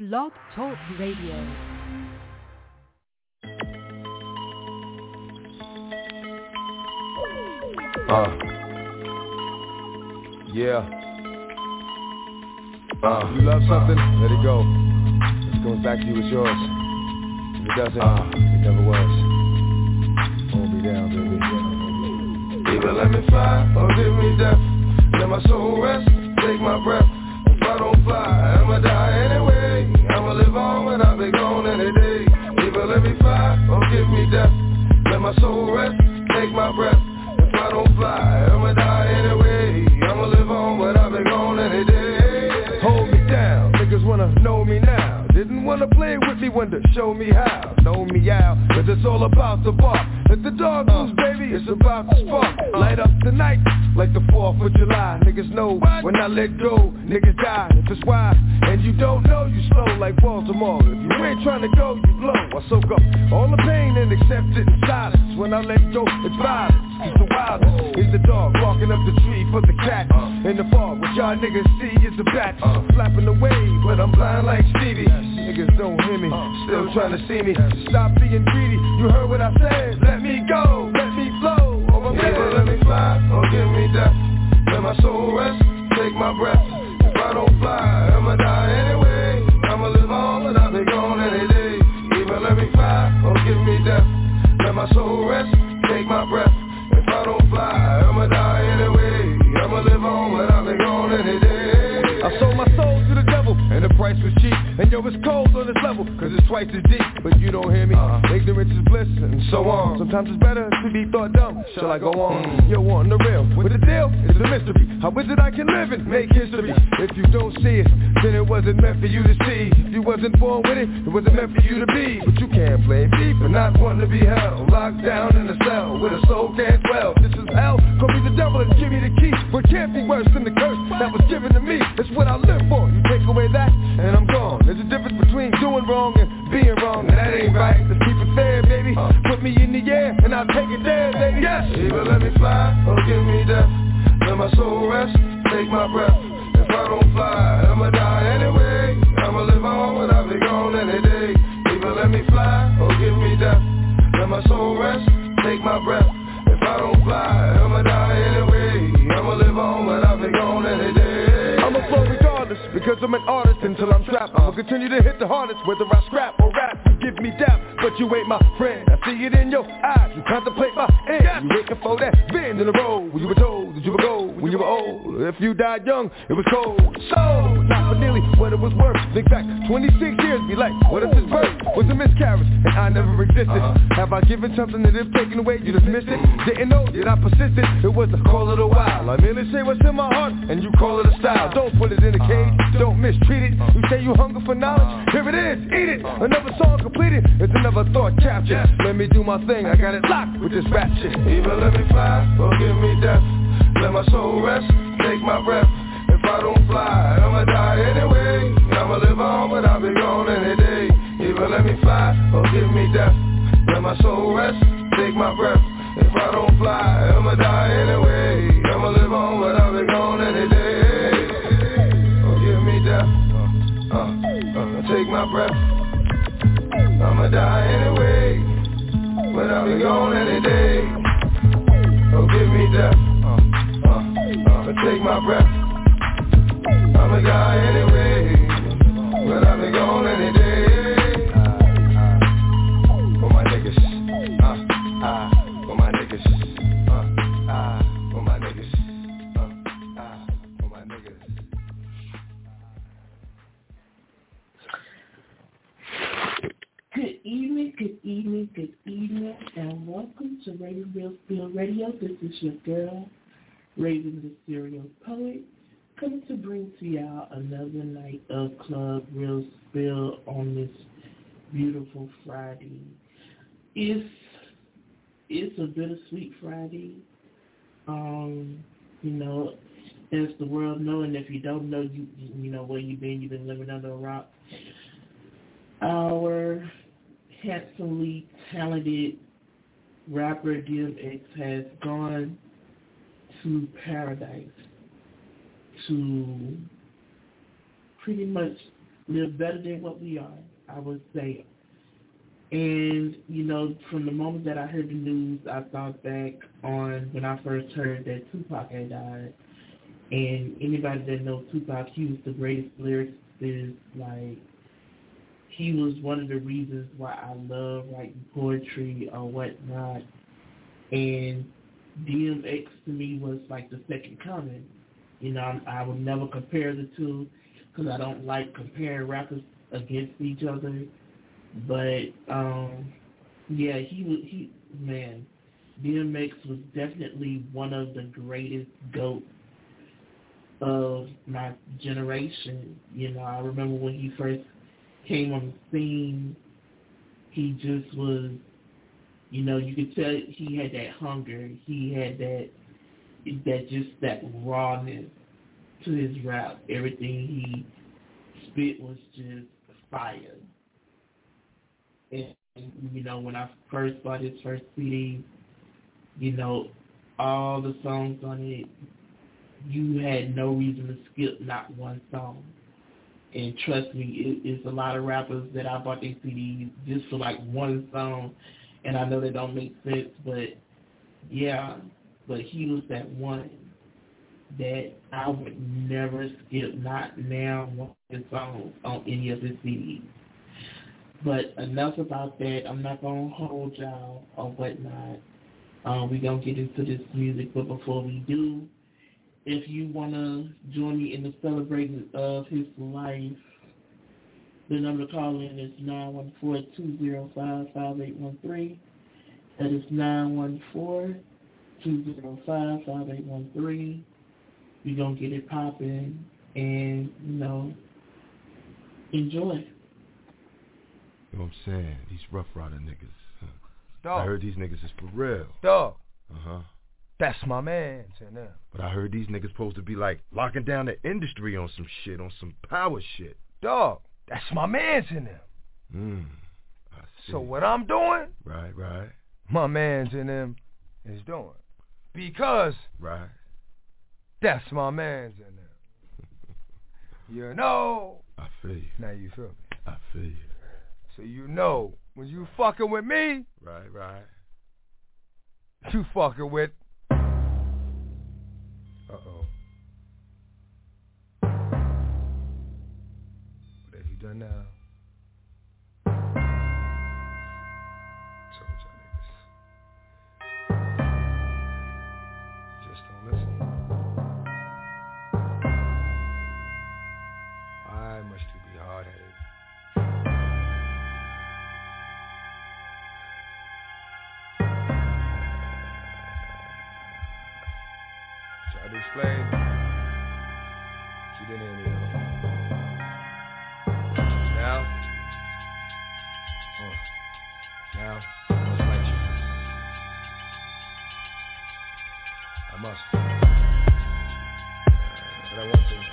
Blog Talk Radio. Yeah. You love something? Let it go. If it comes back to you, it's yours. If it doesn't, it never was. Hold me down, baby. Either let me fly or give me death. Let my soul rest, take my breath. If I don't fly, I'ma die anyway. I'ma live on when I be gone any day. Either let me fly or give me death. Let my soul rest, take my breath. If I don't fly, I'ma die anyway. I'ma live on when I be gone any day. Hold me down, niggas wanna know me now. Didn't wanna play with me, wanted to show me how. Know me out, cause it's all about the bark. Let the dog loose, baby, it's about to spark. Light up the night, like the 4th of July. Niggas know when I let go, niggas die. If it's why, and you don't know, you slow like Baltimore. If you ain't trying to go, you blow. I soak up all the pain and accept it in silence. When I let go, it's violence. It's the wildest. Is the dog walking up the tree for the cat. In the fog, what y'all niggas see is a bat. Flapping away, but I'm blind like Stevie. Niggas don't hear me, still trying to see me. Stop being greedy, you heard what I said. Let me go, let me flow. Either let me fly or give me death. Let my soul rest, take my breath. If I don't fly, I'ma die anyway. I'ma live on when I be gone any day. Either let me fly or give me death. Let my soul rest, take my breath. If I don't fly, I'ma die anyway. I'ma live on when I be gone any day. I sold my soul to the devil, and the price was cheap. And yo, it's cold on this level, cause it's twice as deep. But you don't hear me, ignorance is bliss, and so on. Sometimes it's better to be thought dumb. Shall I go on? Yo, on the real, with the deal, it's a mystery. How is it I can live and make history? If you don't see it, then it wasn't meant for you to see. If you wasn't born with it, it wasn't meant for you to be. But you can't blame me for not wanting to be held. Locked down in a cell, where the soul can't dwell. This is hell, call me the devil and give me the key. But can't be worse than the curse that was given to me. It's what I live for. You take away that, and I'm gone. There's a difference between doing wrong and being wrong, and that ain't right. Let's keep it fair, baby. Put me in the air, and I'll take it there, baby. Yes. Either let me fly or give me death. Let my soul rest, take my breath. If I don't fly, I'ma die anyway. I'ma live on when I be gone any day. Either let me fly or give me death. Let my soul rest, take my breath. If I don't fly, I'ma die anyway. I'ma live on when I be gone any day. I'ma flow regardless, because I'm an artist until I'm trapped. I'ma continue to hit the hardest, whether I scrap or rap. You give me doubt, but you ain't my friend. I see it in your eyes, you contemplate my end. You waiting for that bend in the road, when you were told that you would go when you were old. If you died young, it was cold. So, not for nearly what it was worth. Think back, 26 years, be like, what if this birth was a miscarriage, and I never existed? Have I given something that if taken away, you just missed it? Didn't know that I persisted, it was a call of the wild. I merely say what's in my heart, and you call it a style. Don't put it in a cage, don't mistreat it. You say you hunger for knowledge, here it is, eat it. Another song completed, it's another thought captured. Let me do my thing, I got it locked with this rap shit. Either let me fly or give me death. Let my soul rest, take my breath. If I don't fly, I'ma die anyway. I'ma live on when I be gone any day. Either let me fly or give me death. Let my soul rest, take my breath. If I don't fly, I'ma die anyway. I'ma live on when I be gone any day. Or give me death. Take my breath. I'ma die anyway. When I be gone any day. Oh, give me death. Take my breath. I'ma die anyway. When I be gone any day. For my niggas. For my niggas. For my niggas. For my niggas. Good evening, and welcome to Radio Real Spill Radio. This is your girl, Raven the Serial Poet, coming to bring to y'all another night of Club Real Spill on this beautiful Friday. It's a bittersweet Friday. You know, as the world knows, and if you don't know, you know where you've been living under a rock. Our handsomely talented rapper DMX has gone to paradise to pretty much live better than what we are, I would say. And, you know, from the moment that I heard the news, I thought back on when I first heard that Tupac had died. And anybody that knows Tupac, he was the greatest lyricist. Like, he was one of the reasons why I love writing poetry or whatnot. And DMX to me was like the second coming. You know, I would never compare the two because I don't like comparing rappers against each other. But, yeah, DMX was definitely one of the greatest GOATs of my generation. You know, I remember when he first came on the scene, he just was, you know, you could tell he had that hunger. He had that rawness to his rap. Everything he spit was just fire. And, you know, when I first bought his first CD, you know, all the songs on it, you had no reason to skip not one song. And trust me, it's a lot of rappers that I bought their CDs just for like one song, and I know they don't make sense, but yeah, but he was that one that I would never skip, not now, one of his songs on any of his CDs. But enough about that. I'm not going to hold y'all or whatnot. We're going to get into this music, but before we do, if you want to join me in the celebrating of his life, the number to call in is 914-205-5813. That is 914-205-5813. We're going to get it popping and, you know, enjoy. You know what I'm saying? These Rough Rider niggas. Dog. I heard these niggas is for real. Dog. Uh-huh. That's my man. But I heard these niggas supposed to be like locking down the industry on some shit, on some power shit. Dog. That's my man's in them. I see. So what I'm doing, right, my man's in them is doing. Because right, that's my man's in them. You know. I feel you. Now you feel me. I feel you. So you know, when you fucking with me, right, you fucking with. Uh-oh. What have you done now? Told y'all niggas. Just don't listen. Why must you be hard-headed? Explain. She didn't hear me though. Now, I must like you. I must. But I want to.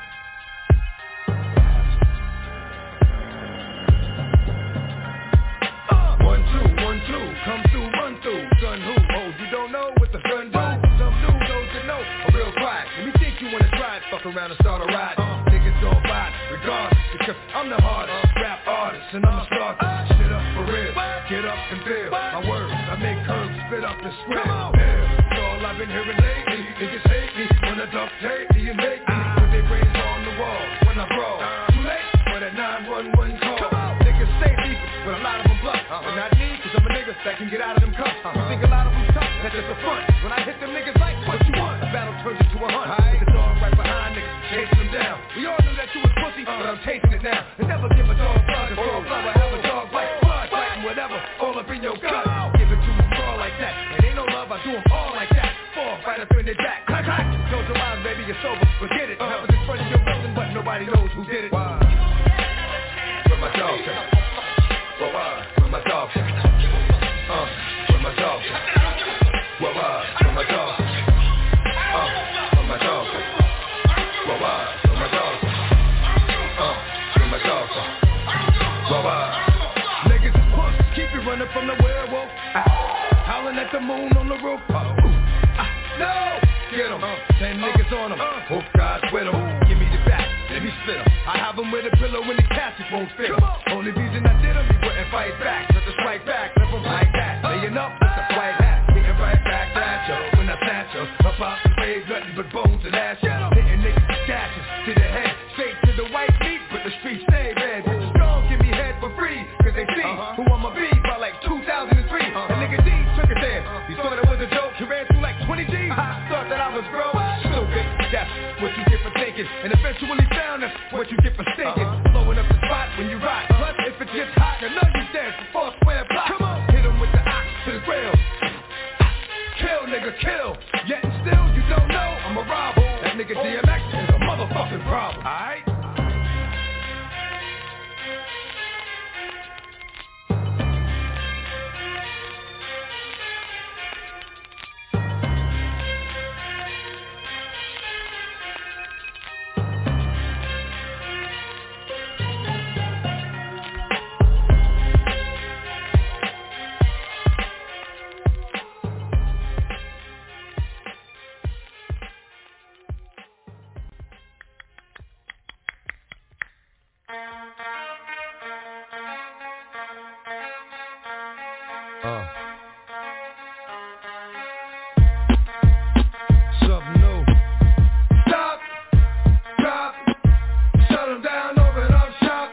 One, two, come through, run through. Son who? Oh, you don't know what the gun do? Some dude knows to know. A real pride. Let me think you wanna try it. Fuck around and start a ride. Niggas don't buy it, regardless. Because I'm the hardest rap artist, and I'm a starter. Shit up for real. Get up and feel my words. I make curves spit up and square. That's all I've been hearing lately. Niggas hate me when I duct tape me and make me. Put their brains on the wall when I brawl. Too late for that 911 call. Niggas stay deep, but a lot of them bluff. And not me, cause I'm a nigga that can get out of them cuffs. You think a lot of them tough, that's just a front. When I hit them niggas like, what you want? The battle turns into a hunt. With the dog right behind niggas, chasing them down. We all knew that you was pussy, but I'm tasting it now. And never give a dog blood, and throw a flower, have a dog like blood, fighting whatever, all up in your gut. Give it to them all like that. And ain't no love, I do them all like that. Fall right up in their back. Clack, clack. Close your eyes, baby, it's over. Forget it. That was in front of your building, but nobody knows who did it. Where my dog at? Where my dog at? Where my dog at? Where my dog at? Where my dog at? Where my dog at? Where my dog at? Niggas is punks, keep you running from the werewolf. Howling at the moon on the roof. No! Get 'em, 10 niggas on 'em. Hope God's with 'em. Give me the back, let me fit him. I have him with a pillow when the casket won't fit him. Only reason I did him, he wouldn't fight back. So just right back, left him like that. Laying up with the white hat, hitting right back at you. When I snatch you, up out the grave, nothing but bones and ashes. Hitting niggas with gashes to the head, straight to the white meat, but the streets stay red. Strong, give me head for free, cause they see who I'ma be by like 2003. A nigga D took it there, he thought it was a joke, he ran through like 20 G's. Thought that I was broke, stupid, that's what you get for thinking. And eventually found that's what you get for stinking. Blowing up the spot when you rock, plus if it gets hot, I know you dead for 4 square blocks. Come on, hit him with the ox to the grill. Kill, nigga, kill. Yet and still you don't know I'm a robber. That nigga DMX is a motherfucking problem. Alright? Something new. Stop, drop, shut them down, open up shop.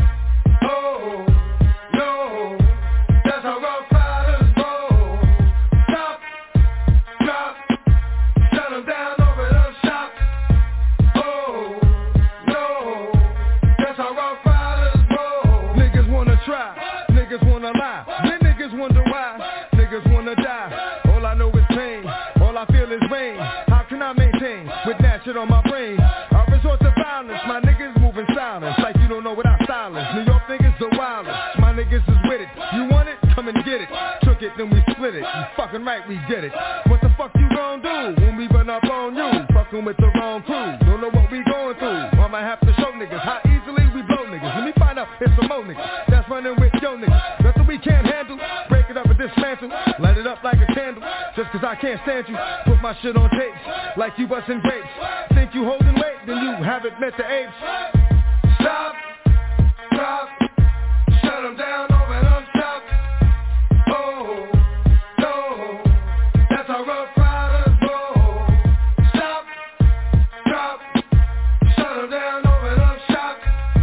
Oh, no, that's how rough riders roll. Stop, drop, shut them down, open up shop. Oh, no, that's how rough riders roll. Niggas wanna try, niggas wanna lie, then niggas wonder why, niggas wanna die. All I know is pain, all I feel is rain. How can I maintain with that shit on my brain? I resort to violence, my niggas moving silence, like you don't know what I silence. New York niggas the wildest, my niggas is with it. You want it? Come and get it. Took it, then we split it. You fucking right, we did it. What the fuck you gon' do when we run up on you? Fucking with the wrong crew, don't know what we going through. I might have to show niggas how easily we blow niggas. Let me find out if some more niggas that's running with yo niggas. Nothing we can't handle, break it up and dismantle. Light it up like a candle, just cause I can't stand you. Put my shit on tapes, like you bustin' grapes. Think you holding weight, then you haven't met the apes. Stop, drop, shut them down, open up shop. Oh, no, that's how rough riders roll. Stop, drop, shut them down, open up shop.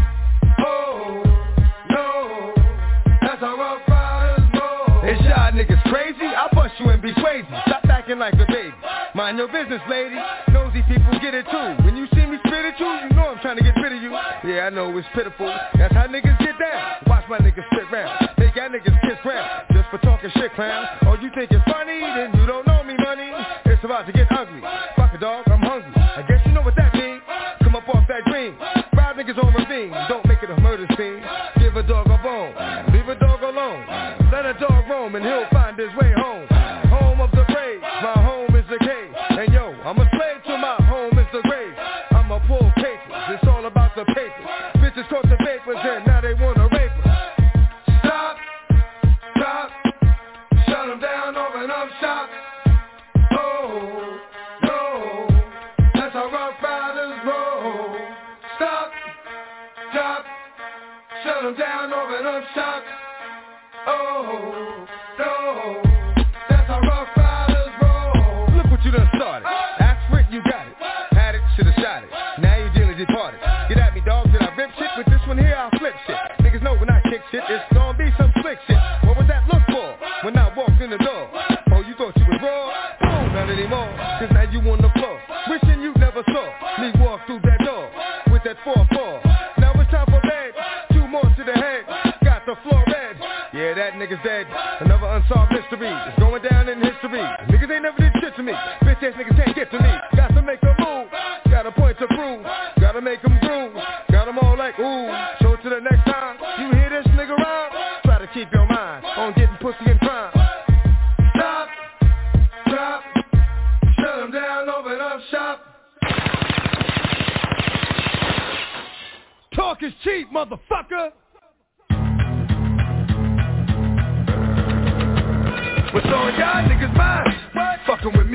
Oh, no, that's how rough riders roll. It's y'all niggas crazy, I'll bust you and be crazy. Stop acting like a baby, mind your business, lady. Nosy people get it too. When you see me spit at you know I'm trying to get rid of you. Yeah, I know it's pitiful, that's how niggas get down. Watch my niggas spit round, make y'all niggas kiss round, just for talking shit, clown. Oh, you think it's funny, then you don't know me, money. It's about to get ugly, fuck a dog, I'm hungry. I guess you know what that means, come up off that dream. 5 niggas on ravine, don't make it a murder scene. Give a dog a bone, leave a dog alone. Let a dog roam and he'll find his way home. Home of the brave, my home is the cave. And yo, I'm a slave to my home is the grave. I'm a pull papers, it's all about the paper. Bitches caught the papers and now they wanna rape us. Stop, drop, shut them down, open up shop. Oh, no, that's how rough riders roll. Stop, drop, shut them down, open up shop. Oh, no, that's how rough riders roll. Look what you done started. Ask for it, you got it. Had it, should've shot it. Now you dearly departed. Get at me, dog, did I rip shit? With this one here, I'll flip shit. Niggas know when I kick shit, it's gonna be some slick shit. What was that look for when I walked in the door? Oh, you thought you was raw? Oh, not anymore, cause now you on the floor. Wishing you never saw me walk through that door with that 4-4. Now it's time for bed, 2 more to the head. Got the floor red. Yeah, that nigga's dead. Another unsolved mystery. It's going down in history. Niggas ain't never did shit to me. Bitch ass niggas can't get to me. Got to make a move. Got a point to prove. Gotta make them groove. Got them all like, ooh. Show it to the next time. You hear this nigga rhyme? Try to keep your mind on getting pussy and crime. Stop, drop, shut them down, open up shop. Talk is cheap, motherfucker. What's on y'all niggas' minds? What? Fucking with me, y'all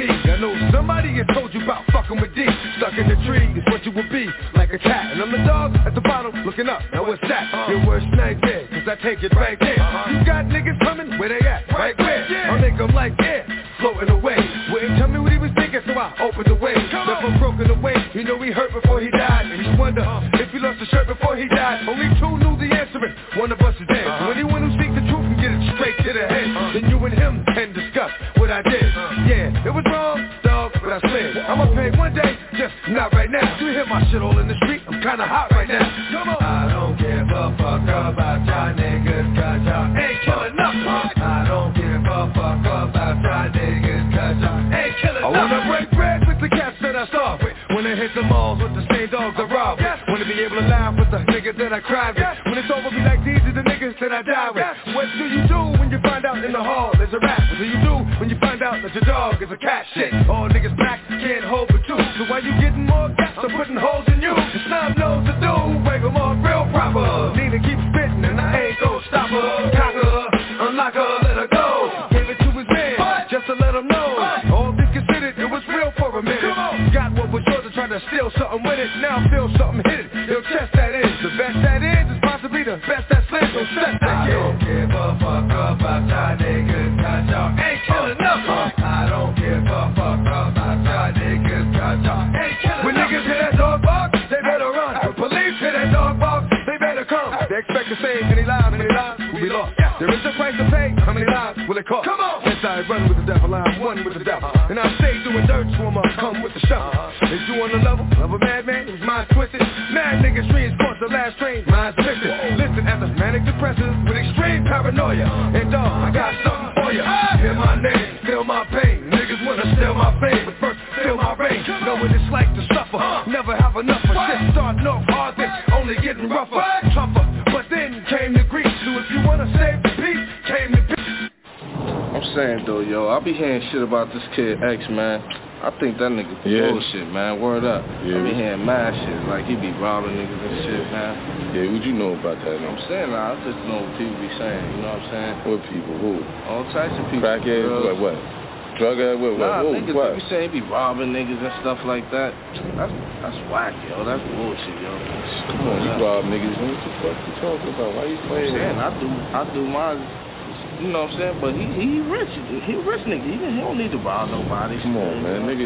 know somebody has told you about fucking with D. Stuck in the tree is what you will be, like a cat. And I'm the dog at the bottom, looking up. Now what's that? Your worst nightmare, cause I take it right there. You got niggas coming, where they at? Right where? I'll make them like air, floating away. Wouldn't tell me what he was thinking, so I opened the way. Left him broken away, you know he hurt before he died. And you wonder if he lost a shirt before he died. Only two knew the answer, and one of us is dead. So anyone who seeks the truth can get it straight to the head. Then you and him can discuss what I did. Yeah, it was wrong, dog, but I slid. I'ma pay one day, just not right now. You hear my shit all in the street, I'm kinda hot right now. Come on. I don't give a fuck about y'all niggas, cause y'all ain't killing nothing. I don't give a fuck about y'all niggas, cause y'all ain't killing nothing. I wanna break bread with the cats that I starve with. Wanna hit the malls with the same dogs I rob with. Wanna be able to laugh with the niggas that I cried with. When it's over, be like, these are the niggas that I die with. What do you do when you find out in the hall there's a rap? What do you do when you find out that your dog is a cat? Shit, all niggas back can't hold but two. So why you getting more gas or putting holes in you? The snob knows to do, break them off real proper. Need to keep spitting and I ain't gon' stop her. Cock her, unlock her, let her go. Gave it to his man, just to let him know. All this considered, it was real for a minute. Got what was yours and tried to steal something with it. Now feel something hit it, he'll test that is. The best that is possibly the best that slips. So set that kid. I don't give a fuck about y'all niggas, cause y'all ain't killing nothing. I don't give a fuck about y'all niggas, cause y'all ain't killing nothing. When niggas hear that dog bark, they better run. When police hear that dog bark, they better come. They expect to save many lives will be lost. There is a price to pay, how many lives will it cost? Come on! Since I run with the devil, I'm one with the devil. And I stay doing dirt, so I'ma come with the shovel. Is you on the level of a madman whose mind's twisted? Mad niggas streams caught the last train, mind's twisted. Listen at the manic depressors with extreme paranoia. And dog, I got something for ya. Hear my name, feel my pain. Niggas wanna steal my fame, but first feel my reign. Know what it's like to suffer, never have enough of shit. Starting off hard, then only getting rougher, tougher. But then came the grease, so if you wanna save the peace, came the peace. I'm saying though, yo, I be hearing shit about this kid X, man. I think that nigga bullshit, man. Word up. Yeah. I be hearing mad shit, like he be robbing niggas and shit, man. Yeah, what you know about that, man? I'm saying, I just know what people be saying, you know what I'm saying? What people? Who? All types of people. Crackheads? What? Drug ass? What? Nah, niggas be saying he be robbing niggas and stuff like that. That's whack, yo. That's bullshit, yo. Come on, you rob niggas. What the fuck you talking about? Why you playing? I'm saying, I do mine. You know what I'm saying? But he rich. He a rich nigga. He don't need to rob nobody. Come on, man. Nigga,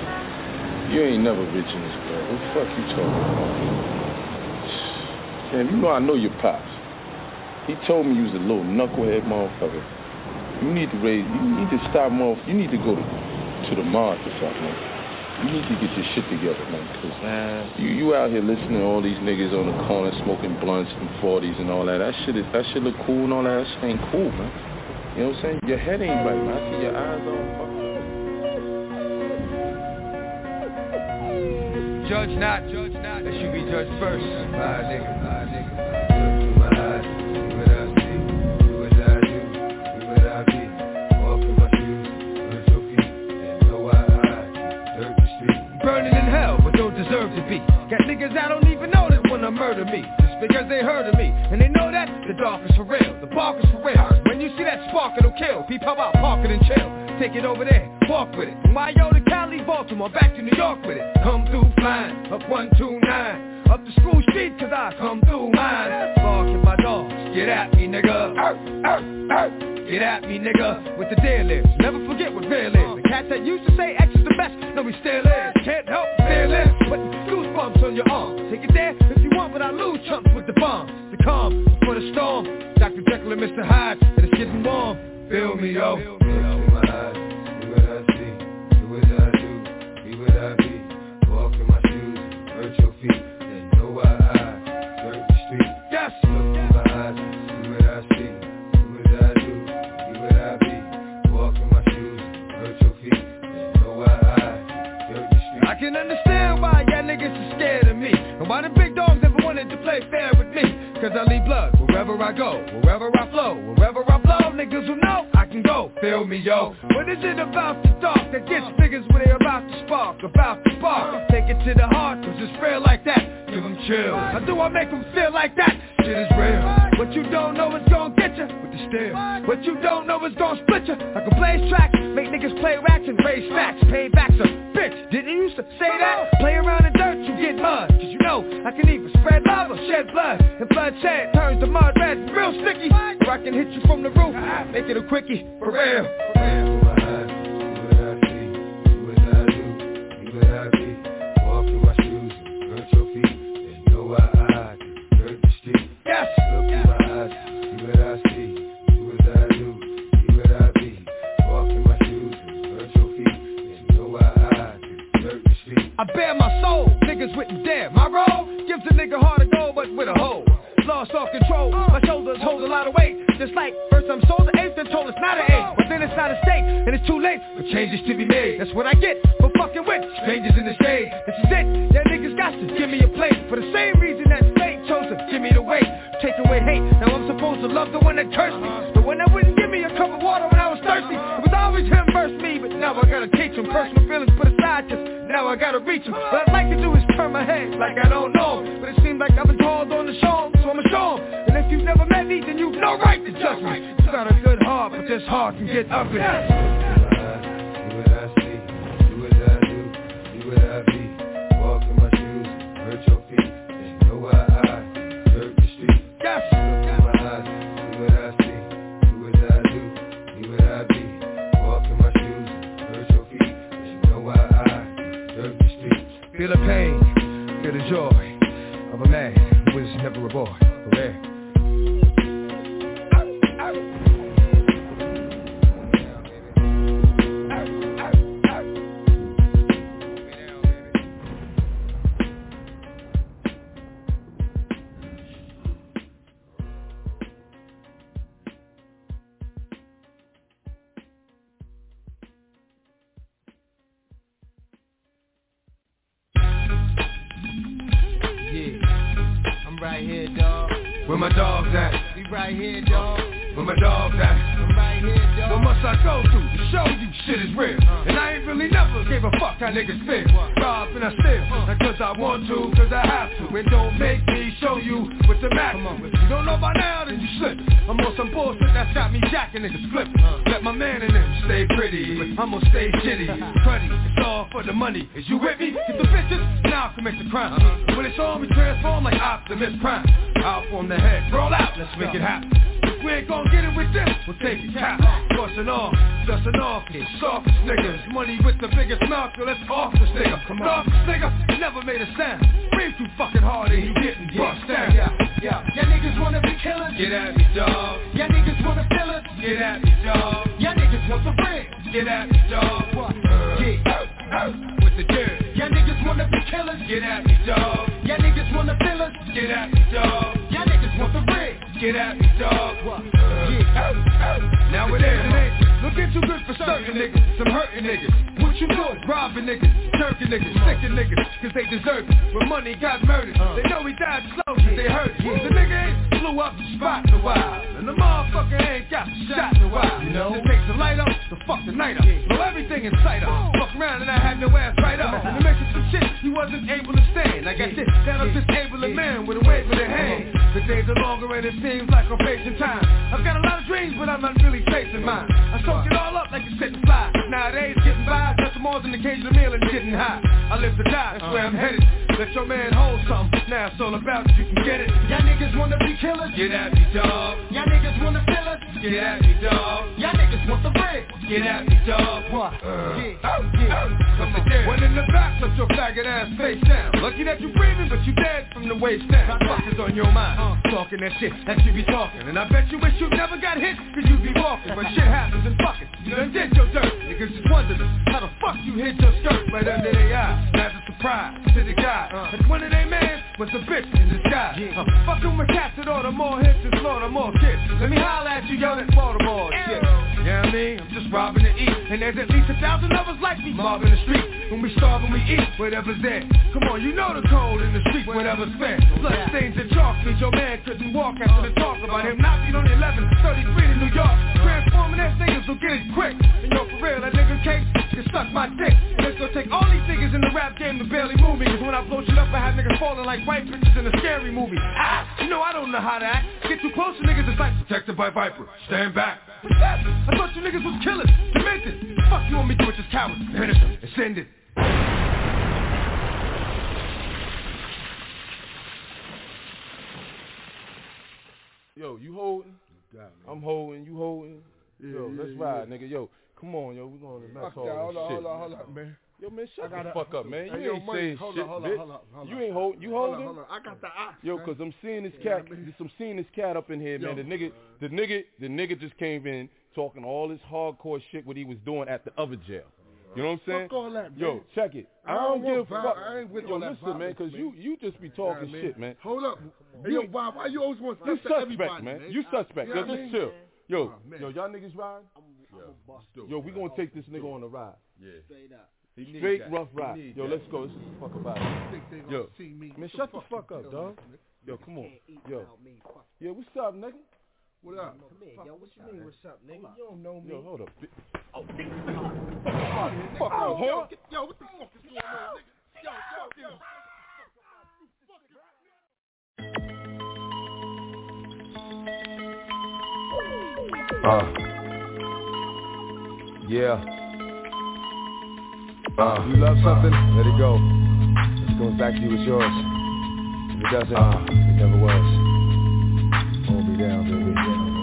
you ain't never rich in this world. What the fuck you talking about? Damn, you know I know your pops. He told me you was a little knucklehead motherfucker. You need to stop you need to go to the Mars or something. You need to get your shit together, man. Cause you out here listening to all these niggas on the corner smoking blunts and 40s and all that. That shit look cool and all that. That shit ain't cool, man. You know what I'm saying? Your head ain't right, man. I see your eyes all fucked up. Judge not. That should be judged first. Bye, nigga. Burning in hell, but don't deserve to be. Got niggas I don't even know that wanna murder me, just because they heard of me. And they know that the dark is for real, the bark is for real. When you see that spark, it'll kill. Peep, how about park it and chill? Take it over there, walk with it. From Mayo to Cali, Baltimore, back to New York with it. Come through flying, up 129. Up the school street, cause I come through mine. Barking my dogs, get at me, nigga. Get at me, nigga, with the dead lips. Never forget what real is. The cat that used to say X is the best, no, he still is. Can't help, still is. Put goosebumps on your arm. Take it there if you want, but I lose chumps with the bombs. The calm before the storm. Dr. Jekyll and Mr. Hyde, and it's getting warm. Feel me, yo. Look in my eyes, see what I see, do what I do, be what I be. Walk in my shoes, hurt your feet, then know why I dirt the street. Yes. Look in my eyes, see what I see, do what I do, be what I be. Walk in my shoes, hurt your feet, then know why I dirt the street. I can understand why y'all niggas are scared of me, and why the big dogs never wanted to play fair with me. Cause I leave blood wherever I go, wherever I flow, wherever I blow, niggas will know I can go. Feel me, yo. What is it about the dark that gets figures when they're about to spark, about to spark? Take it to the heart, cause it's real like that. Give them chills. How do I make them feel like that? Shit is real. What What you don't know is gon' get ya with the steel. What you don't know is gon' split ya. I can blaze tracks, make niggas play racks and raise stacks. Payback's a bitch, didn't you used to say that? Play around in dirt, you get mud. Cause you know I can either spread love or shed blood. And bloodshed turns the mud red, real sticky. Or I can hit you from the roof, make it a quickie, for real. I bare my soul, niggas wouldn't dare. My role gives a nigga hard to go, but with a hole. Lost all control, my shoulders hold a lot of weight. Just like first I'm sold the eighth, then told it's not an eight. But then it's not a state, and it's too late for changes to be made. That's what I get for fucking with strangers in the shade. This is it, yeah niggas got to give me a place. For the same reason that fate chose to give me the weight. Take away hate, now I'm supposed to love the one that cursed me. The one that wouldn't give me a cup of water when I was thirsty. It was always him versus me, but now I gotta teach him. Personal feelings put aside, just now I gotta reach him. What I'd like to do is turn my head like I don't know him. But it seems like I've been called on to show him, so I'ma show him. And if you've never met me, then you've no right to judge me. You got a good heart, but this heart can get ugly. Do what I see, do what I do, do what I be. Walk in my shoes, hurt your feet. And you know why I dirt the street. Yes. Look in my eyes, do what I see, do what I do, do what I be. Walk in my shoes, hurt your feet. And you know why I dirt the street. Feel the pain, feel the joy of a man who was never a boy. Okay. Right here, dog. Where my dogs at? We right here, dog. Where my dogs at? I'm right here, dog. What must I go through to show you shit is real? And I ain't really never gave a fuck how niggas feel. Rob and I steal, not cause I want to, cause I have to. It don't make me show you what the matter. If you don't know by now, then you slip. I'm on some bullshit that's got me jacking niggas flip. Let my man in them stay pretty, but I'm gonna stay shitty. Cruddy, it's all for the money. Is you with me? Get the bitches, now I'll commit the crime. When it's on, we transform like Optimus Prime. Out from the head, roll out, let's make it happen. If we ain't gon' get it with this, we'll take it cap. Bustin' off, dustin' off, softest niggas. Money with the biggest mouth, yo, let's off this nigga. Come on, this nigga, never made a sound. Breathe too fucking hard and he getting bust down. Yeah, niggas wanna be killers. Get at me, dawg. Yeah, niggas wanna fill us. Get at me, dawg. Yeah, niggas want the bread. Get at me, dawg. With the dirt. Yeah, niggas wanna be killers. Get at me, dawg. Yeah, niggas wanna fill us. Get at me, dawg. Yeah, niggas want the bread. Get at me, dawg. Now it ain't looking too good for certain niggas, some hurting niggas. What you doing? Robbing niggas, turking niggas, sticking niggas, cause they deserve it. When money got murdered, they know he died slow cause they hurt it. The nigga ain't blew up the spot in a while, and the motherfucker ain't got shot in a while. You know, it takes the light up to fuck the night up. Blow everything in sight up. Fuck around and I had no ass right up. And to mention some shit he wasn't able to stand. I got this that'll disable a man with a wave of the hand. The days are longer and it seems like I'm facing time. I've got a lot of dreams, but I'm not really facing mine. I soak it all up like a sitting fly. Nowadays, getting by, just more than the occasional meal and getting high. I live to die, that's where I'm headed. Let your man hold something. Now it's all about you can get it. Y'all niggas wanna be killers. Get at me, dawg. Y'all niggas wanna fill us. Get at me, dawg. Y'all niggas want the bread. Get at me, dawg. One in the back, put your faggot ass face down. Lucky that you breathing, but you dead from the waist down. Fuck is on your mind, talking that shit that you be talking. And I bet you wish you never got hit, cause you be walking. But shit happens and fuck it, you done did your dirt. Niggas just wondering how the fuck you hit your skirt right under their eye. That's a surprise to the guy. That's one of they man was a bitch in disguise. Fucking with cats that order more hits and slaughter more kids. Let me holler at you, yo, that Baltimore shit. You know what I mean? I'm just robbing to eat. And there's at least 1,000 of us like me mobbing the street. When we starve and we eat, whatever's there. Come on, you know the code in the street, whatever's fair. Blood stains and chalk means your man couldn't walk after the talk about him not being on the 1133 to New York. Transforming that niggas will get it quick. And yo, for real, that nigga case can suck my dick. And it's gonna take all these niggas in the rap game to barely move me. Cause when I blow shit up, I have niggas falling like white bitches in a scary movie. You know I don't know how to act. Get too close to niggas, it's like protected by Viper. Stand back. What's that? I thought you niggas was killers, demented. Fuck you want me to do with this coward? Finish him and send it. Yo, you holding? I'm holding, you holding. Yo, let's ride, nigga. Yo, come on, yo, we going to mess all this shit. Hold on, man. Yo, man, shut the fuck up, man. You ain't saying shit, hold bitch. on. You ain't holding. You holding? Hold on. I got the ox. Yo, cause I'm seeing this cat. I'm seeing this cat up in here, man. The nigga just came in talking all this hardcore shit what he was doing at the other jail. You know what I'm saying? Fuck all that, man. Yo, check it. I don't give a fuck. I ain't with yo, all that listen, man, cause you just be talking shit, man. Hold up. Hey, yo, Bob, why you always want to You stuff to suspect, everybody, man. You suspect. You Yo, know what I just mean? chill. Yo, man. yo, y'all niggas ride? Yo, we gonna take this nigga on a ride. Straight up. Straight rough ride. Yo, let's go. Let's fuck about it. Yo, man, shut the fuck up, dog. Yo, come on. Yo, what's up, nigga? What up? Come here, yo. What you mean, what's up, nigga? You don't know me. Yo, hold up. Oh, Fuck you, yo, huh? yo, what the fuck is going on, nigga? Yo. Yeah. You love something? Let it go. If it comes back to you, it's yours. If it doesn't, it never was. Hold me down, baby.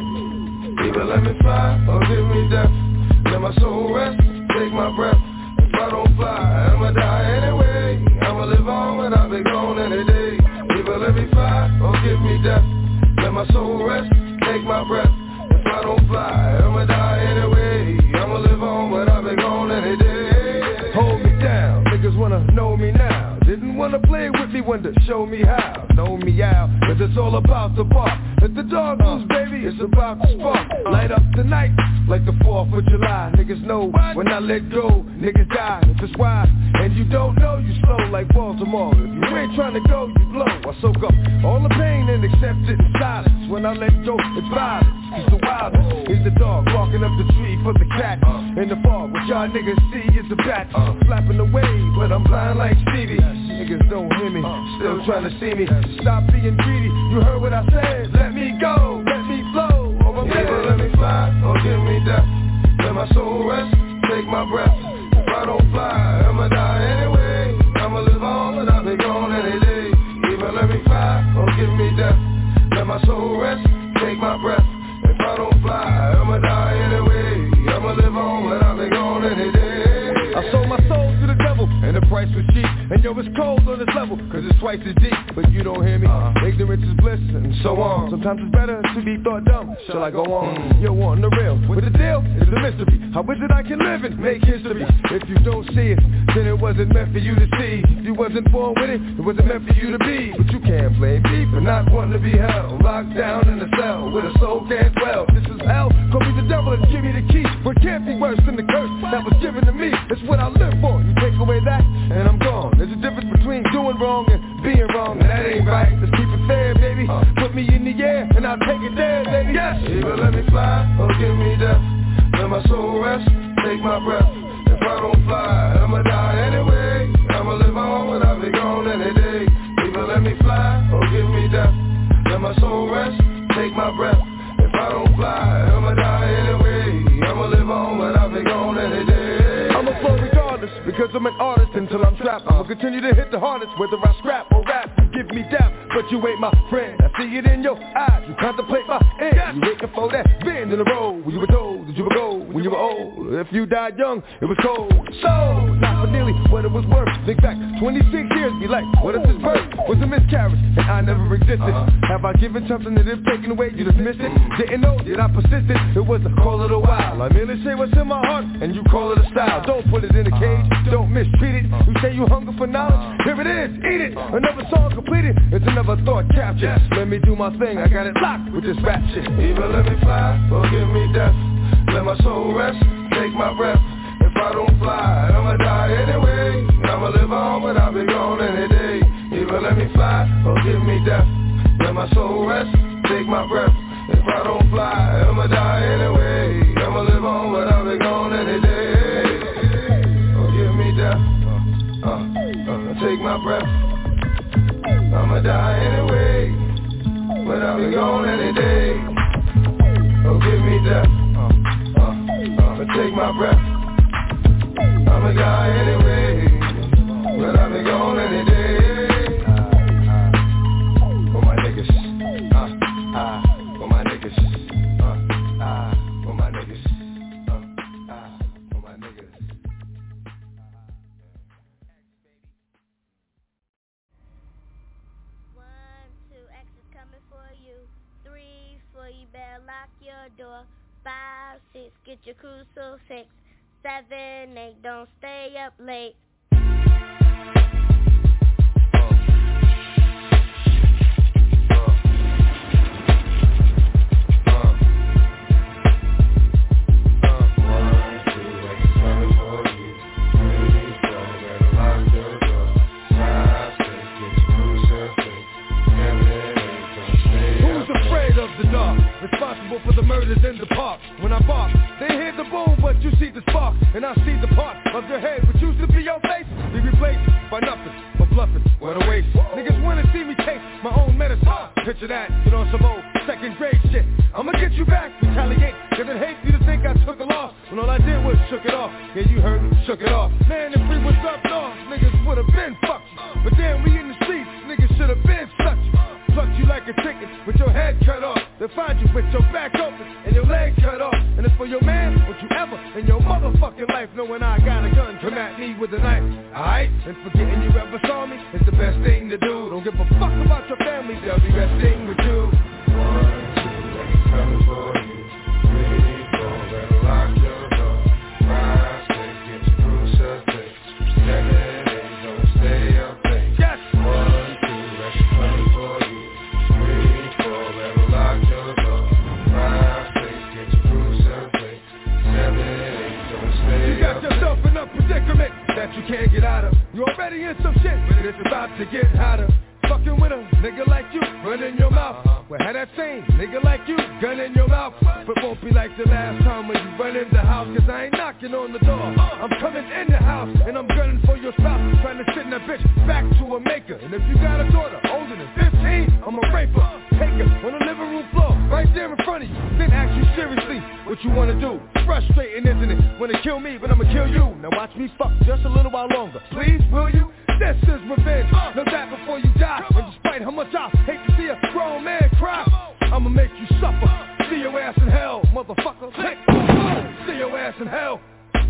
Either let me fly or give me death. Let my soul rest, take my breath. If I don't fly, I'ma die anyway. I'ma live on, but I'll be gone any day. Either let me fly or give me death. Let my soul rest, take my breath. If I don't fly, I'ma die anyway. I'ma live on, but I'll be gone any day. Hold me down, niggas wanna know me now. Didn't wanna play with me, wanted to show me how. Know me out, cause it's all about the bark. If the dog moves, baby, it's about to spark. Light up tonight, like the 4th of July. Niggas know when I let go, niggas die. If it's why, and you don't know, you slow like Baltimore. If you ain't trying to go, you blow. I soak up all the pain and accept it in silence. When I let go, it's violence. Cause the wildest is the dog walking up the tree for the cat. In the fog, what y'all niggas see is the bat. Flapping away, but I'm blind like Stevie. Niggas don't hear me, still trying to see me. Stop being greedy, you heard what I said. Let me go, let me flow. Either let me fly or give me death. Let my soul rest, take my breath. If I don't fly, I'ma die anyway. I'ma live on, but I'll be gone any day. Either let me fly or give me death. Let my soul rest, take my breath. If I don't fly, I'ma die anyway. I'ma live on, but I'll be gone any day. I sold my soul to the devil, and the price was cheap. And yo, it's cold on this level, cause it's twice as deep. But you don't hear me, ignorance is bliss, and so on. Sometimes it's better to be thought dumb. Shall I go on? Yo, on the real, with the deal is a mystery. How is it I can live and make history? If you don't see it, then it wasn't meant for you to see. If you wasn't born with it, it wasn't meant for you to be. But you can't blame me for not wanting to be held. Locked down in a cell, with a soul can't dwell. This is hell, call me the devil and give me the key. But it can't be worse than the curse that was given to me. It's what I live for. You take away that, and I'm gone. There's a difference between doing wrong and being wrong, and that ain't right. Let's keep it fair, baby. Put me in the air, and I'll take it there, baby. Yes. Either let me fly or give me death. Let my soul rest, take my breath. If I don't fly, I'ma die anyway. I'ma live on, but I'll be gone any day. Either let me fly or give me death. Let my soul rest, take my breath. If I don't fly, I'ma die anyway. I'ma live on, but I'll be gone any day. I'ma flow regardless, because I'm an artist until I'm trapped. I'ma continue to hit the hardest, whether I scrap or rap. Give me dap, but you ain't my friend. I see it in your eyes, you contemplate my end. You waiting for that bend in the road, when you were told that you would go when you were old. If you died young, it was cold. So, not for nearly what it was worth. Think back, 26 years, be like, what if this birth was a miscarriage, and I never existed? Have I given something that if taken away, you dismissed it? Didn't know that I persisted, it was a call of the wild. I merely say what's in my heart, and you call it a style. Don't put it in a cage, don't mistreat it. You say you hunger for knowledge, here it is, eat it. Another song completed, it's another thought captured. Let me do my thing, I got it locked with this rap shit. Either let me fly or give me death. Let my soul rest, take my breath. If I don't fly, I'ma die anyway. I'ma live on, but I'll be gone any day. Either let me fly or give me death. Let my soul rest, take my breath. If I don't fly, I'ma die anyway. I'ma live on, but I'll be gone any day. my breath. I'ma die anyway, but I'll be gone any day. Oh, give me death, but take my breath. I'ma die anyway, but I'll be gone any day. For my niggas, for my niggas, for my niggas, for my niggas. You better lock your door. 5, 6, get your crucifix. 7, 8, don't stay up late. Responsible for the murders in the park. When I bark, they hear the boom, but you see the spark. And I see the part of your head which used to be your face be replaced by nothing but bluffing. What a waste. Niggas wanna see me take my own medicine. Picture that, you know, some old second grade shit. I'ma get you back, retaliate, cause it hates you to think I took a loss when all I did was shook it off. Yeah, you heard me, shook it off. Man, if we was up north, niggas would've been fucked you. But then we in the streets, niggas should've been sucked you. Plucked you like a chicken with your head cut off. They'll find you with your back open and your leg cut off. And it's for your man, would you ever in your motherfucking life knowing I got a gun come at me with a knife? Alright? And forgetting you ever saw me is the best thing to do. Don't give a fuck about your family, they'll be resting with you. 1, 2, coming for you. 3, 4, better lock your door. 5, 6, get your crucifix. 7, 8, don't stay up late. Yes! 1, 2, coming for you. 3, 4, better lock your door. 5, 6, get your crucifix. 7, 8, don't stay You got up yourself in a predicament that you can't get out of. You already in some shit, but it's about to get hotter. Fucking with a nigga like you, run in your mouth. Well, had that same nigga like you, gun in your mouth. But won't be like the last time when you run in the house, cause I ain't knocking on the door. I'm coming in the house, and I'm gunning for your spouse. Trying to send that bitch back to a maker. And if you got a daughter older than 15, I'm a raper. Take her on the living room floor, right there in front of you. Then ask you seriously what you wanna do. Frustrating, isn't it? Wanna kill me, but I'ma kill you. Now watch me fuck just a little while longer. Please, will you? This is revenge. Know that before you die. And despite how much I hate to see a grown man cry, I'ma make you suffer. See your ass in hell, motherfucker. See your ass in hell. 1,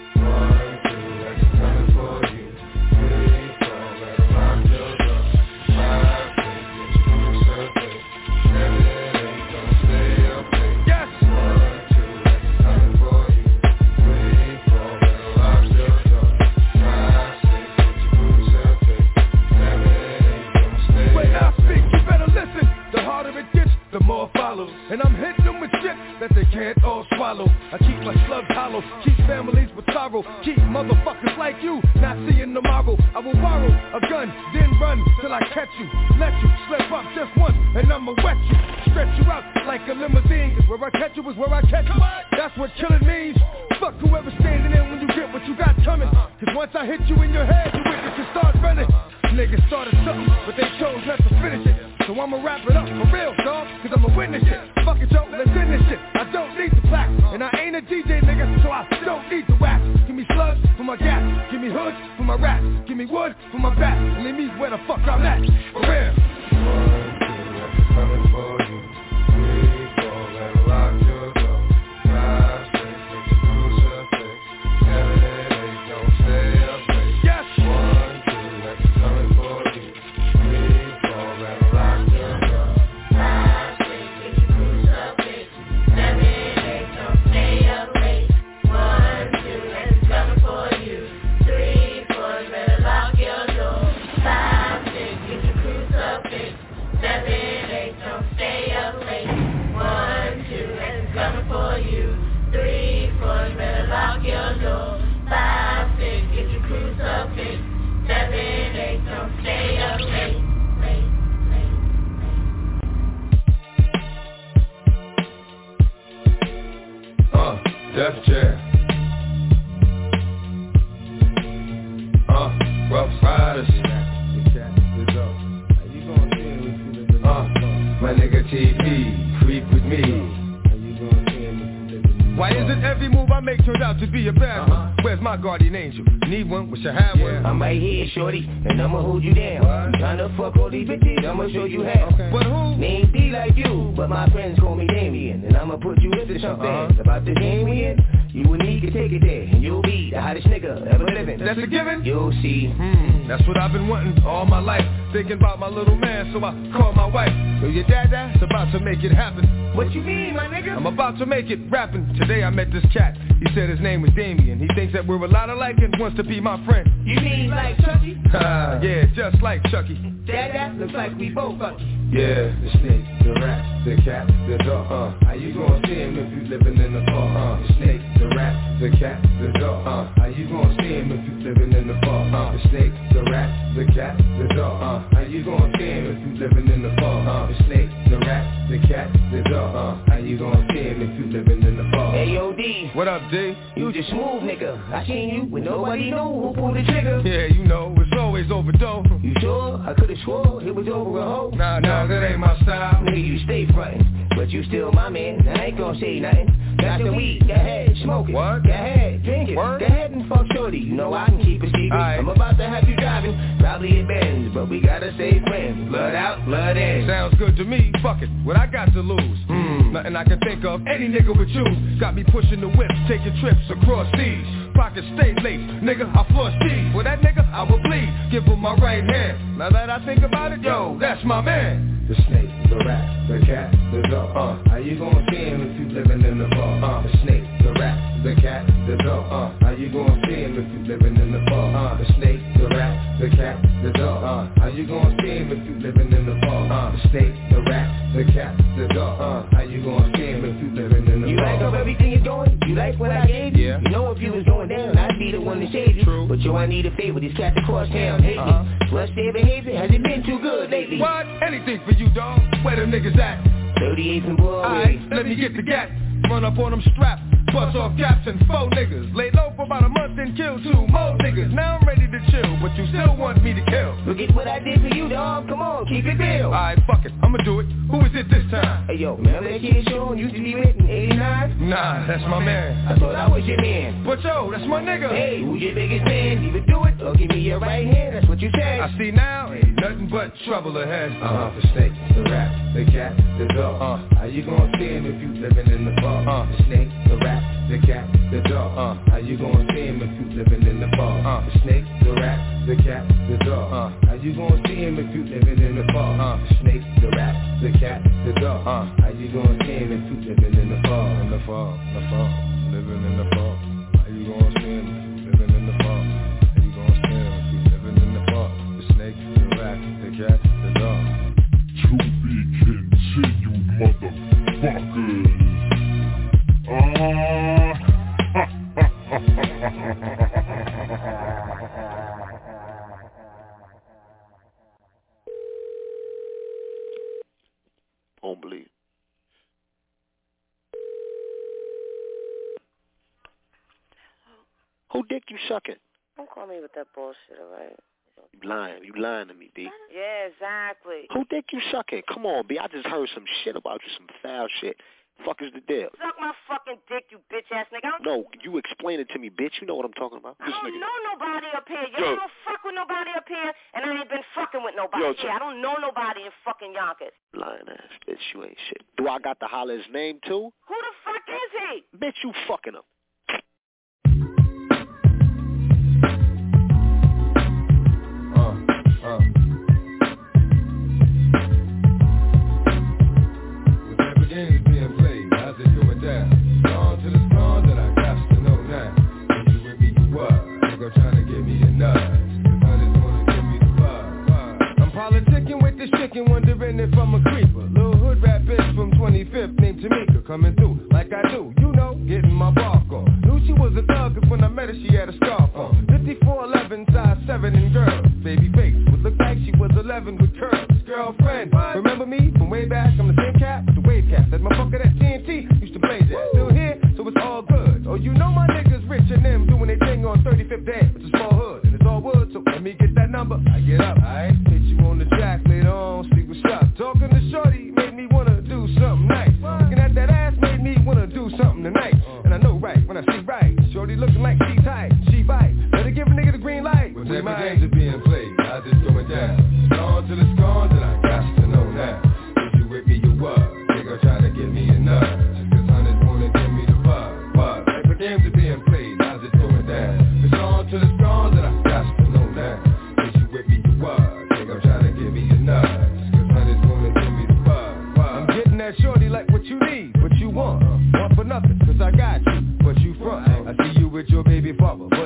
2, coming for you. 3, 4, better lock your door. 5, 6, get your crucifix. 7, 8, don't stay up late. Yes! 1, 2, coming for you. 3, 4, better lock your door. 5, 6, get your crucifix. 7, 8, don't stay When I up late. speak, you better listen. The harder it gets, the more follows. And I'm hitting them with shit that they can't all swallow. I keep my slugs hollow, keep families with sorrow, keep motherfuckers like you not seeing tomorrow. I will borrow a gun, then run till I catch you. Let you slip up just once, and I'ma wet you. Stretch you out like a limousine. Cause where I catch you is where I catch you. That's what killing means. Fuck whoever's standing in when you get what you got coming. Cause once I hit you in your head, you witness can start running. Niggas started something, but they chose not to finish it. So I'ma wrap it up for real, dawg, cause I'ma witness it. Fuck it, yo, let's end this shit. I don't need the plaque, and I ain't a DJ, nigga, so I don't need the wax. Give me slugs for my gas, give me hoods for my raps, give me wood for my back, and leave me where the fuck I'm at, for real. 1, 2, coming for you. 3, 4, better lock your door. 5, 6, get your crucifix. 7, 8, don't stay up late. Yes! 1, 2, coming for you. 3, 4, better lock your door. 5, 6, get your crucifix. 7, 8, don't stay up late. 1, 2, coming for you. 3, 4, better lock your door. 5, 6, get your crucifix. 7, 8, don't stay up late. 1, 2, coming for you. 3, 4, better lock your door. 5, 6, get your crucifix. 7, 8, don't stay up late. Def Jam. Rough Riders. Every move I make turns out to be a bad one. Where's my guardian angel? Need one? Wish I had one. I'm right here, shorty, and I'ma hold you down. You tryna fuck all these bitches, I'ma show you how. But who? Name be like you, but my friends call me Damien, and I'ma put you into something. About the game we in, you and me can take it there, and you'll be the hottest nigga ever living. That's a given? You'll see. That's what I've been wanting all my life. Thinking about my little man, so I call my wife. Yo, your dada's about to make it happen. What you mean, my nigga? I'm about to make it rapping. Today I met this cat. He said his name was Damien. He thinks that we're a lot alike and wants to be my friend. You mean like Chucky? Yeah, just like Chucky. Dada, looks like we both fucky. Yeah, the snake, the rat, the cat, the dog. How you gonna see him if you living in the park? The snake, the rat, the cat, the dog. How you gonna see him if you living in the park? The snake, the rat, the cat, the dog. How you gonna see him if you living in the park? The snake, the rat, the cat, the dog. How you gonna see him if you living in the park? Hey, yo, D. What up, D? You just smooth, nigga. I seen you when nobody knew who pulled the trigger. Yeah, you know, it's always overdose. You sure? I could've swore it was over a hoe. Nah, that ain't my style. Nigga, you stay frontin', but you still my man. I ain't gon' say nothing. Got some weed, go ahead, smoke it. What? Go ahead, drink it. Word? Go ahead and fuck shorty. You know I can keep it secret. Right. I'm about to have you driving, probably a Benz, but we gotta stay friends. Blood out, blood in. Sounds good to me. Fuck it. What I got to lose? Nothing I can think of. Any nigga would choose. Got me pushing the whip, taking trips across seas. Pockets stay laced, nigga, I floss these. For that nigga, I will bleed. Give him my right hand. Now that I think about it, yo, that's my man. The snake, the rat, the cat, the dog. How you gonna see him if you living in the park? The snake, the rat, the cat, the dog. How you gonna see him if you living in the park? The snake, the rat, the cat, the dog. How you gonna see him if you living in the park? The snake, the rat, the cat, the dog. How you gonna see him if you living in the park? You like how everything is going? You like what I gave you? Yeah. You know if you was going down, I'd be the one to save you. True. But yo, I need a favor. These cats across town hate me. What's their behavior? Has it been too good lately? What? Anything for you, dog. Where them niggas at? 38 and Broadway. Alright, let me get the gat. Run up on them straps. Bust off caps and 4 niggas. Lay low for about a month and kill 2 more niggas. Now I'm ready to chill, but you still want me to kill. Look at what I did for you, dog. Come on, keep it real. Alright, fuck it. I'ma do it. Who is it this time? Hey, yo, remember that kid Sean used to be with in 89? Nah, that's my man. I thought I was your man. But yo, that's my nigga. Hey, who's your biggest fan? Either do it or give me your right hand. That's what you said. I see now, ain't nothing but trouble ahead. The snake, the rat, the cat, the dog. How you gonna see him if you living in the park? The snake, the rat, the cat, the dog. How you gonna see him if you living in the park? The snake, the rat, the cat, the dog. How you gonna see him if you living in the park? The snake, the rat, the cat, the dog. How you gonna see him if you living in the park? In the fall, living in the fall. How you gonna see him if you living in the fall? How you gonna see him if you living in the fall? The snake, the rat, the cat, the dog. To be continued, motherfuckers. Don't believe. Who dick you sucking? Don't call me with that bullshit, alright? You lying to me, B. Yeah, exactly. Who dick you sucking? Come on, B. I just heard some shit about you, some foul shit. Fuck is the deal? Suck my fucking dick, you bitch ass nigga. No, you explain it to me, bitch. You know what I'm talking about. I don't know nobody up here. You don't fuck with nobody up here, and I ain't been fucking with nobody here. I don't know nobody in fucking Yonkers. Lying ass bitch, you ain't shit. Do I got to holler his name too? Who the fuck is he? Bitch, you fucking him. Games being played, how's it going down? On to the song that I got to know now. If you with me, you what? Nigga trying to give me a nut. I just wanna give me the vibe. I'm politicking with this chicken, wondering if I'm a creeper. Little hood rat bitch from 25th named Tamika, coming through like I do, you know, getting my bark on. Knew she was a thug, cause when I met her she had a scarf on. 54'11", size 7 and girl. Baby face would look like she was 11 with curls. Girlfriend, remember me from way back? I'm the same cat with the wave cap. That motherfucker that TNT used to play that. Still here, so it's all good. Oh, you know my niggas rich and them doing their thing on 35th Ave. It's a small hood and it's all wood, so let me get that number. I get up, alright? Hit you on the track later on, see what's up. Talking to shorty made me wanna do something nice. Looking at that ass made me wanna do something tonight. And I know right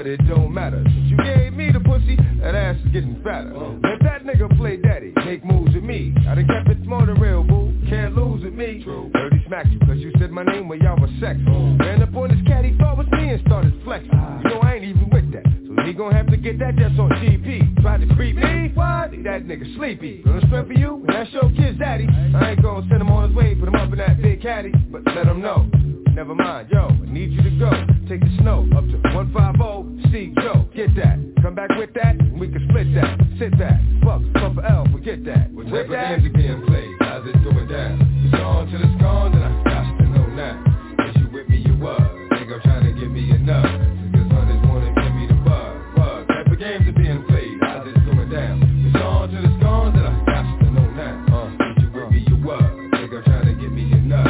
but it don't matter. Since you gave me the pussy, that ass is getting fatter. Let that nigga play daddy, make moves with me. I done kept it more than real, boo, can't lose with me. Heard he smacked you cause you said my name when y'all was sex. Ran up on his cat, he thought was me and started flexing. You know I ain't even with that, so he gon' have to get that just on GP. Tried to creep me, what? That nigga sleepy. Gonna strength for you, and that's your kid's daddy. I ain't gonna send him on his way, put him up in that big caddy, but let him know. Never mind, yo, I need you to go. Take the snow up to 150, see Joe, get that. Come back with that, and we can split that. Sit back, fuck, Papa L, forget that. What type of games are being played? How's it going down? It's on till it's gone, then I got to know now. Is you with me, you was. Think I'm trying to give me enough. Cause others wanna give me the bug. What type of games are being played? How's it going down? It's on till it's gone, then I got to know now. Is you with me, you was. Think I'm trying to give me enough.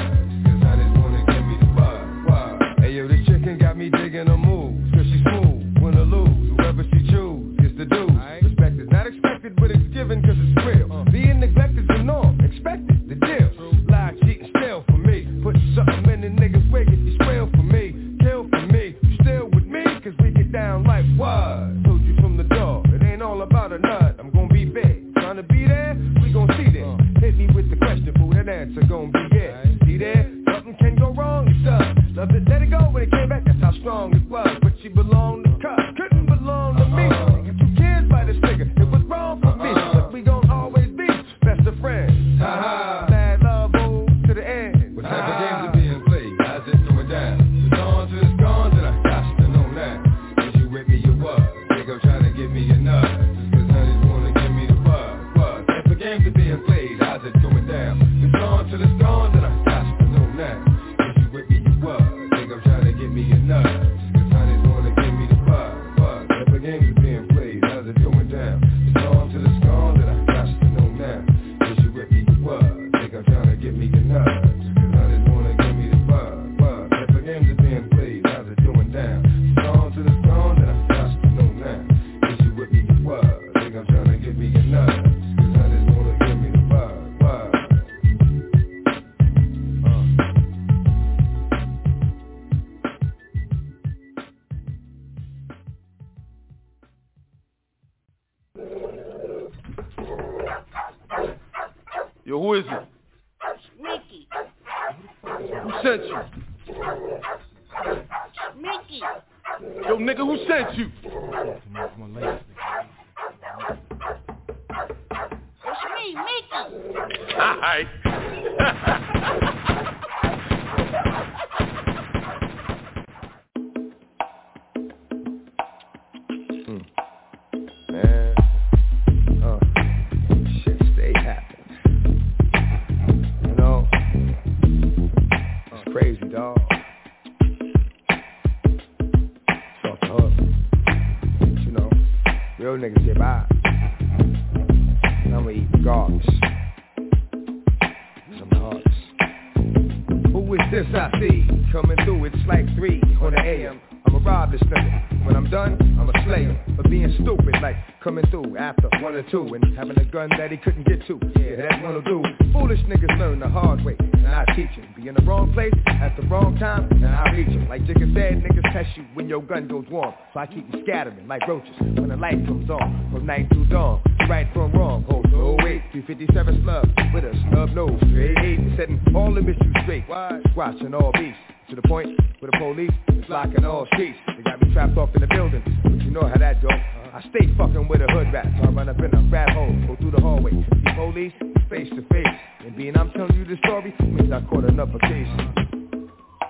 Got me digging her moves, cause she's smooth, win or lose, whoever she choose, gets the dues. Respect is not expected, but it's given cause it's real. Being neglected's the norm, expected, the deal. Lie, cheat, and steal for me. Put something in the nigga's wig if you spill for me. Kill for me, you still with me, cause we get down like what? Told you from the door, it ain't all about a nut. I'm gonna be big, trying to be there, we gon' see there. Hit me with the question, boo, that answer gon' be yeah. See there, nothing can go wrong, it does. Love to let it go when it came back, that's how strong it was. But she belonged to Cuz, couldn't belong to me. Got 2 kids by this nigga, it was wrong for me. But we gon' always be best of friends. Mad love, boo, to the end. What type of games are being played? How's it going down? It's on till it's gone, then I got to know now. Is you with me, you was. Think I'm trying to give me enough. Cause honey's wanna give me the bug. What type of games are being played? How's it going down? It's on till it's gone, then I got to know now. Think I'm trying to get me enough. Cause honey's wanna give me the bug. If the games are being played, how's it going down? It's on till it's gone, then I got to know now. Is you with me, you was. Think I'm trying to get me enough. Cause honey's wanna give me the bug. If the games are being played, how's it going down? It's on till it's gone, then I got to know now. Is you with me, you was. Think I'm trying to get me enough. Cause honey's wanna give me the bug. Yo, who is it? Mickey. Who sent you? Mickey. Yo, nigga, who sent you? It's me, Mickey. Alright. Man, shit stay happening. You know, it's crazy, dog. It's off the hook. You know, real niggas get by. And I'ma eat regardless. Some hearts. Who is this I see? Coming through, it's like 3 on the AM. I'ma rob this nigga. When I'm done, I'ma slay him. For being stupid, like coming through after 1 or 2 and having a gun that he couldn't get to. Yeah, that one'll do. Foolish niggas learn the hard way, and I teach him. Be in the wrong place at the wrong time, and I reach him. Like Jigga said, niggas test you when your gun goes warm. So I keep them scattering like roaches when the light comes on. From night to dawn, right from wrong. Hold no wait, 357 slug with a snub nose. Straight 8, setting all the issues straight. Squashing all beasts. To the point where the police is locking all streets. They got me trapped off in the building, but you know how that go. I stay fucking with a hood rat, so I run up in a rat hole, go through the hallway, see police face to face. And being I'm telling you this story means I caught enough occasion.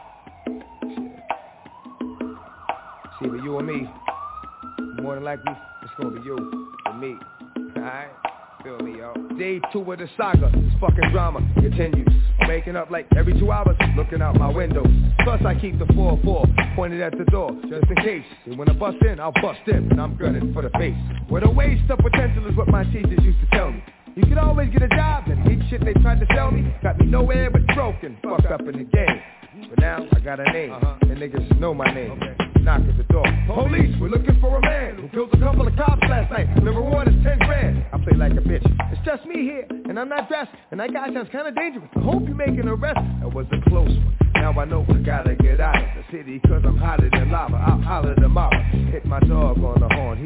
See, but you and me, more than likely, it's gonna be you and me. Alright? Feel me, yo. Day 2 of the saga, this fucking drama continues. I'm waking up like every 2 hours, looking out my window. Plus I keep the 4-4 pointed at the door, just in case. And when I bust in, I'll bust in, and I'm gunning for the face. Where the waste of potential is what my teachers used to tell me. You could always get a job, and eat shit they tried to sell me. Got me nowhere but broken, fucked up in the game. But now I got a name, and niggas know my name. Knock at the door. Police, we're looking for a man who killed a couple of cops last night. The reward is 10 grand. I play like a bitch. It's just me here, and I'm not dressed. And that guy sounds kinda dangerous. I hope you make an arrest. That was a close one. Now I know I gotta get out of the city, cause I'm hotter than lava. I'll holler tomorrow. Hit my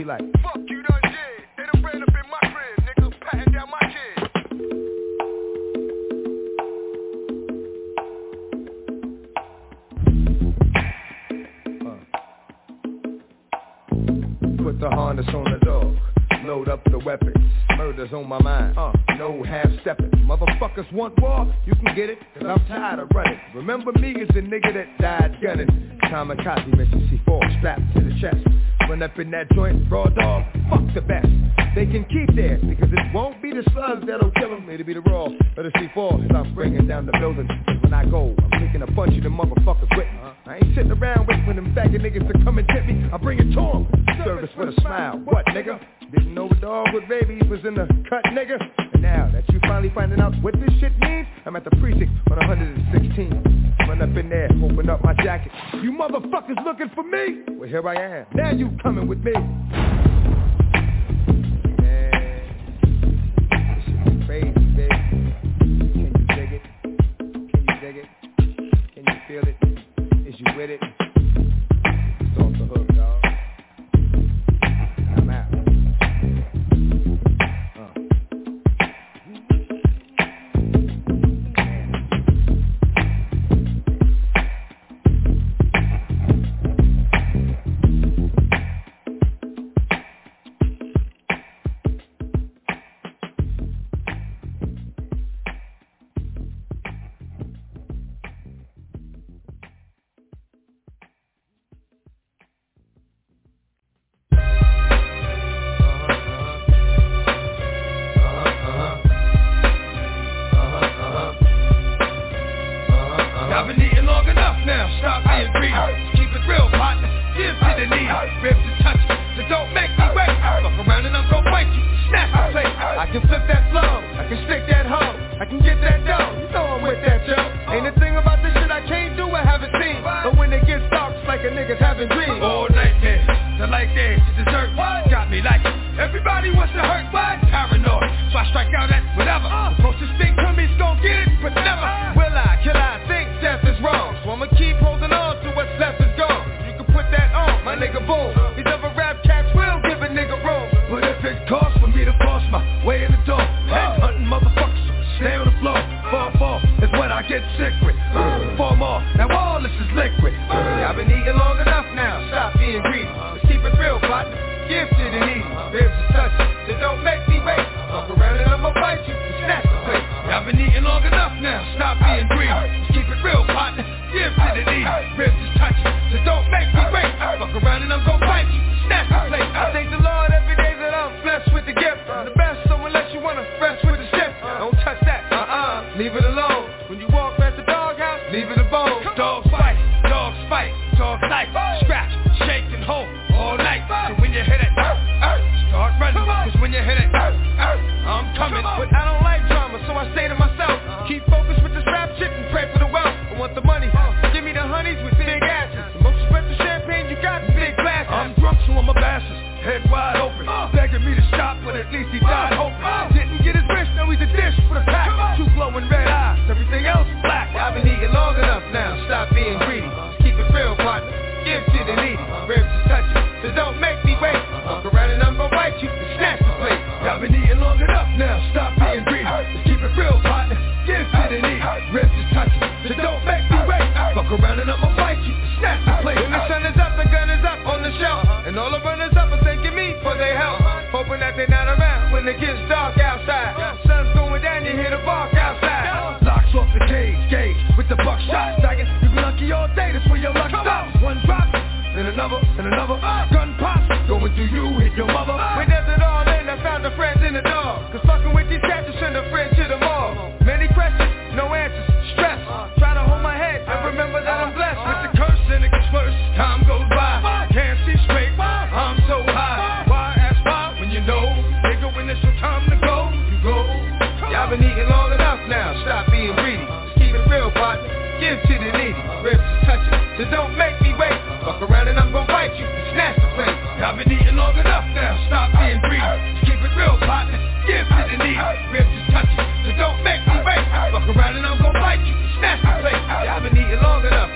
like, fuck you done did. They done ran up in my crib, nigga, patting down my kid. Put the harness on the dog, load up the weapons. Murder's on my mind, no half-stepping. Motherfuckers want war, you can get it, cause I'm tired of running. Remember me as the nigga that died gunning. Kamikaze mission C4 strapped to the chest. Run up in that joint, raw dog, fuck the best. They can keep theirs, because it won't be the slugs that'll kill them. It'll be the raw, or the C4 as I'm bringing down the building. Cause when I go, I'm taking a bunch of them motherfuckers with me. I ain't sitting around waiting for them faggot niggas to come and tip me. I bring it to them. Service with a smile. What, nigga? Didn't know a dog with rabies was in the cut, nigga. And now that you finally finding out what this shit means, I'm at the precinct on 116. Run up in there, open up my jacket. You motherfuckers looking for me? Well, here I am. Now you coming with me. Man, this shit is crazy, baby. Can you dig it? Can you dig it? Can you feel it? Is you with it? It's off the hook, dog. I'm out.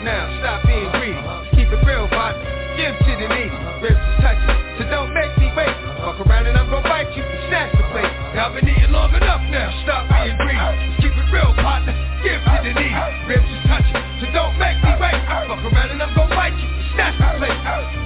Give to the needy, ribs to touch it, so don't make me wait. so don't make me wait. Fuck around and I'm gon' bite you, snatch the plate.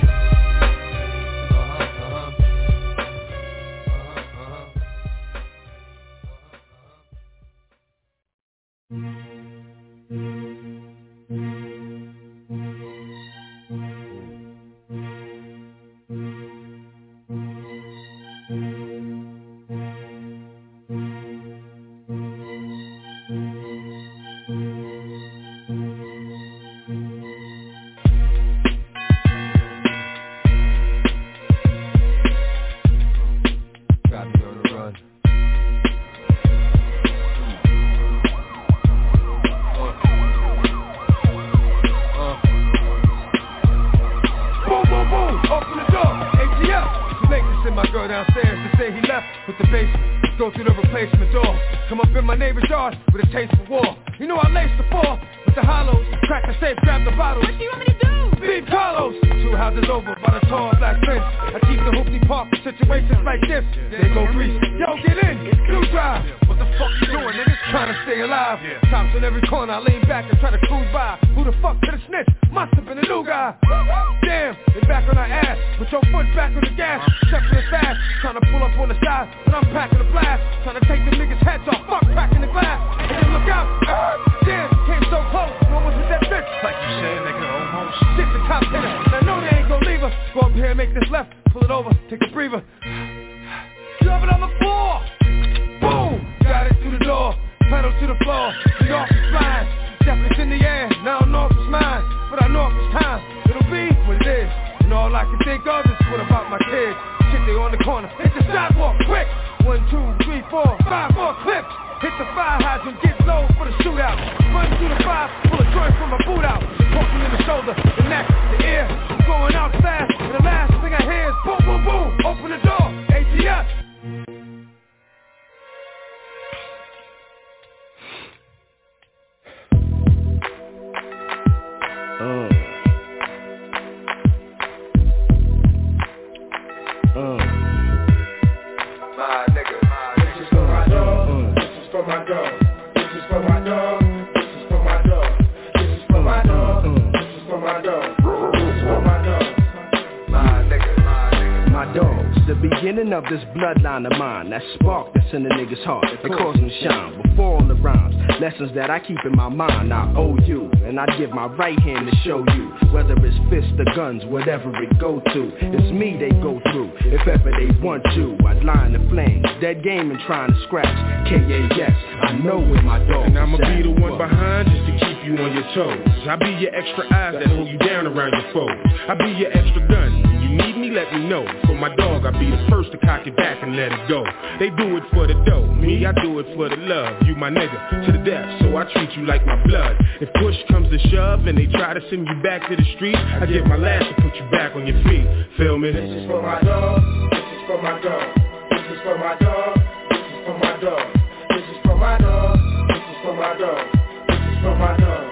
Of this bloodline of mine, that spark that's in the nigga's heart, it causes me shine before all the rhymes, lessons that I keep in my mind. I owe you, and I give my right hand to show you, whether it's fists or guns, whatever it go to, it's me they go through. If ever they want you, I'd line the flames, dead game and trying to scratch. K.A.S. I know where my dog and I'ma is be the one behind just to keep you on your toes. I'll be your extra eyes that hold you down around your foes. I'll be your extra gun. You need me, let me know. For my dog, I'll be the first to cock it back and let it go. They do it for the dough, me, I do it for the love. You my nigga, to the death, so I treat you like my blood. If push comes to shove and they try to send you back to the street, I give my last to put you back on your feet. Feel me? This is for my dog, this is for my dog. This is for my dog, this is for my dog. This is for my dog, this is for my dog. This is for my dog.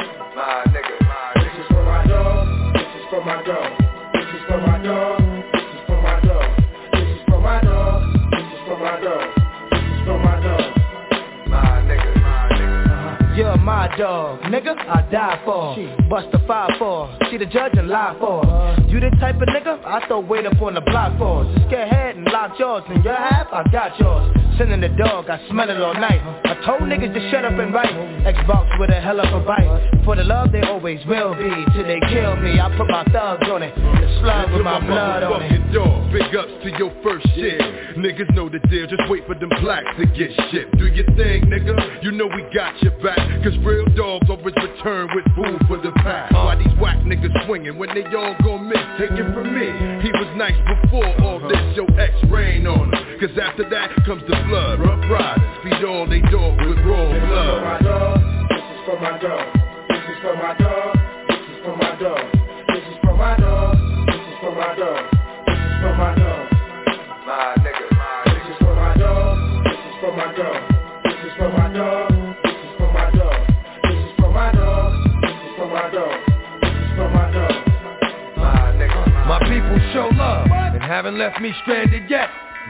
My nigga, this is for my dog, this is for my dog. This is for my dog, this is for my dog. This is for my dog, this is for my dog. This is for my dog. My nigga, you're my dog, nigga, I die for. Bust a 5-4, see the judge and lie for. You the type of nigga I throw weight up on the block for. Just get ahead and lock yours, and your half, I got yours. Sending the dog, I smell it all night. I told niggas to shut up and write. Xbox with a hell of a bite. For the love they always will be, till they kill me. I put my thugs on it, the slug with my blood on it. Dog. Big ups to your first shit. Niggas know the deal, just wait for them blacks to get shipped. Do your thing, nigga, you know we got your back. Cause real dogs always return with food for the pack. Why these whack niggas swinging when they all gon' miss? Take it from me, he was nice before all this. Your ex rain on him, cause after that comes the blood. Rough riders feed all they dog with raw blood. This is for my dog, this is for my dog. This is for my dog, this is for my dog. This is for my dog, this is for my dog. My nigga, this is for my dog, this is for my dog. This is for my dog, this is for my dog. This is for my dog, this is for my dog. This is for my dog. My nigga, my people show love and haven't left me stranded yet.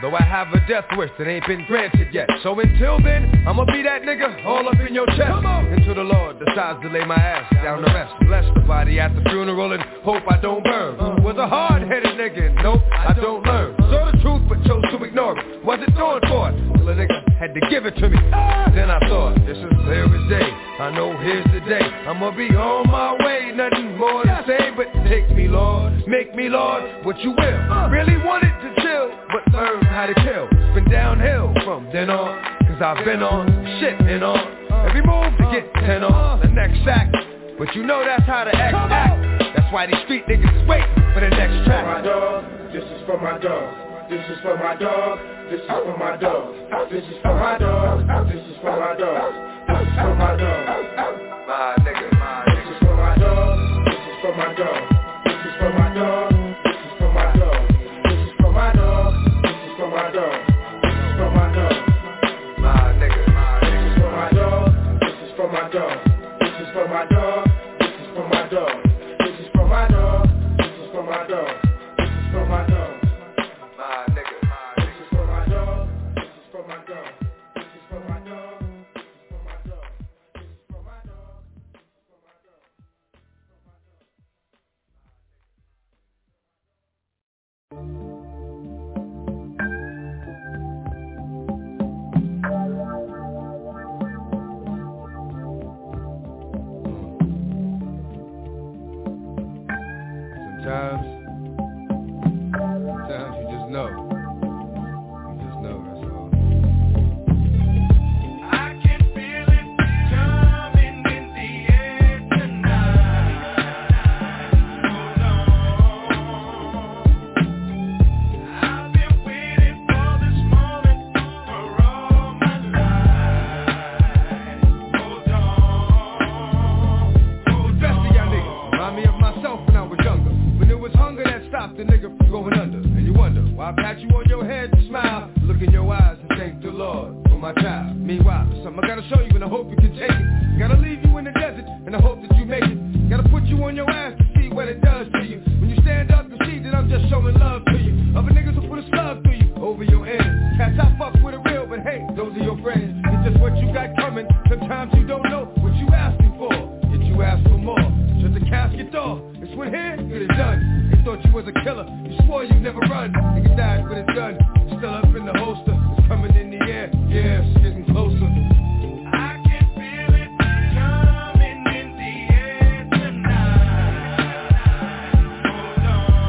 Though I have a death wish that ain't been granted yet. So until then, I'ma be that nigga all up in your chest. Until the Lord decides to lay my ass down to rest. Bless the body at the funeral and hope I don't burn. Was a hard-headed nigga and nope, I don't learn. Saw the truth but chose to ignore it. Wasn't doing for it till a nigga had to give it to me. Then I thought, this is clear as day. I know here's the day. I'ma be on my way. Nothing more to say but take me, Lord. Make me, Lord, what you will. Really wanted to chill, but learn how to kill. It's been downhill from then on, cause I've been on shit and on. Every move to get 10 on the next sack. But you know that's how the X act. That's why these street niggas is waiting for the next track. My dog, this is for my dog. This is for my dog. This is for my dog. This is for my dog. This is for my dog. This is for my dog. My nigga, this is for my dog. This is for my dog. This is for my dog. This is for my dog. This is for my dog. This is for my dog. This is for my dog. My nigga, this is for my dog. This is for my dog. This is for my dog. This is for my dog. This is for my dog. This is for my dog. This is for my dog. My nigga, this is for my dog. This is for my dog. This is for my dog. This is for my dog. This is for my dog. Sometimes you just know. You just know, that's all. I can feel it coming in the air tonight. Hold on. I've been waiting for this moment for all my life. Hold on. Best of y'all niggas remind me of myself when I was younger. When it was hunger that stopped the nigga from going under. And you wonder why I pat you on your head and smile. Look in your eyes and thank the Lord for my child. Meanwhile, there's something I gotta show you and I hope you can take it. Gotta leave you in the desert and I hope that you make it. Gotta put you on your ass to see what it does to you. When you stand up, you see that I'm just showing love to you. Other niggas will put a slug through you over your end. Cats I fuck with a real, but hey, those are your friends. It's just what you got coming. Sometimes you don't know what you asking for. Yet you ask for more. Shut the casket off. It's when here, get it done. They thought you was a killer. You swore you'd never run. Nigga died with his gun. Still up in the holster. It's coming in the air. Yeah, it's getting closer. I can feel it coming in the air tonight. Hold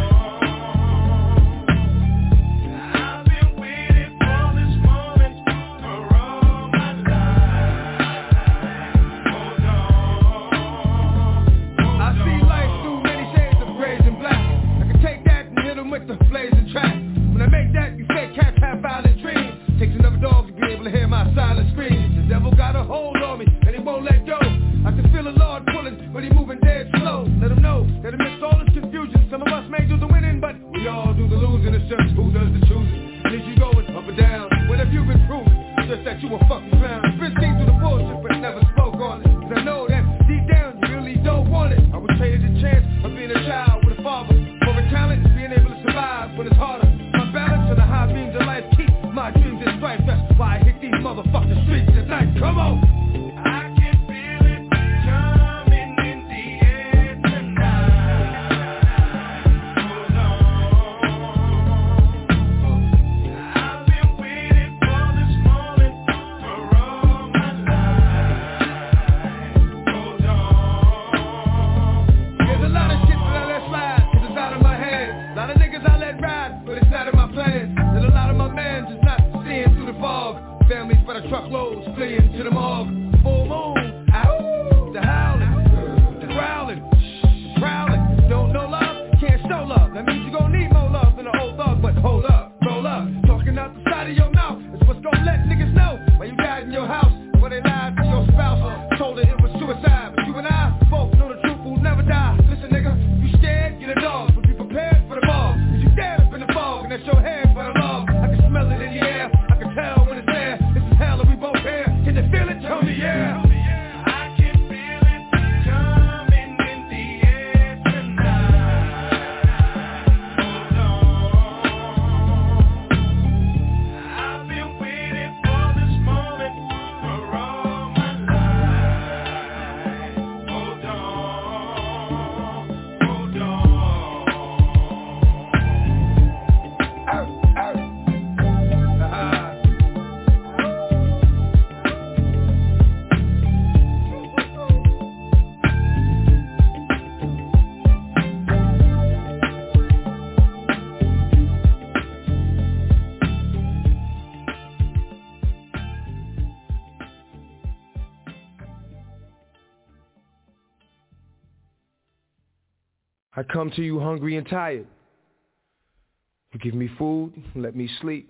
on. I've been waiting for this moment for all my life. Hold on. I see life through many shades of grays and black. I can take that and hit 'em with the blazing track. When I make that, you fake cats have violent dreams. Takes another dog to be able to hear my silent screams. The devil got a hold on me, and he won't let go. I can feel the Lord pulling, but he moving dead slow. Let him know that amidst all this confusion, some of us may do the winning, but we all do the losing. It's just who does the choosing. Is you going up or down? What have you been proving? Just that you a fucking clown. Been seen through the bullshit, but never spoke on it. 'Cause I know that deep down, you really don't want it. I would trade the chance of being a child with a father. For a talent, being able to survive when it's harder. My balance to the high beams of life keep my dreams in strife. That's why I hit these motherfucking streets at night. Come on! I can feel it coming in the air tonight. Hold on. I've been waiting for this moment for all my life. Hold on. There's a lot of I come to you hungry and tired. You give me food, let me sleep.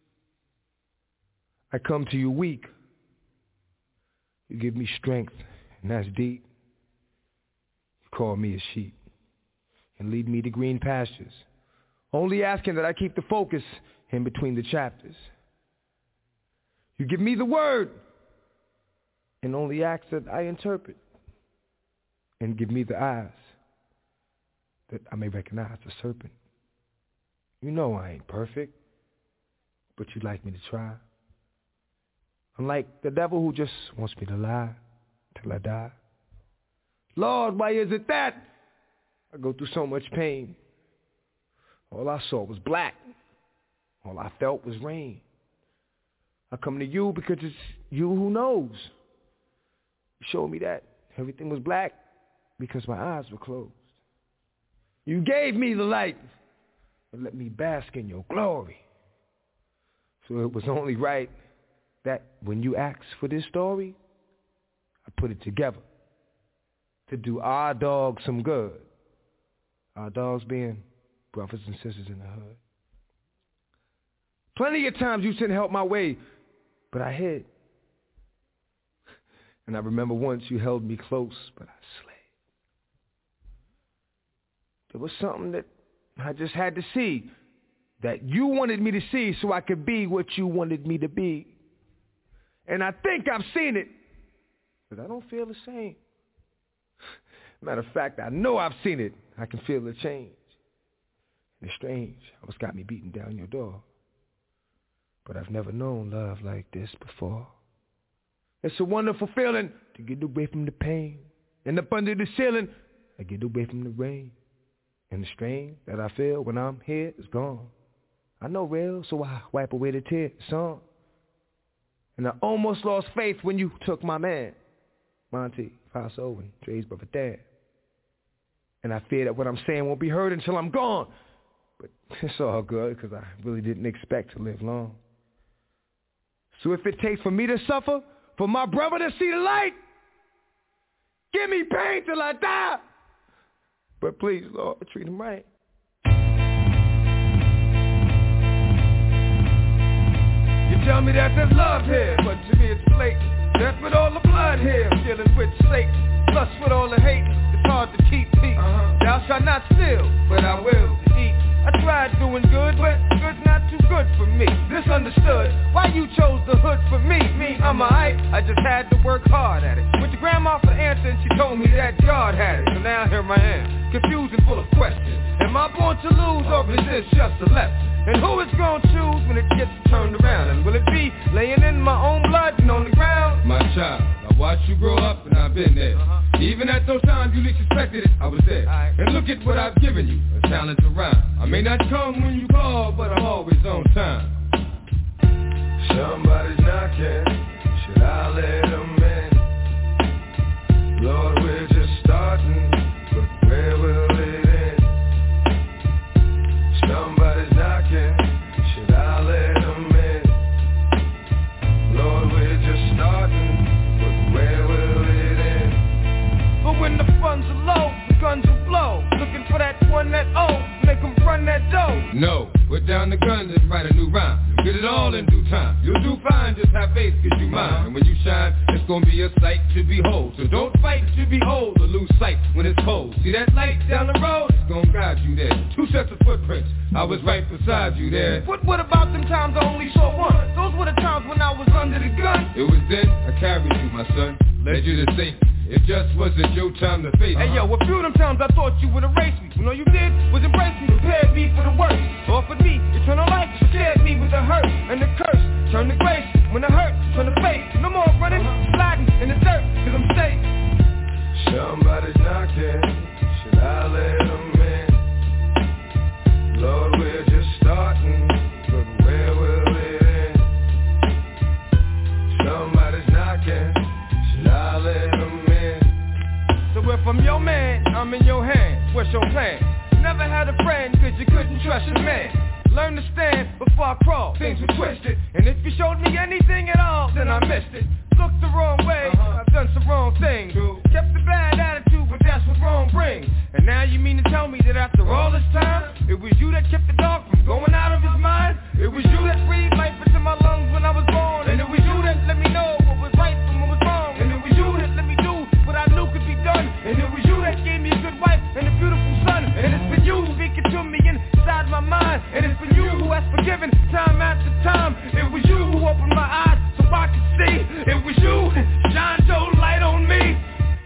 I come to you weak. You give me strength, and that's deep. You call me a sheep and lead me to green pastures, only asking that I keep the focus in between the chapters. You give me the word and only ask that I interpret, and give me the eyes that I may recognize the serpent. You know I ain't perfect, but you'd like me to try. Unlike the devil who just wants me to lie till I die. Lord, why is it that I go through so much pain? All I saw was black. All I felt was rain. I come to you because it's you who knows. You showed me that everything was black because my eyes were closed. You gave me the light and let me bask in your glory. So it was only right that when you asked for this story, I put it together to do our dogs some good. Our dogs being brothers and sisters in the hood. Plenty of times you sent help my way, but I hid. And I remember once you held me close, but I slid. There was something that I just had to see, that you wanted me to see so I could be what you wanted me to be. And I think I've seen it, but I don't feel the same. Matter of fact, I know I've seen it. I can feel the change. And it's strange how it's got me beating down your door. But I've never known love like this before. It's a wonderful feeling to get away from the pain. And up under the ceiling, I get away from the rain. And the strain that I feel when I'm here is gone. I know real, so I wipe away the tears. Song. And I almost lost faith when you took my man, Monty, Paso, and Dre's brother Dan. And I fear that what I'm saying won't be heard until I'm gone. But it's all good, because I really didn't expect to live long. So if it takes for me to suffer, for my brother to see the light, give me pain till I die. But please, Lord, treat him right. You tell me that there's love here, but to me it's blatant. Death with all the blood here, dealing with Satan. Plus with all the hate, it's hard to keep peace. Thou shalt not steal, but I will eat. I tried doing good, but good's not too good for me. Misunderstood, why you chose the hood for me? I'm a hype, I just had to work hard at it. Went to grandma for the answer and she told me that God had it. So now here I am, confused and full of questions. Am I born to lose or is this just a lesson? And who is gonna choose when it gets turned around? And will it be laying in my own blood and on the ground? My child, I watched you grow up and I've been there. Even at those times you least expected it, I was there. And look at what I've given you, a talent to rhyme. I may not come when you call, but I'm always on time. Somebody's knocking, should I let them in? Lord, we're just starting, but where will it end? Somebody's knocking, should I let them in? Lord, we're just starting, but where will it end? But when the funds are low, the guns will blow. Looking for that one that make them run that dough. No, put down the guns and write a new rhyme. Get it all in due time. You'll do fine, just have faith, cause you mine. And when you shine, it's gonna be a sight to behold. So don't fight to behold or lose sight when it's cold. See that light down the road? It's gonna guide you there. 2 sets of footprints, I was right beside you there. What about them times I only saw one? Those were the times when I was under the gun. It was then I carried you, my son, led you to safety. It just wasn't your time to face. Hey yo, a few of them times I thought you would erase me. When all you did was embrace me, prepared me for the worst. Offered me eternal life, scared me with the hurt and the curse. Turn to grace, when the hurt, turn to faith. No more running, sliding in the dirt, cause I'm safe. Somebody's knocking, should I let them in? Lord, we're just starting, but where will it end? Somebody's knocking, should I let them in? So if I'm your man, I'm in your hands. What's your plan? Never had a friend cause you couldn't trust your man. Learn to stand before I crawl, things were twisted. And if you showed me anything at all, then I missed it. looked the wrong way. I've done some wrong things. Kept the bad attitude, but that's what wrong brings. And now you mean to tell me that after all this time, it was you that kept the dog from going out of his mind? It was you that breathed life into my lungs when I was born. And it was you that let me know what was right from what was wrong. And it was you that let me do what I knew could be done. And it was you that gave me a good wife and a beautiful son. And it's been you speaking to me inside my mind. And it's been you who has forgiven time after time. It was you who opened my eyes so I could see. It was you that shined your light on me.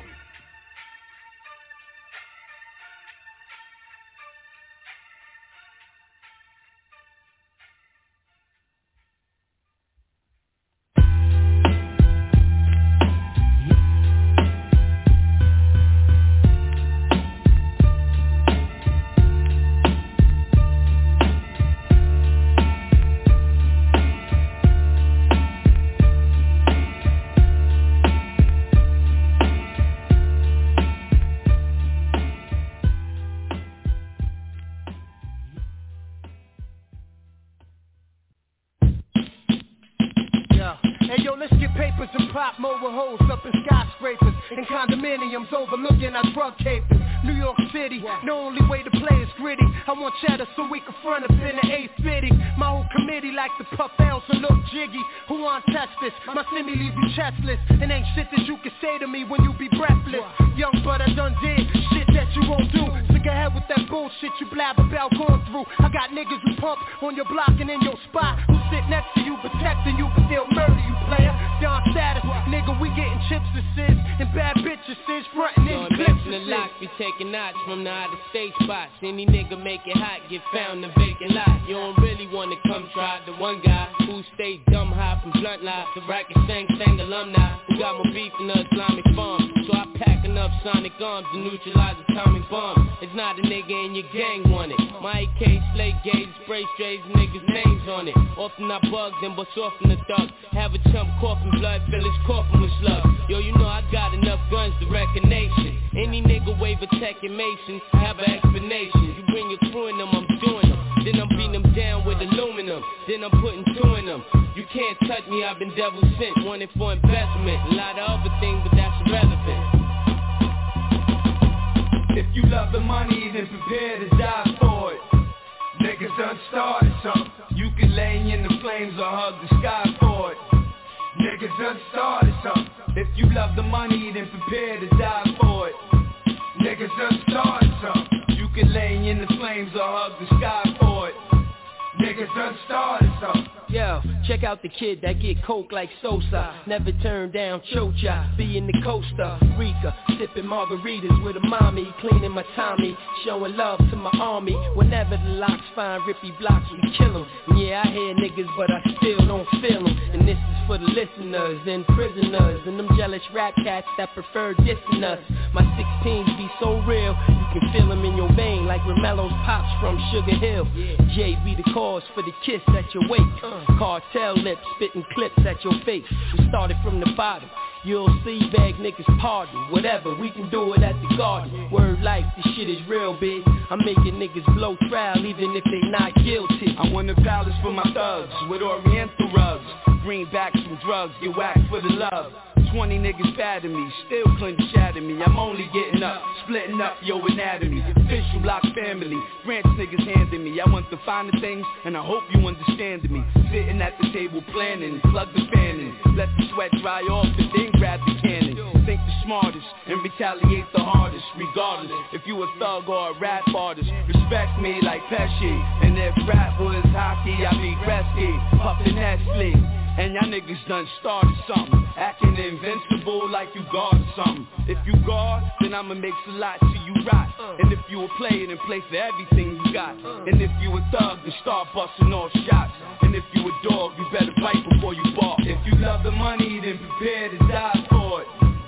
Mobile hoes up in skyscrapers and condominiums overlooking our drug capers. New York City, the only way to play is gritty. I want cheddar so we can front up in the 850. My whole committee like to puff L's and look jiggy. Who want to touch this? My semi leave you chestless. And ain't shit that you can say to me when you be breathless. Young but I done did shit that you won't do. Sick ahead with that bullshit you blab about going through. I got niggas who pump on your block and in your spot, who sit next to you protecting you but they'll murder you, player. Don status, nigga, we getting chips to sis and bad bitches sis frontin' in clips to lock be taking knots from the out of state spots. Any nigga make it hot, get found in vacant lot. You don't really wanna come try the one guy who stayed dumb high from blunt lies. The racket sang alumni who got more beef than the Islamic bomb. So I pack enough sonic arms to neutralize atomic bombs. It's not a nigga in your gang want it. My AK slate gauge, spray strays, niggas names on it. Often I bug them, but often the thug. Have a chump coughing blood, fill his coffin with slugs. Yo, you know I got enough guns to wreck a nation. Any nigga wave a tech and mason, have an explanation. You bring your crew in them, I'm doing them. Then I'm beating them down with aluminum. Then I'm putting two in them. You can't touch me, I've been devil sent. Wanted for investment, a lot of other things, but that's irrelevant. If you love the money, then prepare to die for it. Niggas done started something. You can lay in the flames or hug the sky for it. Niggas done started something. If you love the money, then prepare to die for it. Niggas done started something. You can lay in the flames or hug the sky for it. Niggas done started something. Yo, check out the kid that get coke like Sosa. Never turn down Chocha, be in the Costa Rica, sipping margaritas with a mommy, cleaning my Tommy, showing love to my army. Whenever the locks find rippy blocks, we kill them. And yeah, I hear niggas, but I still don't feel them. And this is for the listeners and prisoners and them jealous rap cats that prefer dissing us. My 16s be so real, you can feel them in your vein like Romelo's pops from Sugar Hill. JV the cause for the kiss at your wake. Cartel lips, spitting clips at your face. We started from the bottom. You'll see bag niggas pardon. Whatever, we can do it at the garden. Word life, this shit is real big. I'm making niggas blow trial even if they not guilty. I want a palace for my thugs with oriental rugs. Greenbacks from drugs, get whacked for the love. 20 niggas bad to me, still couldn't shatter me. I'm only getting up, splitting up your anatomy. Official block family, branch niggas handing me. I want the finer things, and I hope you understand me. Sitting at the table planning, plug the fan in. Let the sweat dry off and then grab the cannon. Think the smartest and retaliate the hardest. Regardless, if you a thug or a rap artist, respect me like Pesci. And if rap was hockey, I be Gretzky, puffin' Nestle. And y'all niggas done started something, acting invincible like you guard something. If you guard, then I'ma make a lot till you rot. And if you a player, then play for everything you got. And if you a thug, then start busting off shots. And if you a dog, you better bite before you bark. If you love the money, then prepare to die for it.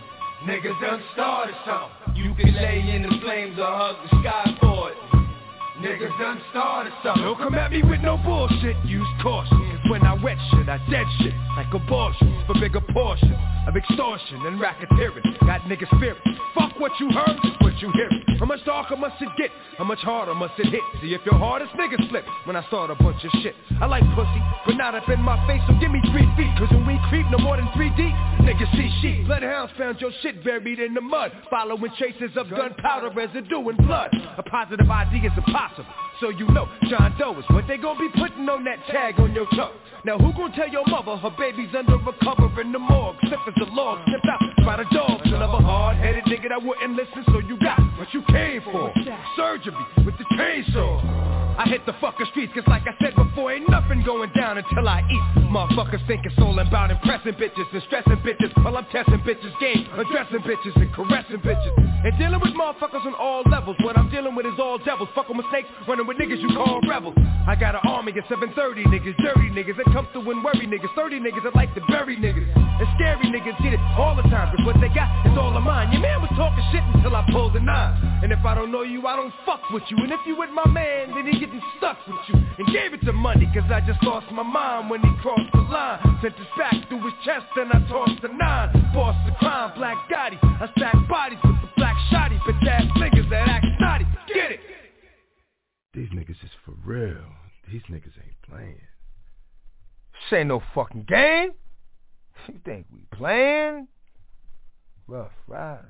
Niggas done started something. You can lay in the flames or hug the sky for it. Niggas done started something. Don't come at me with no bullshit, use caution. Cause when I wet shit, I dead shit. Like abortions for bigger portions of extortion and racketeering. Got niggas spirit. Fuck what you heard, it's what you hear. How much darker must it get? How much harder must it hit? See if your hardest niggas slip when I start a bunch of shit. I like pussy, but not up in my face, so give me 3 feet. Cause when we creep no more than 3 deep, niggas see sheep. Bloodhounds found your shit buried in the mud, following traces of gunpowder residue and blood. A positive ID is impossible, so you know John Doe is what they gon' be putting on that tag on your toe. Now who gon' tell your mother her baby's under a cover in the morgue? Sniff as the log sniffed out by the dogs. Another hard-headed nigga that wouldn't listen, so you got what you came for. Surgery with the chainsaw. I hit the fucking streets, cause like I said before, ain't nothing going down until I eat. Motherfuckers think it's all about impressing bitches and stressing bitches. While I'm testing bitches, game, addressing bitches and caressing bitches. And dealing with motherfuckers on all levels. What I'm dealing with is all devils. Fucking with snakes, running with niggas you call rebels. I got an army of 730 niggas, dirty niggas that come through and worry niggas. 30 niggas that like to bury niggas. And scary niggas get it all the time, cause what they got is all of mine. Your man was talking shit until I pulled the 9. And if I don't know you, I don't fuck with you. And if you with my man, then he getting stuck with you. And gave it to money, cause I just lost my mind when he crossed the line. Sent his back through his chest and I tossed the 9. Boss the crime, Black Gotti. I stack bodies with the black shotty. Bitch ass niggas that act snotty. Get it! These niggas is for real. These niggas ain't playing. This ain't no fucking game. You think we playing? Rough Riders.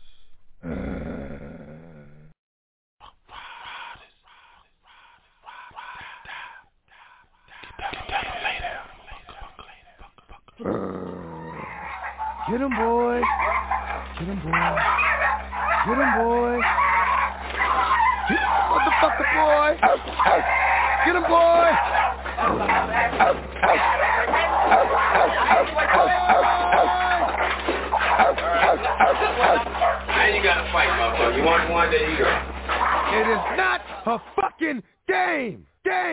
Get him, boy. Get him, boy. Get him, boy. Get him, motherfucker, boy. Get him, boy. Now you gotta fight, motherfucker. You want one, there you go. It is not a fucking game.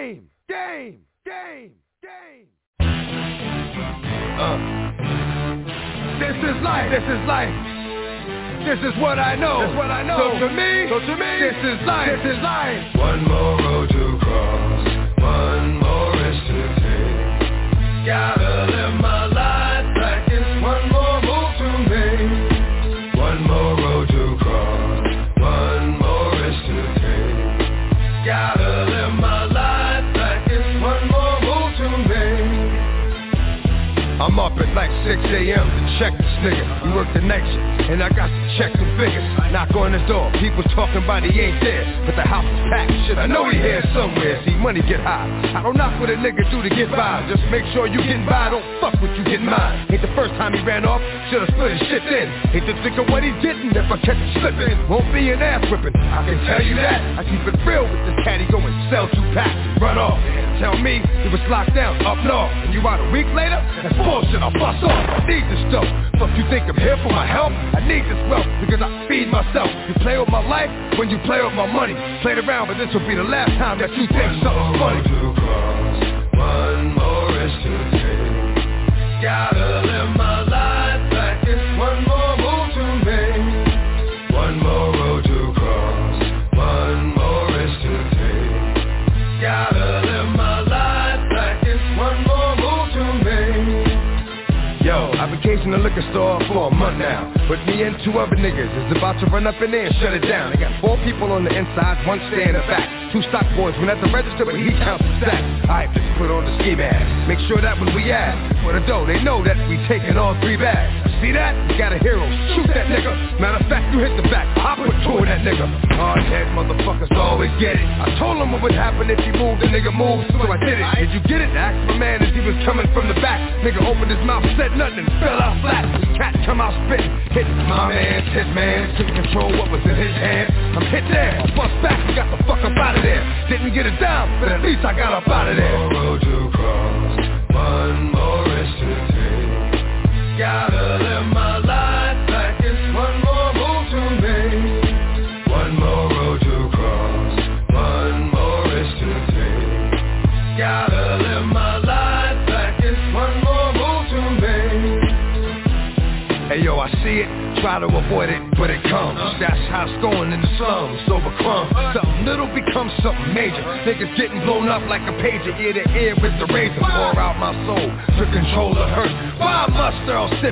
This is life. This is what I know. So to me, this is life. One more road to cross, one more risk to take. Gotta live my life back in one more move to make. One more road to cross, one more risk to take. Gotta live my life back in one more move to make. I'm up at like 6 a.m. to check this nigga. We work the night shift, and I got to check the figures. Knock on his door, people talking about he ain't there, but the house is packed. Shit, I know he here somewhere. See, money get high. I don't knock what a nigga do to get by. Just make sure you getting by, don't fuck with you getting mine. Ain't the first time he ran off, should've split his shit in. Hate to think of what he's getting if I catch him slipping. Won't be an ass whipping, I can tell you that. I keep it real with this caddy going, sell 2 packs and run off. Tell me he was locked down up north, and you out a week later? That's bullshit, I'll bust off. I need this dope. Fuck you think I'm here for my help? I need this wealth because I feed myself. You play with my life when you play with my money. Played around, but this will be the last time that you think something's funny. One more risk to take. Gotta live my life back in one more move to make. One more road to cross, one more risk to take. Gotta live my life back in one more move to make. Yo, I vacation the liquor store for a month now. But me and 2 other niggas is about to run up in there and shut it down. They got 4 people on the inside, 1 stay in the back. 2 stock boys went at the register, but he counts the stack. Alright, just put on the ski mask. Make sure that when we ask for the dough, they know that we taking all 3 bags. See that? You got a hero, shoot that nigga. Matter of fact, you hit the back, I put 2 of that nigga. Hard head motherfuckers always get it. I told him what would happen if he moved, the nigga moved, so I did it. Did you get it? Asked my man as he was coming from the back. Nigga opened his mouth, said nothing, fell out flat. This cat come out spitting, hit my man, his man, couldn't control what was in his hand. I'm hit there, I bust back, and got the fuck up out of there. Didn't get it down, but at least I got up out of there. One more road to cross, one more risk to take. Gotta live my life back in one more move to make. One more road to cross, one more risk to take. Gotta live my life back in one more move to make. Hey yo, I see it, try to avoid it, but it comes. That's how it's going in the slums, over crumbs. Something little becomes something major. Niggas getting blown up like a pager, ear to ear with the razor. Pour out my soul to control the hurt. Why must Earl Simmons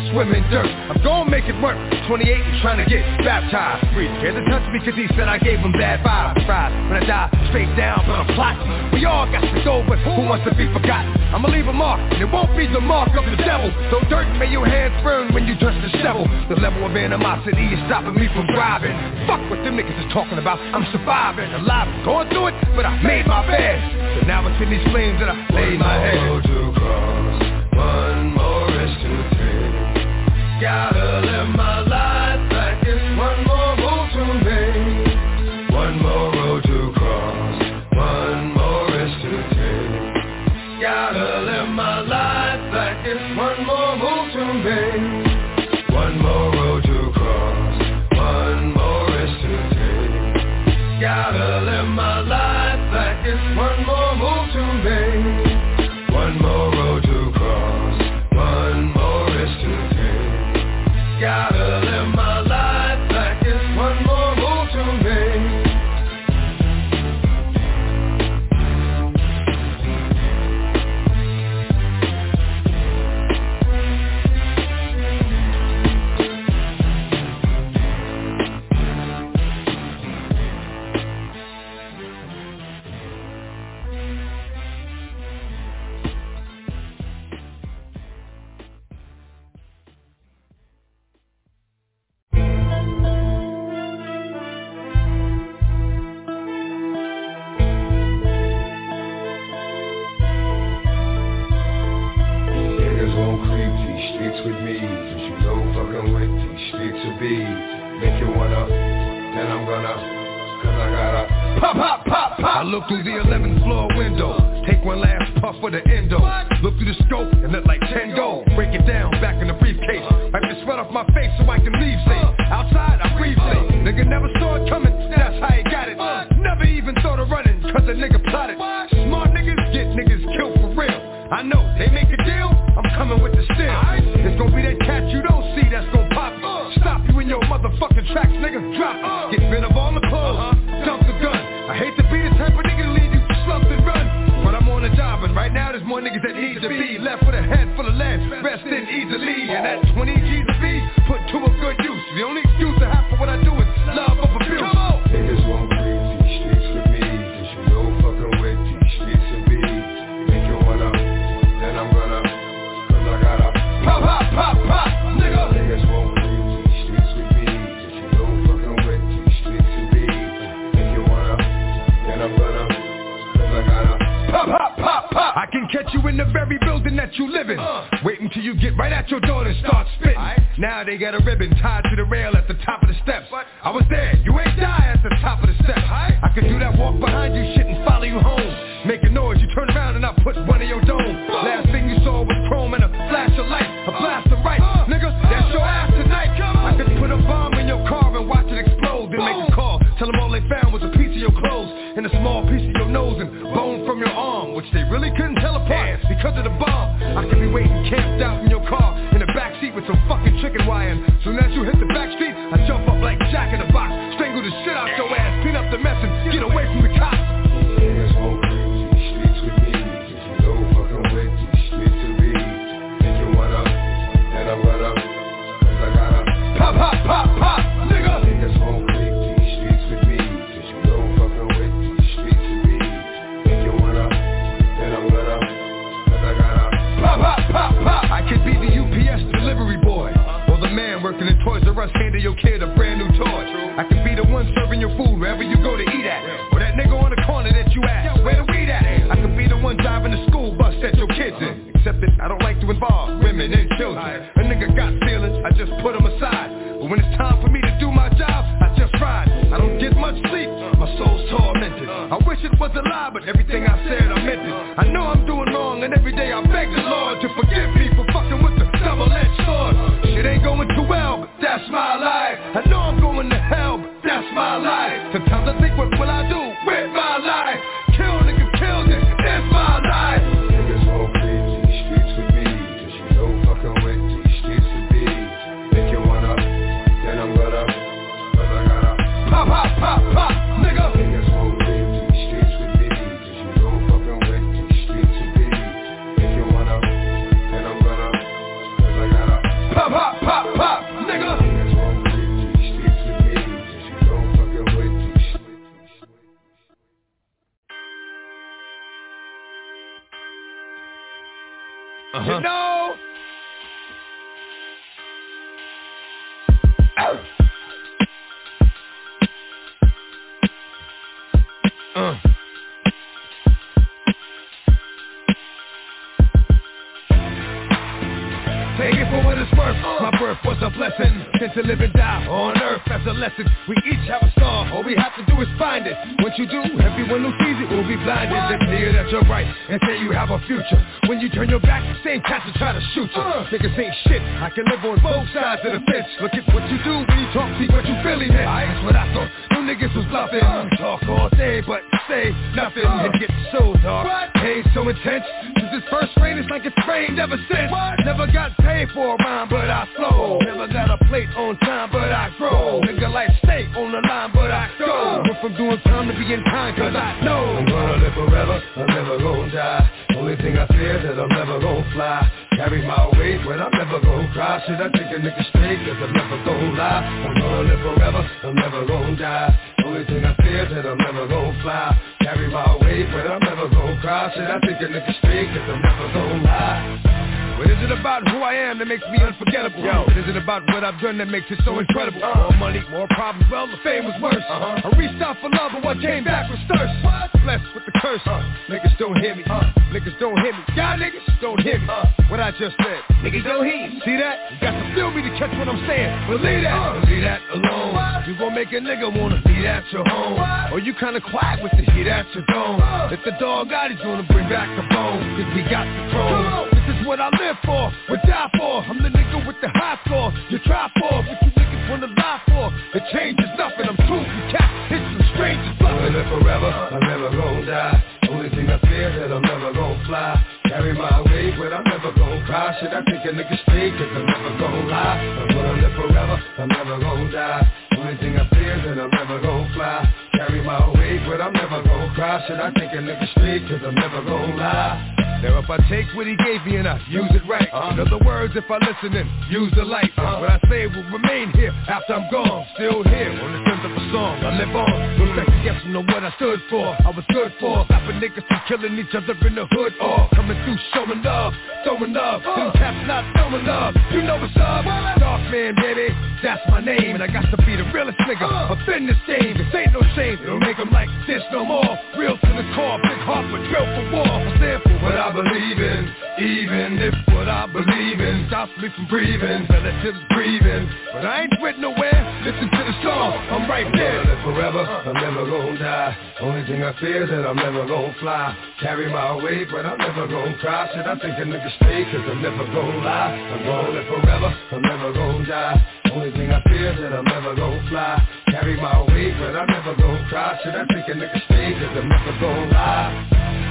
swim in dirt. I'm gonna make it work. 28 and trying to get baptized. Breathe, scared to touch me cause he said I gave him bad vibes. Fried when I die, straight down, but I'm plotting. We all got to go, but who wants to be forgotten? I'ma leave a mark, and it won't be the mark of the devil. Throw dirt and may your hands burn when you touch the shovel. The level of animosity is stopping me from driving. Fuck what them niggas is talking about. I'm surviving, alive, going through it, but I made my bed. So now it's in these flames that I laid my head. One more road to cross, one more risk to take. Gotta live my life like it's one more move to make. One more road to cross, one more risk to take. Gotta live my life like it's one more move to make. One more road to cross, one more risk to take. Gotta live my life like it's one more move to make. One more road to cross, one more risk to take. Gotta live my life like it's one more move to make. I look through the 11th floor window, take one last puff for the endo. Look through the scope and let like 10 go. Break it down, back in the briefcase. Wipe the sweat off my face so I can leave safe. Outside I breathe safe. Nigga never saw it coming, that's how he got it. Never even thought of running, cause the nigga plotted. Smart niggas get niggas killed for real. I know, they make a deal, I'm coming with the steel. It's gonna be that cat you don't see that's gonna pop you. Stop you in your motherfucking tracks, nigga, drop it. Get rid of all the clothes, dump the gun. I hate to be the type of nigga to leave you slumped and run, but I'm on the job and right now there's more niggas that need to be left with a head full of lead, resting easily. And that 20 G's a be put to a good use. The only excuse I have for what I do is love of abuse. Come on! Niggas won't leave these streets with me, cause you know fucking with these streets will be. Make you wanna, then I'm gonna, cause I gotta pop, pop, pop, pop, nigga. Niggas won't leave these streets with me, cause you know fucking with these streets will be. Make you wanna, then I'm gonna, cause I gotta pop, pop, pop, pop. I can catch you in the very building that you live in. Wait until you get right at your door and start spitting. Now they got a ribbon tied to the rail at the top of the steps. I was there, you ain't die at the top of the steps. I could do that walk behind you shit and follow you home. Make a noise, you turn around and I put one in your dome. Last thing you saw was chrome and a flash of light. A blast of right, nigga, that's your ass tonight. I could put a bomb in your car and watch it explode. Then make a call, tell them all they found was a piece of your clothes and a small piece of your nose and bone from your arm, which they really couldn't tell apart because of the bomb. I could be waiting camped out in your car in the backseat with some fucking chicken wire. Soon as you hit the back street, I jump up like Jack in the Box, strangle the shit out your ass, clean up the mess and get away from the cops. Niggas won't leave these streets with me, cause you know fucking with these streets will be. Make you wanna, then I'm gonna, cause I gotta pop, pop, pop, pop, nigga. Niggas won't leave these streets with me, cause you know fucking with these streets will be. Make you wanna, then I'm gonna, cause I gotta pop, pop, pop, pop. I could be the UPS delivery boy, or the man working in Toys R Us handing your kid a brand new toy. I could be the one serving your food wherever you go to eat at, or that nigga on the corner that you ask, where the weed at? I could be the one driving the school bus that your kids in, except that I don't like to involve women and children. A nigga got feelings, I just put them aside, but when it's time for me to do my job, I just ride. I don't get much sleep, my soul's tormented. I wish it was a lie, but everything I said I meant it. I know I'm doing wrong and every day I beg the Lord to forgive me for fucking with the double-edged sword. Shit ain't going too well, but that's my life. I know I'm going to hell, but that's my life. Sometimes I think, what will I do with my life? Kill nigga, kill this, it's my life. Niggas won't leave these streets with me, cause you know fucking with these streets will be. Make you wanna, then I'm gonna, cause I gotta pop, pop, pop, pop, nigga. Niggas won't leave these streets with me, cause you know fucking with these streets will be. Make you wanna, then I'm gonna, cause I gotta pop, pop. You know? Take it for what it's worth. My birth was a blessing. Sent to live and die on earth as a lesson. We each have a star. All we have to do is find it. Once you do, everyone who sees it will be blinded. They tell you that you're right and say you have a future. When you turn your back, the same cats will try to shoot you. Niggas ain't shit. I can live on both sides of the fence. Look at what you do when you talk, see what you really meant. That's what I thought. No niggas was bluffing. Talk all day, but say nothing. It gets so dark. Pain so intense. Since this first rain, it's like it's rained ever since. Never got paid for a rhyme, but I flow. Never got a plate on time, but I grow. Nigga like steak on the line, but I go. Went from doing time to being kind, cause I know I'm gonna live forever, I'm never gonna die. Only thing I fear that I'm never gonna fly. Carry my weight, but I'm never gonna cry. Should I take a nigga straight, cause I'm never gonna lie. I'm gonna live forever, I'm never gonna die. Only thing I fear that I'm never gonna fly. Carry my weight, but I'm never gonna cry. Should I take a nigga straight, cause I'm never gonna lie. What is it about who I am that makes me unforgettable? What is it about what I've done that makes it so incredible? More money, more problems, well the fame was worse. I reached out for love, but what came back was thirst. Blessed with the curse. Niggas don't hear me. Niggas don't hear me. Y'all niggas don't hear me. What I just said. Niggas don't hear me. See that? You got to feel me to catch what I'm saying. Believe that. Leave that alone. You gon' make a nigga wanna be at your home. Or you kinda quiet with the heat at your dome. If the dog got it, gonna bring back the bone. Cause we got the chrome. This is what I live for, would die for. I'm the nigga with the high score. You try for, but you niggas wanna lie for. The change is nothing, I'm true. You cat, hit some strangers. I'm gonna live forever, I'm never gonna die. Only thing I fear that I'm never gonna fly. Carry my weight, but I'm never gonna cry. Should I take a nigga straight, cause I'm never gonna lie. I'm gonna live forever, I'm never gonna die. Only thing I fear that I'm never gonna fly. Carry my weight, but I'm never gonna cry. Should I take a nigga straight, cause I'm never gonna lie. Now if I take what he gave me and I use it right, in other words, if I listen and use the light, what I say will remain here after I'm gone. Still here on the terms of a song, I live on. No second guessing on what I stood for, I was good for. Stopping niggas from killing each other in the hood, or coming through showing love, throwing love. Them cats not throwing love, you know what's up. Dark man, baby, that's my name. And I got to be the realest nigga up in this game. This ain't no shame, they don't make them like this no more. Real to the core, big heart but built for war. I stand for what I believe in, even if what I believe in stops me from breathing, relatives grieving. But I ain't quit nowhere, listen to the song, I'm right there. I'm gonna live forever, I'm never gonna die. Only thing I fear is that I'm never gonna fly. Carry my weight, but I'm never gonna cry. Should I take a nigga straight, cause I'm never gonna lie. I'm gonna live forever, I'm never gonna die. Only thing I fear is that I'm never gonna fly. Carry my weight, but I'm never gonna cry. Should I take a nigga straight, cause I'm never gonna lie.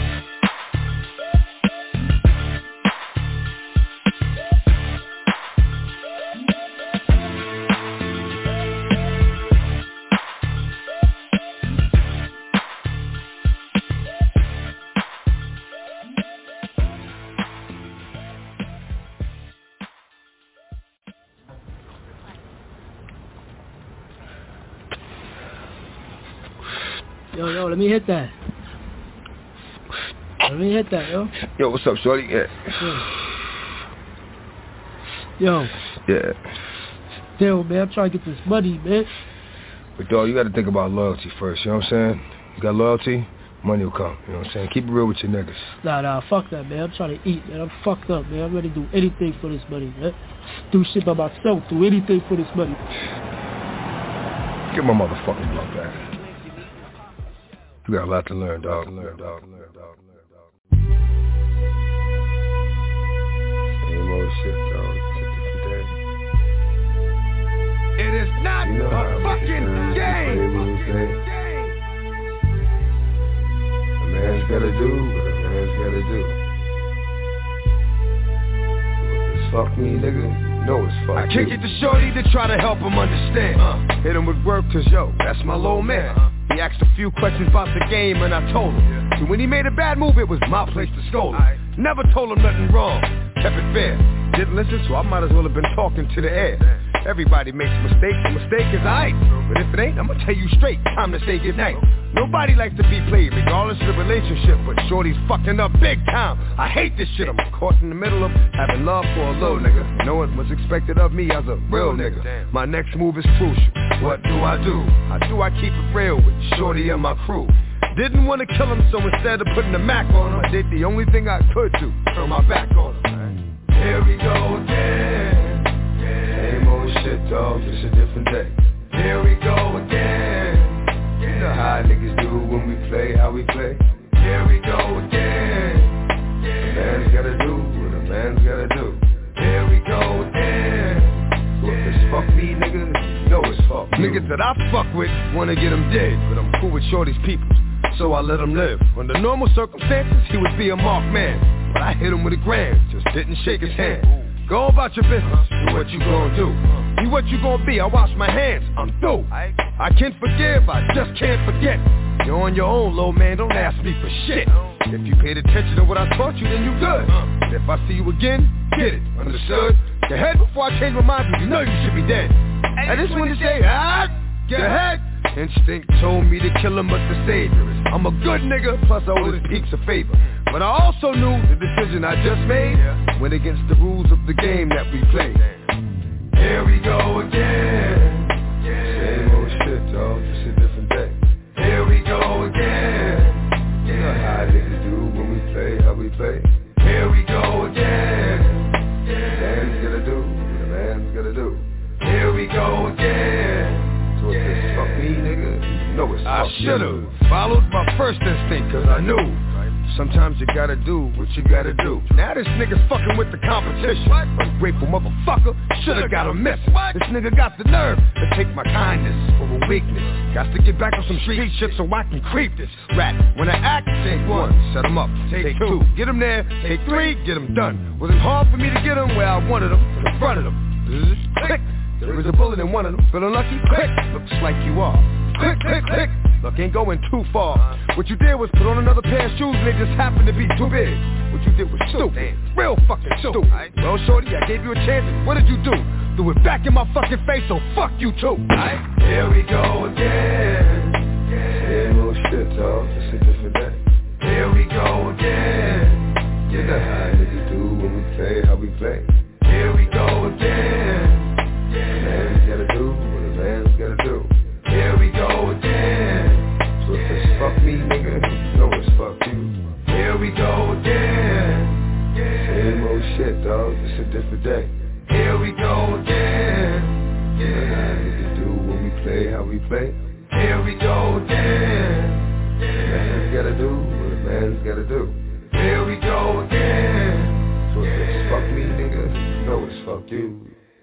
Yo, let me hit that. Let me hit that, yo. Yo, what's up, shorty? Yeah. Yo. Yeah. Damn, man, I'm trying to get this money, man. But, dog, you got to think about loyalty first, you know what I'm saying? You got loyalty, money will come, you know what I'm saying? Keep it real with your niggas. Nah, fuck that, man. I'm trying to eat, man. I'm fucked up, man. I'm ready to do anything for this money, man. Do shit by myself, do anything for this money. Get my motherfucking blood back. You got a lot to learn, dog. Same old shit, dog. It's a different day. It is not a fucking game. A man's gotta do what a man's gotta do. If it's fuck me, nigga, no, it's fuck I kick it to shorty to try to help him understand. Hit him with work, cause yo, that's my little man. He asked a few questions about the game and I told him. So when he made a bad move, it was my place to scold him. Never told him nothing wrong, kept it fair. Didn't listen, so I might as well have been talking to the air. Everybody makes mistakes, a mistake is aight. But if it ain't, I'ma tell you straight, time to say goodnight. Nobody likes to be played, regardless of the relationship, but shorty's fucking up big time. I hate this shit. I'm caught in the middle of having love for a little nigga, knowing what's expected of me as a real nigga. My next move is crucial. What do? How do I keep it real with shorty and my crew? Didn't want to kill him, so instead of putting the Mac on him, I did the only thing I could do, turn my back on him. Here we go again. Same old shit, dog, just a different day. Here we go again. You know how niggas do when we play, how we play. Here we go again. The man's gotta do what a man's gotta do. Here we go again. So if it's fuck me, nigga, you know it's fuck you. Niggas that I fuck with wanna get him dead, but I'm cool with shorty's people, so I let him live. Under normal circumstances, he would be a marked man, but I hit him with a grand, just didn't shake his hand. Go about your business, do what you gon' do. Be what you gon' be, I wash my hands, I'm through. I can forgive, I just can't forget. You're on your own, little man, don't ask me for shit. If you paid attention to what I taught you, then you good. If I see you again, get it, understood? Get ahead before I change my mind, because you know you should be dead. I just want to say, get ahead. Instinct told me to kill him, but to save him. I'm a good nigga, plus I owe his peeps a favor. But I also knew the decision I just made went against the rules of the game that we play. Here we go again. Same old shit, dog, just a different day. Here we go again. You know how niggas do when we play, how we play. Here we go again. The man's gotta do what a man's gotta do. Here we go again. So if it's fuck me, nigga, you know it's I fuck should've you. followed my first instinct, cause I knew sometimes you gotta do what you gotta do. Now this nigga's fucking with the competition. Ungrateful motherfucker, should've got a message. This nigga got the nerve to take my kindness for a weakness. Got to get back on some street shit so I can creep this rat. When I act, take one, set him up. Take two, get him there. Take three, get him done. Was it hard for me to get him where I wanted him, in front of him? Click. There was a bullet in one of them. Feeling lucky? Click. Looks like you are. Click, click, click. Look, ain't going too far. What you did was put on another pair of shoes and they just happened to be too big. What you did was stupid. Real fucking stupid. Well, shorty, I gave you a chance. What did you do? Threw it back in my fucking face, so fuck you too. Here we go again. Same old shit, dog, just a different day. Here we go again. You know how niggas do when we play, how we play. Here we go again. The man's gotta do what a man's gotta do. Here we go again. So if it's fuck me, nigga, you know it's fuck you. Here we go again. Same old shit, dog, just a different day. Here we go again. You know how niggas do when we play, how we play. Here we go again. The man's gotta do what a man's gotta do. Here we go again. So if it's fuck me, nigga, you know it's fuck you.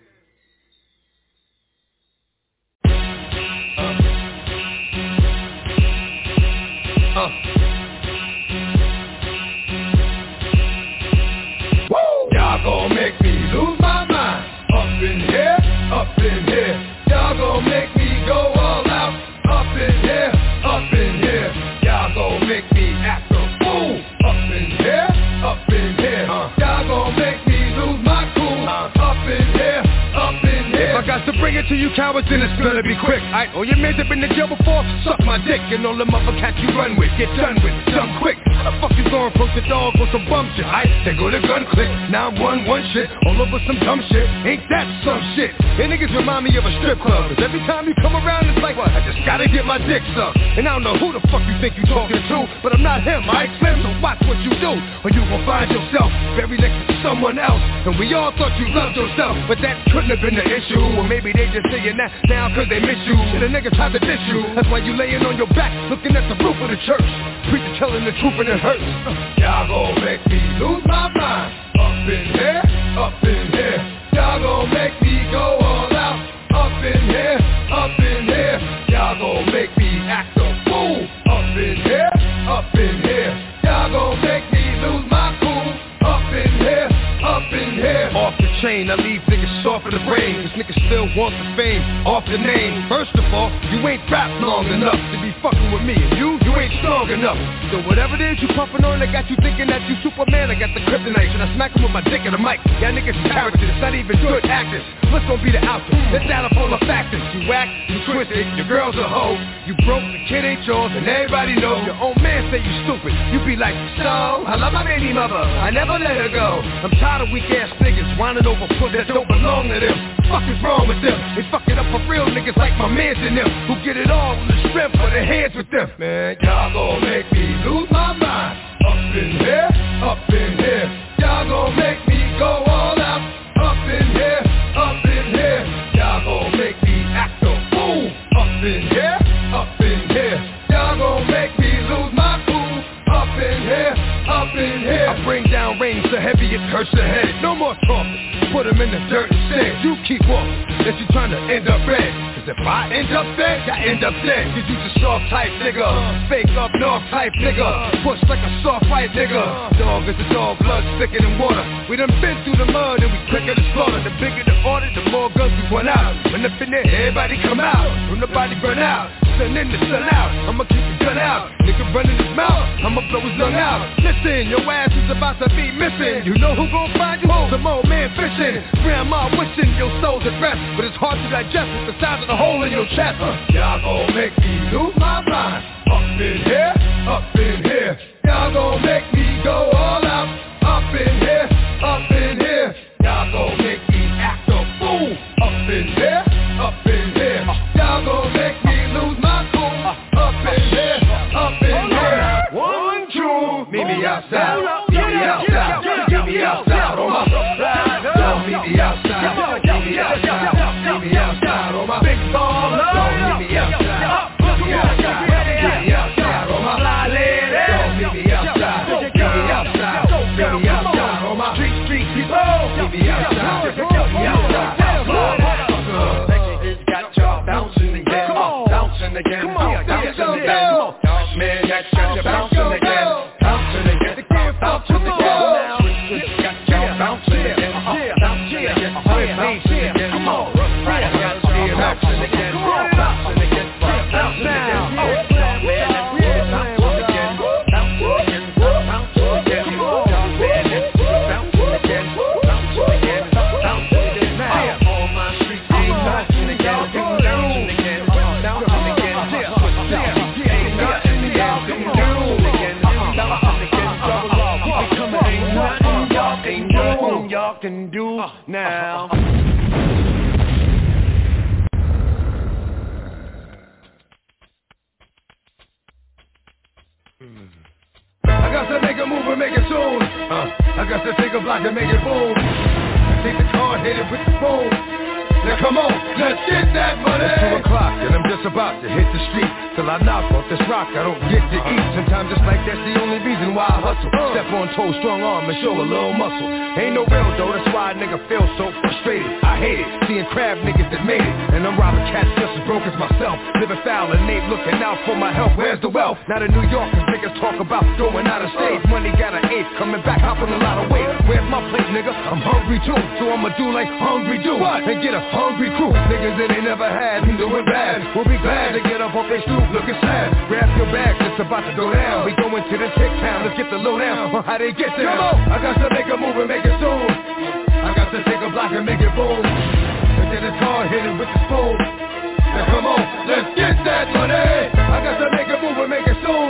Y'all gon' make me lose my mind. Up in here, up in here. Y'all gon' make me go all out. Up in here, up in here. Y'all gon' make me act a fool. Up in here, up in here. Y'all gon' make me lose my cool. Up in here, up in here. If I got to bring it to you cowards, then it's gonna be quick. All your mans have been to jail before, suck my dick. And all the motherfuckers you run with, get done with, done quick. How the fuck you gonna approach the dog with some bum shit? They go to gun click, 911 shit, all over some dumb shit. Ain't that some shit? And niggas remind me of a strip club, cause every time you come around it's like, what? I just gotta get my dick sucked. And I don't know who the fuck you think you talking to, but I'm not him, I Slim, so watch what you do, or you gon' find yourself very next to someone else. And we all thought you loved yourself, but that couldn't have been the issue. Or maybe they just saying that now cause they miss you. And the niggas tried to diss you, that's why you laying on your back, looking at the roof of the church. Preacher telling the truth and it hurts. Y'all gon' make me lose my mind. Up in here, up in here. Y'all gon' make me go all out. Up in here, up in here. Y'all gon' make me act a fool. Up in here, up in here. Y'all gon' make me lose my cool. Up in here, up in here. Off the chain, I leave niggas soft in the brain. This niggas still want the fame, off the name. First of all, you ain't rap long enough to be fucking with me. And you ain't strong enough. So whatever it is you puffin' on, that got you thinking that you Superman, I got the kryptonite. Should I smack him with my dick in the mic? Y'all niggas characters, it's not even good actors. What's gonna be the outcome? Let's add up all the factors. You whack, you twisted, your girl's a hoe. You broke, the kid ain't yours, and everybody knows. Your own man say you stupid. You be like, so, I love my baby mother, I never let her go. I'm tired of weak ass niggas whining over pussy that don't belong to them. Fuck is wrong with them? They fuck it up for real niggas like my mans and them, who get it all on the strength for their hands with them. Man, y'all gon' make me lose my mind. Up in here, up in here. Y'all gon' make me go all out. Up in here, up in here. Y'all gon' make me act a fool. Up in here, up in here. Y'all gon' make me lose my cool. Up in here, up in here. I bring down rain so heavy it hurts the head. No more talking, put them in the dirt instead. You keep walking, that you trying to end up red. If I end up dead, I end up dead. Cause you's a soft type nigga, fake up north type nigga, push like a soft white nigga. Dog is a dog, blood thicker than water. We done been through the mud and we quicker to slaughter. The bigger the order, the more guns we run out. When up in there, everybody come out. When the body burn out, sun in the sun out. I'ma keep the gun out. Nigga running his mouth, I'ma blow his lung out. Listen, your ass is about to be missing. You know who gon' find you? Some old man fishing. Grandma wishing your soul's at rest, but it's hard to digest with the size of the hole in your chest. Y'all gon' make me lose my mind. Up in here, up in here. Y'all gon' make me go all out. Up in here, up in here. Y'all gon' make me act a fool. Up in here, up in here. Y'all gon' make me lose my cool. Up in here, up in here. 1, 2, meet me outside. Meet me outside. Meet me outside on my side. Don't meet me outside. Meet me outside. Meet me outside on my big ball. Don't meet me outside. Meet me outside. Meet me outside on my fly lady. Don't meet me outside. Meet me outside. Meet me outside on my street people. Meet me outside. Meet me outside. It's got y'all bouncing again. Bouncing again. Bouncing again. Man, that got you bouncing again. Bouncing again. Bouncing again. It's got y'all bouncing again. Bouncing again. Bouncing again. Come on. Right, I got you bouncing again. Bouncing again. Bouncing again. Man, that's it. Bouncing again. Bouncing again. Bouncing again. Man, that's bouncing again. Bouncing again. Bouncing again. Now, all my streets ain't bouncing again. Bouncing again. Bouncing again. Ain't nothing y'all can do now. I got to make a move and make it soon. I got to take a block and make it boom. Take the card, hit it with the spoon. Now come on, let's get that money. It's 2 o'clock and I'm just about to hit the street. Till I knock off this rock, I don't get to eat. Sometimes it's like that's the only reason why I hustle. Step on toes, strong arm and show a little muscle. Ain't no real though, that's why a nigga feel so frustrated. I hate it, seeing crab niggas that made it. And I'm robbing cats just as broke as myself. Living foul and ain't looking out for my health. Where's the wealth? Now the New Yorkers niggas talk about going out of state. Money got an eighth, coming back, hopping a lot of weight. Where's my plate, nigga? I'm hungry too. So I'ma do like hungry do. What? And get a hungry crew. Niggas that ain't never had, doing bad. We'll be glad to get up off they stoop, looking sad. Grab your bags, it's about to go down. We going to the tick town, let's get the lowdown on how they get there. Come on, I got to make a move and make it soon. I got to take a block and make it boom. And then it's hard, hit it with the spoon. Now come on, let's get that money. I got to make a move and make it soon.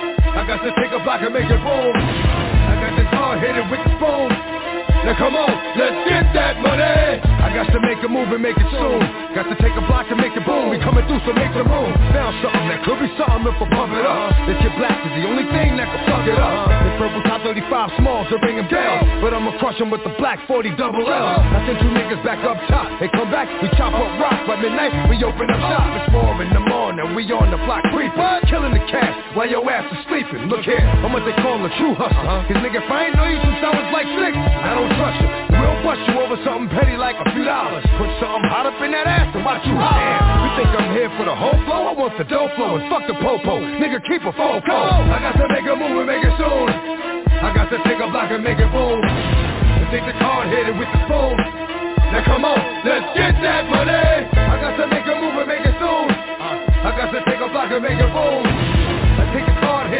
I got to take a block and make it boom. I got this hard, hit it with the spoon. Now come on, let's get that money. I got to make a move and make it soon. Got to take a block and make it boom. We coming through, so make some room. Found something that could be something if I pump it up. This kid black is the only thing that can fuck it up. The purple top 35 small, so ring him down. But I'ma crush him with the black 40 double L. I send 2 niggas back up top. They come back, we chop up rock. By midnight, we open up shop. It's 4 in the morning, we on the block creeping. Killing the cash while your ass is sleeping. Look here, I'm what they call a true hustler. Cause nigga, if I ain't know you since I was like 6, I don't trust you. We'll bust you over something petty like a few dollars. Put something hot up in that ass and watch you holler. You think I'm here for the whole flow? I want the dough flow and fuck the popo. Nigga, keep a phone call. I got to make a move and make it soon. I got to take a block and make it boom. And take the card, hit it with the spoon. Now come on, let's get that money. I got to make a move and make it soon. I got to take a block and make it boom. I take the card,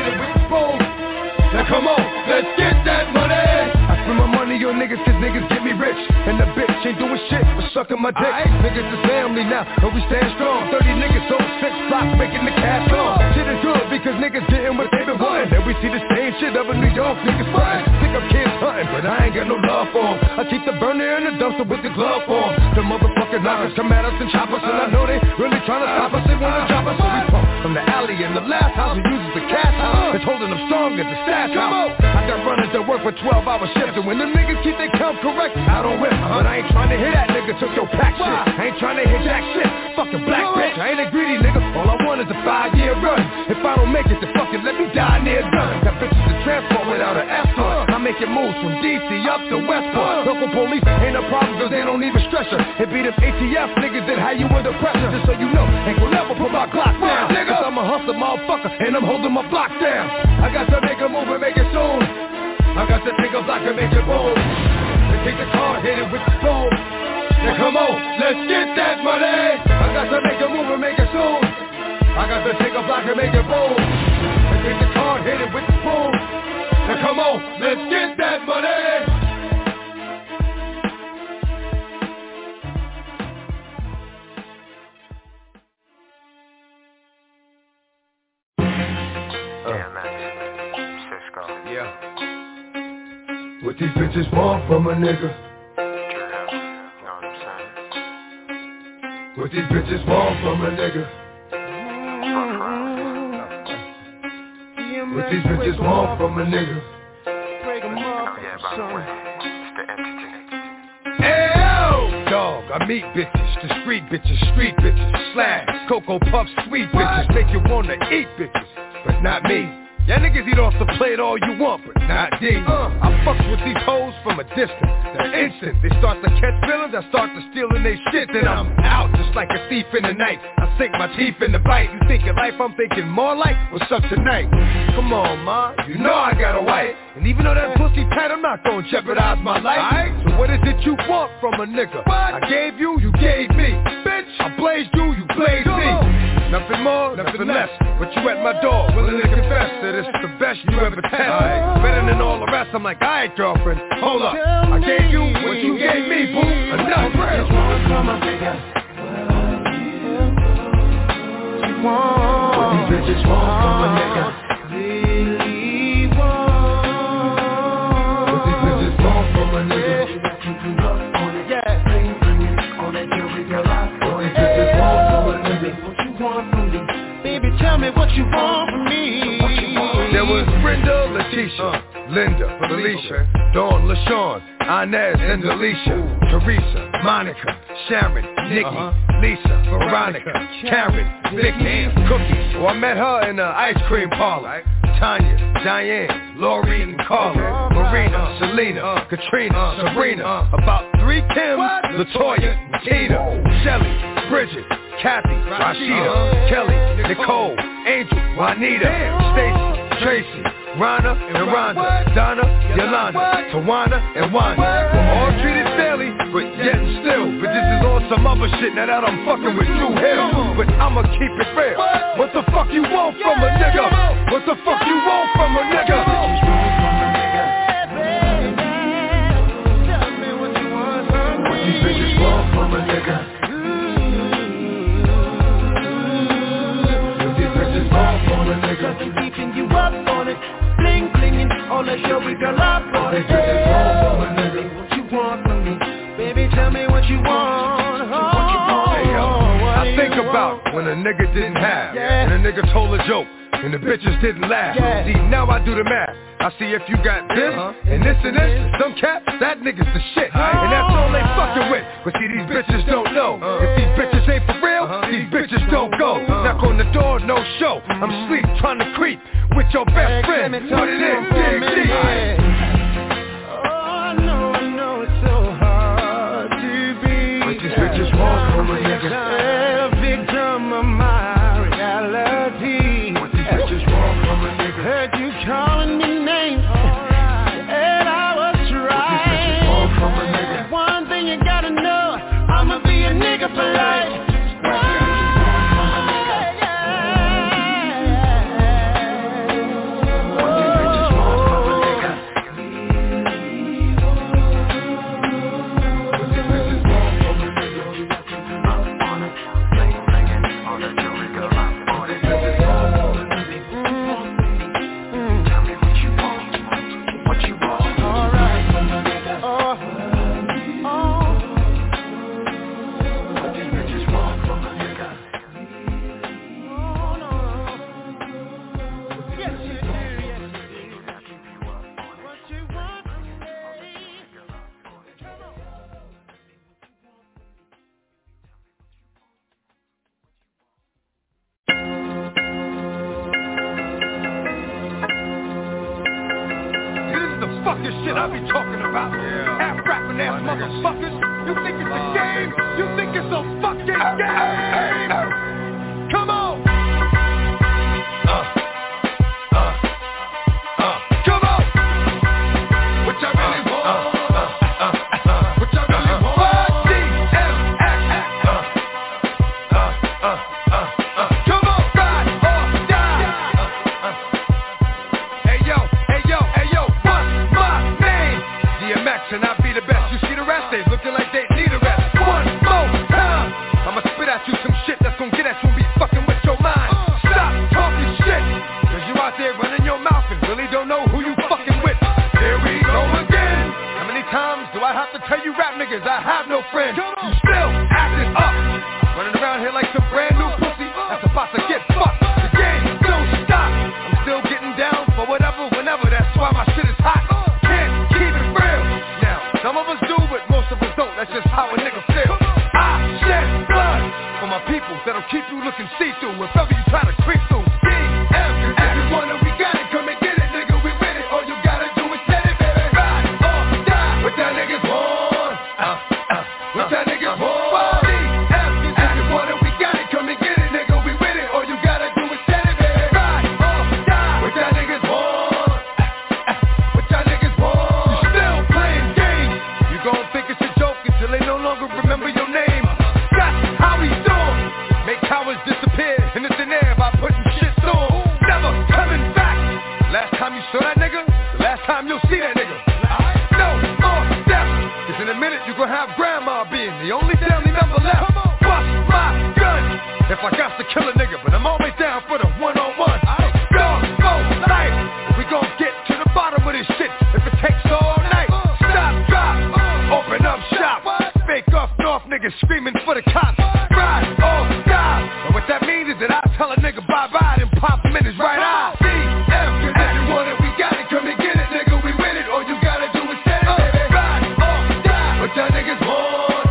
Now come on, let's get that money. I spend my money on niggas cause niggas get me rich. And the bitch ain't doing shit but sucking my dick. Niggas is family now, and we stand strong. 30 niggas on 6 blocks making the cash on. Shit is good because niggas getting what they been wanting. And we see the same shit up in New York, niggas frontin'. Pick up kids hunting, but I ain't got no love for them. I keep the burner in the dumpster with the glove for them. The motherfucking knockers come at us and chop us, and I know they really tryna stop us. They wanna drop us, so we pump from the alley in the last house and uses the cash house. It's holding them strong at the stash house. I got runners that work for 12-hour shifts, and when the niggas keep their count correct, I don't whip. But I ain't tryna hear that nigga took your pack shit. I ain't tryna hear jack shit. Fucking black bitch, I ain't a greedy nigga. All I want is a 5-year run. If I don't make it, then fucking let me die near done. Got bitches to transport without an escort. I'm making moves from DC up to Westport. Local police ain't a problem cause they don't even stress her. It be them ATF niggas that have you under pressure. Just so you know, ain't gon' never put my Glock down. Cause I'm a hustler motherfucker and I'm holding my block down. I got to make a move and make it soon. I got to take a block and make it boom. Then take the car, hit it with the spoon. Now come on, let's get that money. I got to make a move and make it soon. I got to take a block and make it boom. Then take the car, hit it with the spoon. Now come on, let's get that money. What these bitches want from a nigga? What these bitches want from a nigga? What these bitches want from a nigga? Hey, dog, I meet bitches, the street bitches, slash, Cocoa Puffs, sweet bitches, make you wanna eat bitches, but not me. Y'all niggas eat off the plate all you want, but not these. I fucks with these hoes from a distance. The instant they start to catch feelings, I start to stealing they shit. Then I'm out just like a thief in the night. I sink my teeth in the bite. You thinking life, I'm thinking more like what's up tonight. Come on, ma, you know I got a wife. And even though that pussy tight, I'm not gonna jeopardize my life. So what is it you want from a nigga? I gave you, you gave me. Bitch, I blazed you, you blazed me. Nothing more, nothing less. But you at my door, willing to confess that it's the best you ever tested. Better than all the rest. I'm like, alright, girlfriend, hold up. I gave you what you gave me, boo. Enough. What these bitches want from a nigga? Really want. What these bitches want from a nigga? Keep you up on it. Yeah. Bring it on that jewelry, girl. What these bitches want from a nigga? What you want from me? Baby, tell me what you want from me. There was Brenda, Leticia, Linda, Felicia, Dawn, LaShawn, Inez, and Alicia, Teresa, Monica, Sharon, Nikki, Lisa, Veronica, Karen, Vicky, Cookie. Well, I met her in the ice cream parlor. Tanya, Diane, Lori, and Carla, Marina, Selena, Katrina, Sabrina, about 3 Kims, LaToya, Tina, Shelly, Bridget, Kathy, Rashida, Kelly, Nicole, Angel, Juanita, Stacy, Tracy, Rhonda and Rhonda, Donna, Yolanda, Tawana and Wanda. We're all treated fairly, but yet still. But this is on some other shit now that I'm fucking with Drew Hill. But I'ma keep it real. What the fuck you want from a nigga? What the fuck you want from a nigga? What these bitches want from a nigga? What these bitches want from a nigga? Keeping you up on it. Bling blinging on that show, we got up on it. What you want from me? Baby, tell me what you want. I think about when a nigga didn't have, and a nigga told a joke, and the bitches didn't laugh. See, now I do the math. I see if you got this, and this, and some cats, that nigga's the shit. And that's all they fucking with. But see, these bitches don't know. If these bitches ain't for real, these bitches don't go. Knock on the door, no show. I'm asleep, trying to creep with your best friend. Put it in, dig deep. Oh, I know it's so hard to be. What these bitches want from a nigga? A victim of my reality. What these bitches want from a nigga? Heard you calling me names, and I was trying. One thing you gotta know, I'ma be a nigga for life. What these bitches want from a nigga? I be talking about. Half rapping ass motherfuckers. You think it's a game? You think it's a fucking game? Come on. Come on. What y'all really want? What y'all really want? DMX. Come on, ride or die. Hey yo, what's my name? DMX and I be the best. You see the rest, they looking like they need a rest. One more time, I'ma spit at you some shit that's gonna get at you and be fucking with your mind. Stop talking shit, cause you out there running your mouth and really don't know who you fucking with. There we go again. How many times do I have to tell you rap niggas I have no friends? You still acting up, running around here like some brand new pussy that's about to get fucked. The game don't stop, I'm still getting down for whatever, whenever. That's why my shit is hot. Can't keep it real. Now, some of us do, but most of us don't. That's just how a nigga feel. I shed blood for my people that'll keep you looking see-through if ever you try to creep through. DM, everyone that we got it, come and get it, nigga, we with it. All you gotta do is set it, baby. Ride or die. What that niggas want? What that niggas want? DM, everyone that we got it, come and get it, nigga, we with it. All you gotta do is set it, baby. Ride or die. What that niggas want? What that niggas want? You still playing games. You gon' think it's a joke until they no longer remember your name. That's how we do 'em. Make cowards disappear in the thin air by putting shit through 'em. Never coming back. Last time you saw that nigga, the last time you'll see that nigga. No more death. Cause in a minute you gon' have grandma being the only family member left. Bust my gun if I got to kill a nigga, but I'm always down for the one-on-one. Dog for life. We gon' get to the bottom of this shit if it takes all night. Stop, drop, open up shop. Fake off north niggas screaming for the cops. Ride or die. And what that means is that I tell a nigga bye-bye and pop him in his right eye. DM, everyone that we got it, come and get it, nigga, we with it. All you gotta do is set it, baby. Ride or die. What y'all niggas want?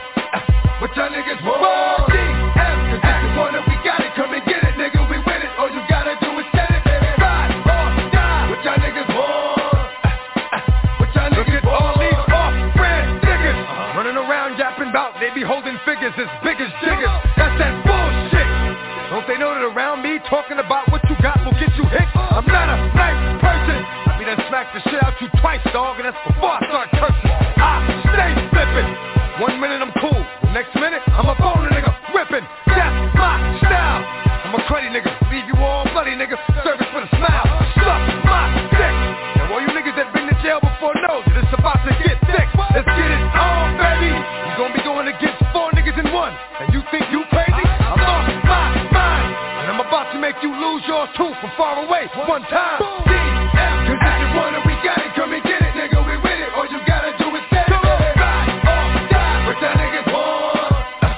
What y'all niggas want? DM, everyone that we got it, come and get it, nigga, we with it. All you gotta do is set it, baby. Ride or die. What y'all niggas want? What y'all niggas want? All these off-brand niggas running around yapping about they be holding figures as big as jiggers. That's that bullshit. Don't they know that around me talking about what you got will get you hit? I'm not a nice person. I be done smack the shit out you twice, dog, and that's before I start cursing. I stay flipping. 1 minute I'm cool, the next minute I'm a phone nigga ripping. That's my style. I'm a cruddy nigga, leave you all bloody nigga. Service with a smile. Suck my dick. Now all you niggas that been to jail before know that it's about to get thick. Let's get it on, baby. You gon' be going against 4 niggas in one, and you think you crazy? I lost my mind, and I'm about to make you lose yours too from far away one time. DM, cause everyone that we got it, come and get it, nigga, we with it. All you gotta do is set it, baby. Ride or die. What that niggas want?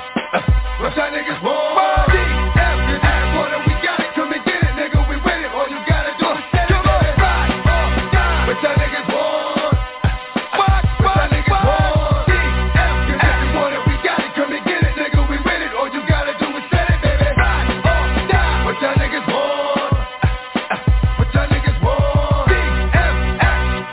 What that niggas want? DM, cause everyone that we got it, come and get it, nigga, we with it. All you gotta do is set it, baby. Ride or die. What that niggas want? What that niggas want? DM, cause everyone that we got it, come and get it, nigga, we with it. All you gotta do is set it, baby. Ride or die. What that niggas want? What that niggas want? DMX.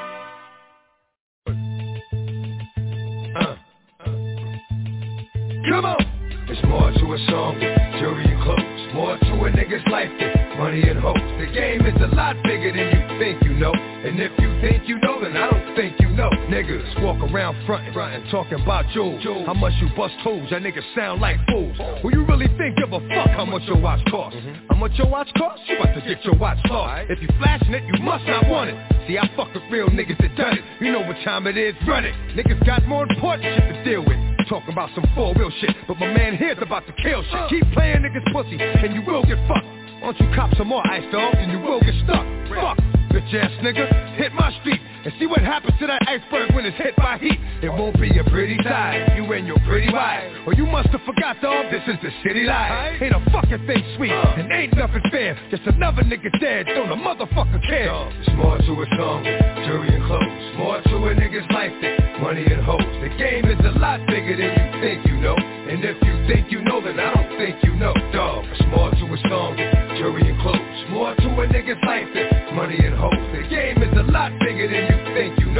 Come on. There's more to a song than jewelry and clothes. More to a nigga's life than money and hopes. The game is a lot bigger than you think you know. And if you think you know, then I don't think you know. Niggas walk around frontin' talking about jewels. How much you bust tools, that niggas sound like fools. Who you really think give a fuck how much your watch costs? How much your watch costs? You about to get your watch lost. If you flashing it, you must not want it. See, I fuck with real niggas that done it. You know what time it is, run it. Niggas got more important shit to deal with. Talking about some 4-wheel shit, but my man here's about to kill shit. Keep playing niggas pussy, and you will get fucked. Why don't you cop some more ice, dog, and you will get stuck. Fuck, bitch ass nigga, hit my street and see what happens to that iceberg when it's hit by heat. It won't be a pretty sight, you and your pretty wife. Or you must have forgot, dog, this is the city life. Ain't a fucking thing sweet, and ain't nothing fair. Just another nigga dead, don't a motherfucker care. There's more to a song than jewelry and clothes. More to a nigga's life than money and hoes. The game is a lot bigger than you think you know. And if you think you know, then I don't think you know, dog. There's more to a song than jewelry and clothes. More to a nigga's life than money and hoes. The game is a lot bigger than you think you know.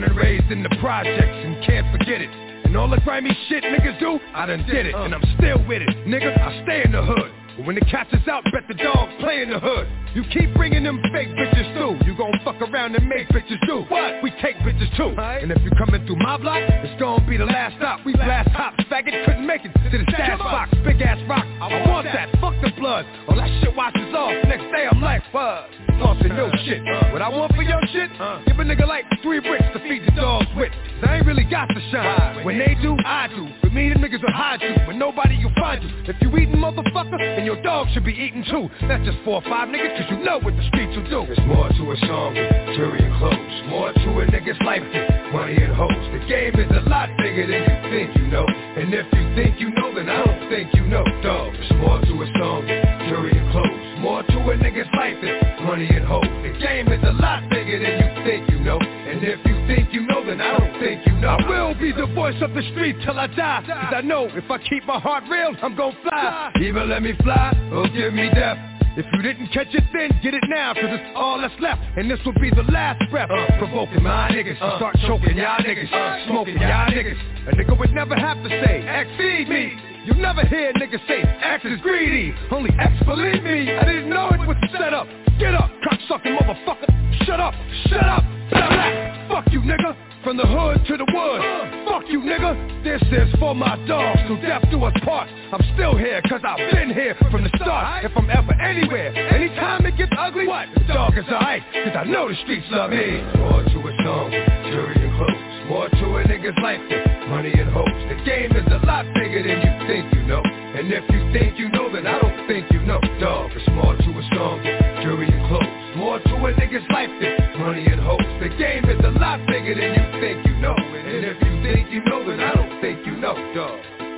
and raised in the projects and can't forget it. And all the grimy shit niggas do, I done did it, and I'm still with it. Nigga, I stay in the hood. But when the cats is out, bet the dog play in the hood. You keep bringing them fake bitches through. You gon' fuck around and make bitches do what? We take bitches too. And if you coming through my block, it's gon' be the last stop. We blast hops, faggot couldn't make it to the stash box. Big ass rock, I want that, fuck the blood. All that shit washes off, next day I'm like, what? Flossing your shit. What I want for your shit? Give a nigga like 3 bricks to feed the dogs with. Cause I ain't really got to shine. When they do, I do. For me, the niggas will hide you. When nobody will find you. If you eatin' motherfucker, then your dog should be eating too. Not just 4 or 5 niggas, cause you know what the streets will do. There's more to a song than jury and clothes. More to a nigga's life than money and hoes. The game is a lot bigger than you think you know. And if you think you know, then I don't think you know, dog. There's more to a song than jury and clothes. More to a nigga's life than money and hope. The game is a lot bigger than you think you know. And if you think you know, then I don't think you know. I will be the voice of the street till I die. Cause I know if I keep my heart real, I'm gon' fly. Either let me fly or give me death. If you didn't catch it then, get it now. Cause it's all that's left. And this will be the last breath. Provoking my niggas, start choking y'all niggas, smoking y'all niggas. A nigga would never have to say, X feed me. You never hear niggas say, X is greedy. Only X believe me. I didn't know it was set up. Get up, cocksucking motherfucker. Shut up, shut up. Blah, blah. Fuck you, nigga. From the hood to the wood. Fuck you, nigga. This is for my dogs, till death do us part. I'm still here, cause I've been here from the start. If I'm ever anywhere, anytime it gets ugly, what? The dog is alright, cause I know the streets love me. More to a song, jury and clothes. More to a nigga's life than money and hopes. The game is a lot bigger than you think you know. And if you think you know, then I don't think you know, dog. It's more to a song than jury and clothes. More to a nigga's life than money and hopes. The game is a lot bigger than you think you know. And if you think you know, then I don't think you know, dog.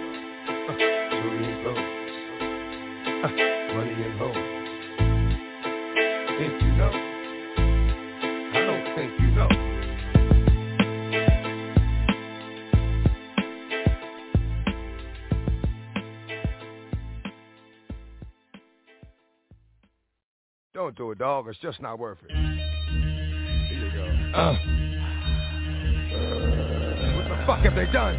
Jury and clothes. Money and hopes. Think you know? I don't think you know. Don't do it, dog. It's just not worth it. Here you go. What the fuck have they done?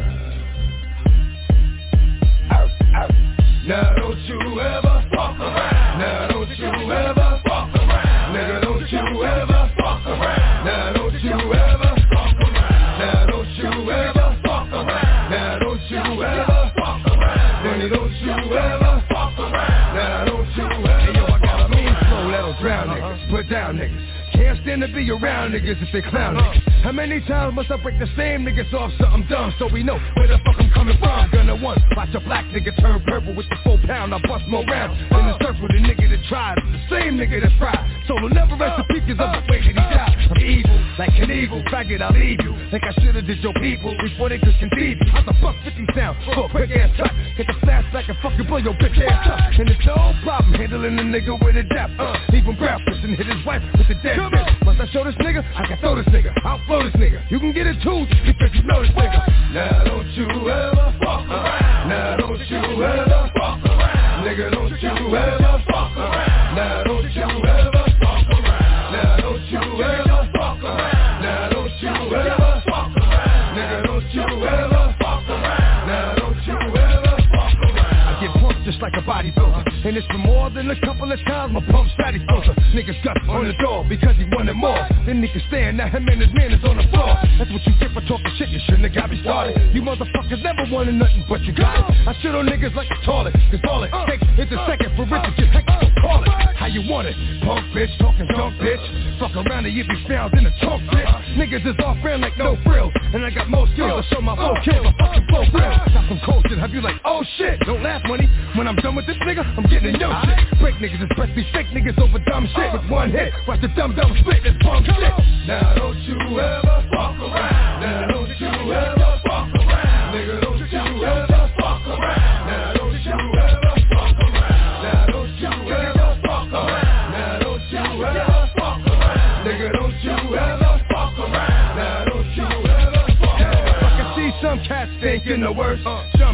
Now don't you ever fuck around. Now don't you ever fuck around. Nigga, don't you ever fuck around. Now don't you ever fuck around. Now don't you ever fuck around. Now don't you ever fuck around. Nigga, don't you ever fuck around. Now don't you ever. Hey, yo, I got a mean flow that'll drown niggas, put down niggas. Can't stand to be around niggas if they clown niggas. How many times must I break the same niggas off something dumb so we know where the fuck I'm coming from? Gonna one, watch a black nigga turn purple with the 4 pound. I bust more rounds in the search with a nigga that tried. The same nigga that's fried. So will never rest in peace cause of the way that he died. I'm evil, like an evil, faggot I'll leave you. Like I should've did your people before they could conceive you. How's the fuck 50 sound for a quick ass cut? Get the flashback and fucking blow your bitch ass up. And it's no problem handling a nigga with a depth. Even breathless and hit his wife with the dead bitch. Must I show this nigga? I can throw this nigga. I'll flow this nigga. You can get it too because you know this nigga. Now don't you ever fuck around. Now don't you ever fuck around. Nigga, don't you ever fuck around. Now don't you ever fuck around. Now don't you ever fuck around. Now don't you ever fuck around. Nigga, don't you ever fuck around. Now don't you ever fuck around. I get pumped just like a bodybuilder. And it's for more than a couple of times my pump static closer. Niggas got on the door because he wanted more. Then he can stand, now him and his man is on the floor. That's what you get for talking shit, you shouldn't have got me started. You motherfuckers never wanted nothing but you got it. I shit on niggas like a toilet, cause all it takes is a second for it to get hectic, so call it. How you want it? Punk bitch, talking junk bitch. Fuck around and you be found in the trunk bitch. Niggas is off brand like no frills. And I got most skills, I show my flow kill, my fucking flow real. Got some cold shit, have you like, oh shit. Don't laugh money, when I'm done with this nigga, I'm getting in your shit. Break niggas and press these fake niggas over dumb shit with one hit. Watch the dumb split this punk shit. Now don't you ever fuck around. Now don't you ever fuck around. Nigga, don't you ever fuck around. Now don't you ever fuck around. Now don't you ever fuck around. Now don't you ever fuck around. Nigga, don't you ever fuck around. Now don't you ever fuck around. I can see some cats thinking the worst. Jump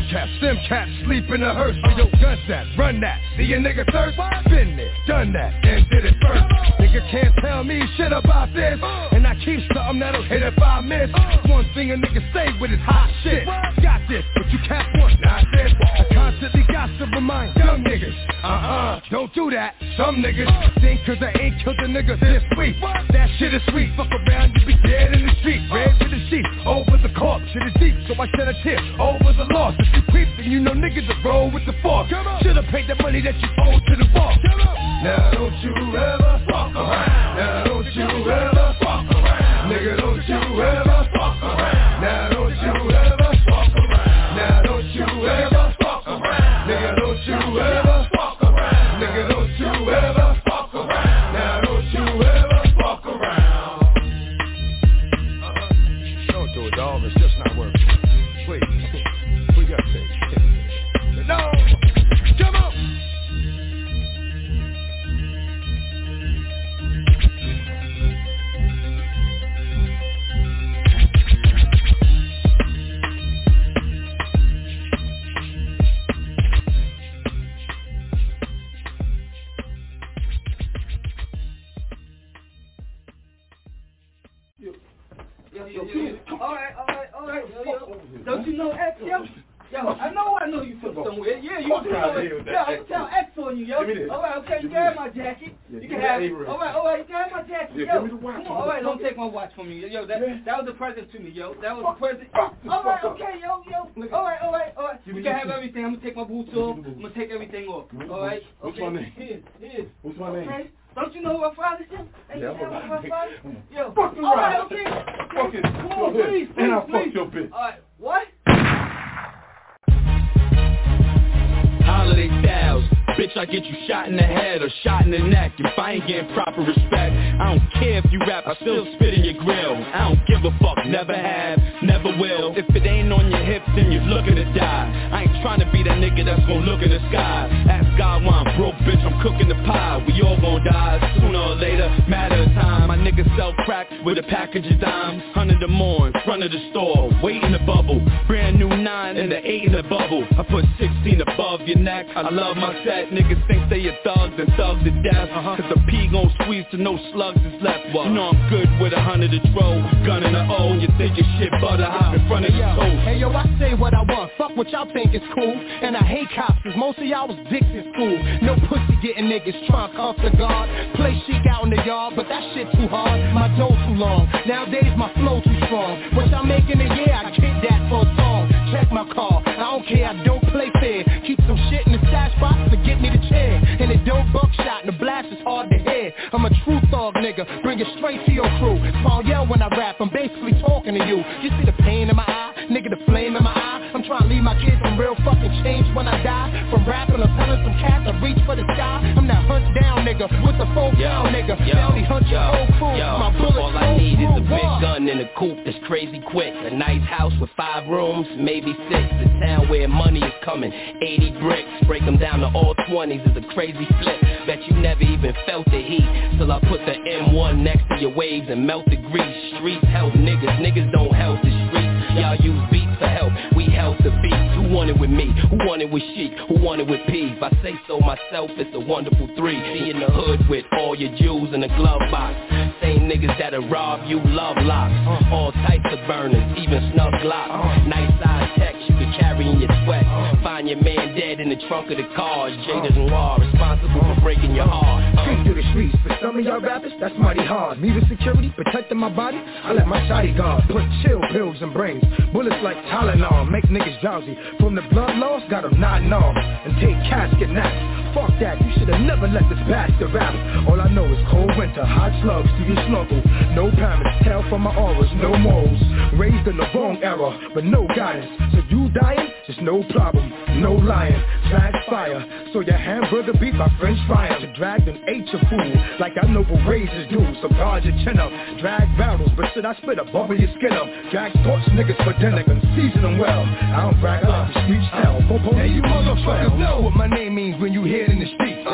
caps, stem caps, sleep in a hearse. Yo, gun that, run that. See a nigga thirst? Been there, done that, and did it first. Nigga can't tell me shit about this, and I keep something that'll hit if I miss. One thing a nigga say with his hot shit. Got this, but you can't want not this. I constantly got to remind young niggas, don't do that. Some niggas think cause I ain't killed a nigga this week. That shit is sweet, fuck around, you be dead in the street. Red with the sheep, over the corpse, shit is deep, so I shed a tear over the loss. If you creep, then you know niggas that roll with the fork. Should've paid the money that you owe to the boss. Now don't you ever fuck around. Now don't you ever fuck around. Nigga, don't you ever fuck around. Now don't you ever fuck around. Now don't you ever fuck around. Nigga, don't you ever fuck around. Nigga, don't you ever fuck around. Now don't you ever fuck around. Don't do it, dog. It's just not working. Please. We got to take it. No. Come on. All right. Don't you know X, yo? Yo, I know you from somewhere. Yeah, you from somewhere. Yeah, I'm gonna tell X on you, yo. All right, okay, you can have my jacket. You can have. All right, you can have my jacket, yo. Come on, all right, don't take my watch from me, yo. That was a present to me, yo. That was a present. All right, okay, yo. All right. You can have everything. I'm gonna take my boots off. I'm gonna take everything off. All right. What's my name? Here. What's my name? Okay. Don't you know who my father is? Yeah, I'm my father? Yo. Fuck you, all right, okay. Fuck it. Come on, please. And I'll fuck your bitch. All right, what? Holiday styles, bitch, I get you shot in the head or shot in the neck. If I ain't getting proper respect, I don't care if you rap, I still spit in your grill. I don't give a fuck, never have, never will. If it ain't on your hips, then you're looking to die. I ain't trying to be that nigga that's gonna look in the sky. Ask God why I'm broke, bitch, I'm cooking the pie. We all gonna die, sooner or later, matter of time. My niggas sell crack with a package of dimes. 100 or more in front of the store, wait in the bubble. Brand new 9 and the 8 in the bubble. I put 16 above your neck. I love my set. Niggas think they a thugs and thugs to death. Cause the P gon' squeeze to no slugs is left. You know I'm good with 100 to throw. Gun in the O. You think your shit butter hot in front of your toes. Hey yo, I say what I want. Fuck what y'all think is cool. And I hate cops cause most of y'all was dicks in school. No pussy getting niggas trying to cuff the guard. Play chic out in the yard, but that shit too hard. My dough too long. Nowadays my flow too strong. What y'all making a year, I kid that for a song. Check my car. I don't care, I don't play fair. Keep some shit in the stash box to get me the chair. And it don't buckshot and the blast is hard to hear. I'm a true thug nigga, bring it straight to your crew. Small yell when I rap, I'm basically talking to you. You see the pain in my eye, nigga, the flame in my eye. I'm trying to leave my kids some real fucking change when I die. From rapping, I'm telling some cats I reach for the sky. I'm that hunt down nigga with the full down nigga. Bounty hunt your whole crew. My bullets all I need is a big gun and a coupe that's crazy quick. A nice house with 5 rooms, maybe 6. The town where money is coming, 80 bricks. Break them down to all 20s is a crazy flip. Bet you never even felt the heat till I put the M1 next to your waves and melt the grease. Streets help niggas don't help the streets. Y'all use beats for help, we help the beats. Who want it with me? Who want it with Sheik? Who want it with P? If I say so myself, it's a wonderful 3. Be in the hood with all your jewels in a glove box. Same niggas that'll rob you, love locks. All types of burners, even snub glocks. Nice size text you can carry in your sweat. Find your man dead in the trunk of the car. Jada Noir, responsible for breaking your heart. Creep through the streets, for some of y'all rappers, that's mighty hard. Me with security, protecting my body, I let my shotty guard. Put chill pills in brains, bullets like Tylenol, make niggas drowsy. From the blood loss, got them nodding off, and take casket naps. Fuck that, you should've never let this bastard rap. All I know is cold winter, hot slugs through your snorkel. No parents, tell from my auras, no morals. Raised in the wrong era, but no guidance. So you dying, just no problem, no lying. Drag fire, so your hamburger beat by French frying. You dragged and ate your food, like I know what razors do. So guard your chin up, drag barrels, but shit I spit above your skin up. Drag torch niggas for dinner and season them well. I don't brag, I let the streets tell. Hey, you motherfuckers know what my name means when you hear it in the streets.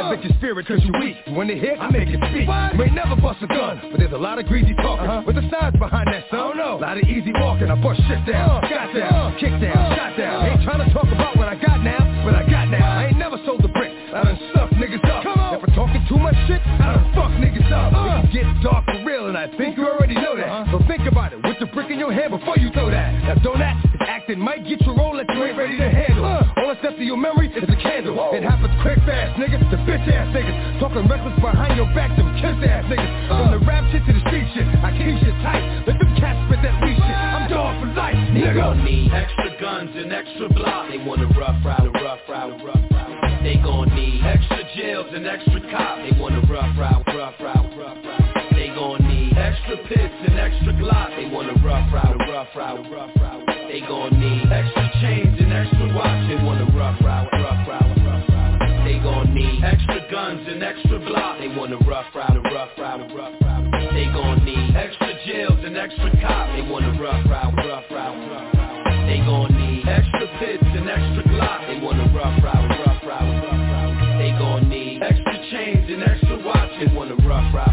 Make your spirit cause you weak. When they hit, I make it speak. You ain't never bust a gun, but there's a lot of greasy talking. With the signs behind that, son. A lot of easy walking. I bust shit down, got down, kick down, shot down. Ain't trying to talk about what I got now, but I got now. I ain't never sold a brick. I done stuffed niggas up. If I'm talking too much shit, I done fuck niggas up. It can get dark for real, and I think you already know that. So think about it, with the brick in your hand before you throw that. Now don't act, if acting might get you roll that you ain't ready to handle. All that's left of your memory is a candle. It happens quick, fast, nigga. The bitch ass niggas talking reckless behind your back, them kiss ass niggas. From the rap shit to the street shit, I keep shit tight. Let them cats spit that weak shit. I'm dog for life, nigga. They gon' need extra guns and extra block. They wanna rough ride. They gon' need extra jails and extra cops. They wanna rough ride. They gon' need extra pits and extra Glock. They wanna rough ride. They gon' need extra chains and extra watch. They wanna rough ride. They gon' need extra guns and extra block. They wanna rough ride. They gon' need extra jails and extra cops. They wanna rough ride. They gon' need extra pits and extra Glock. They wanna rough ride. They gon' need extra chains and extra watch. They wanna rough ride.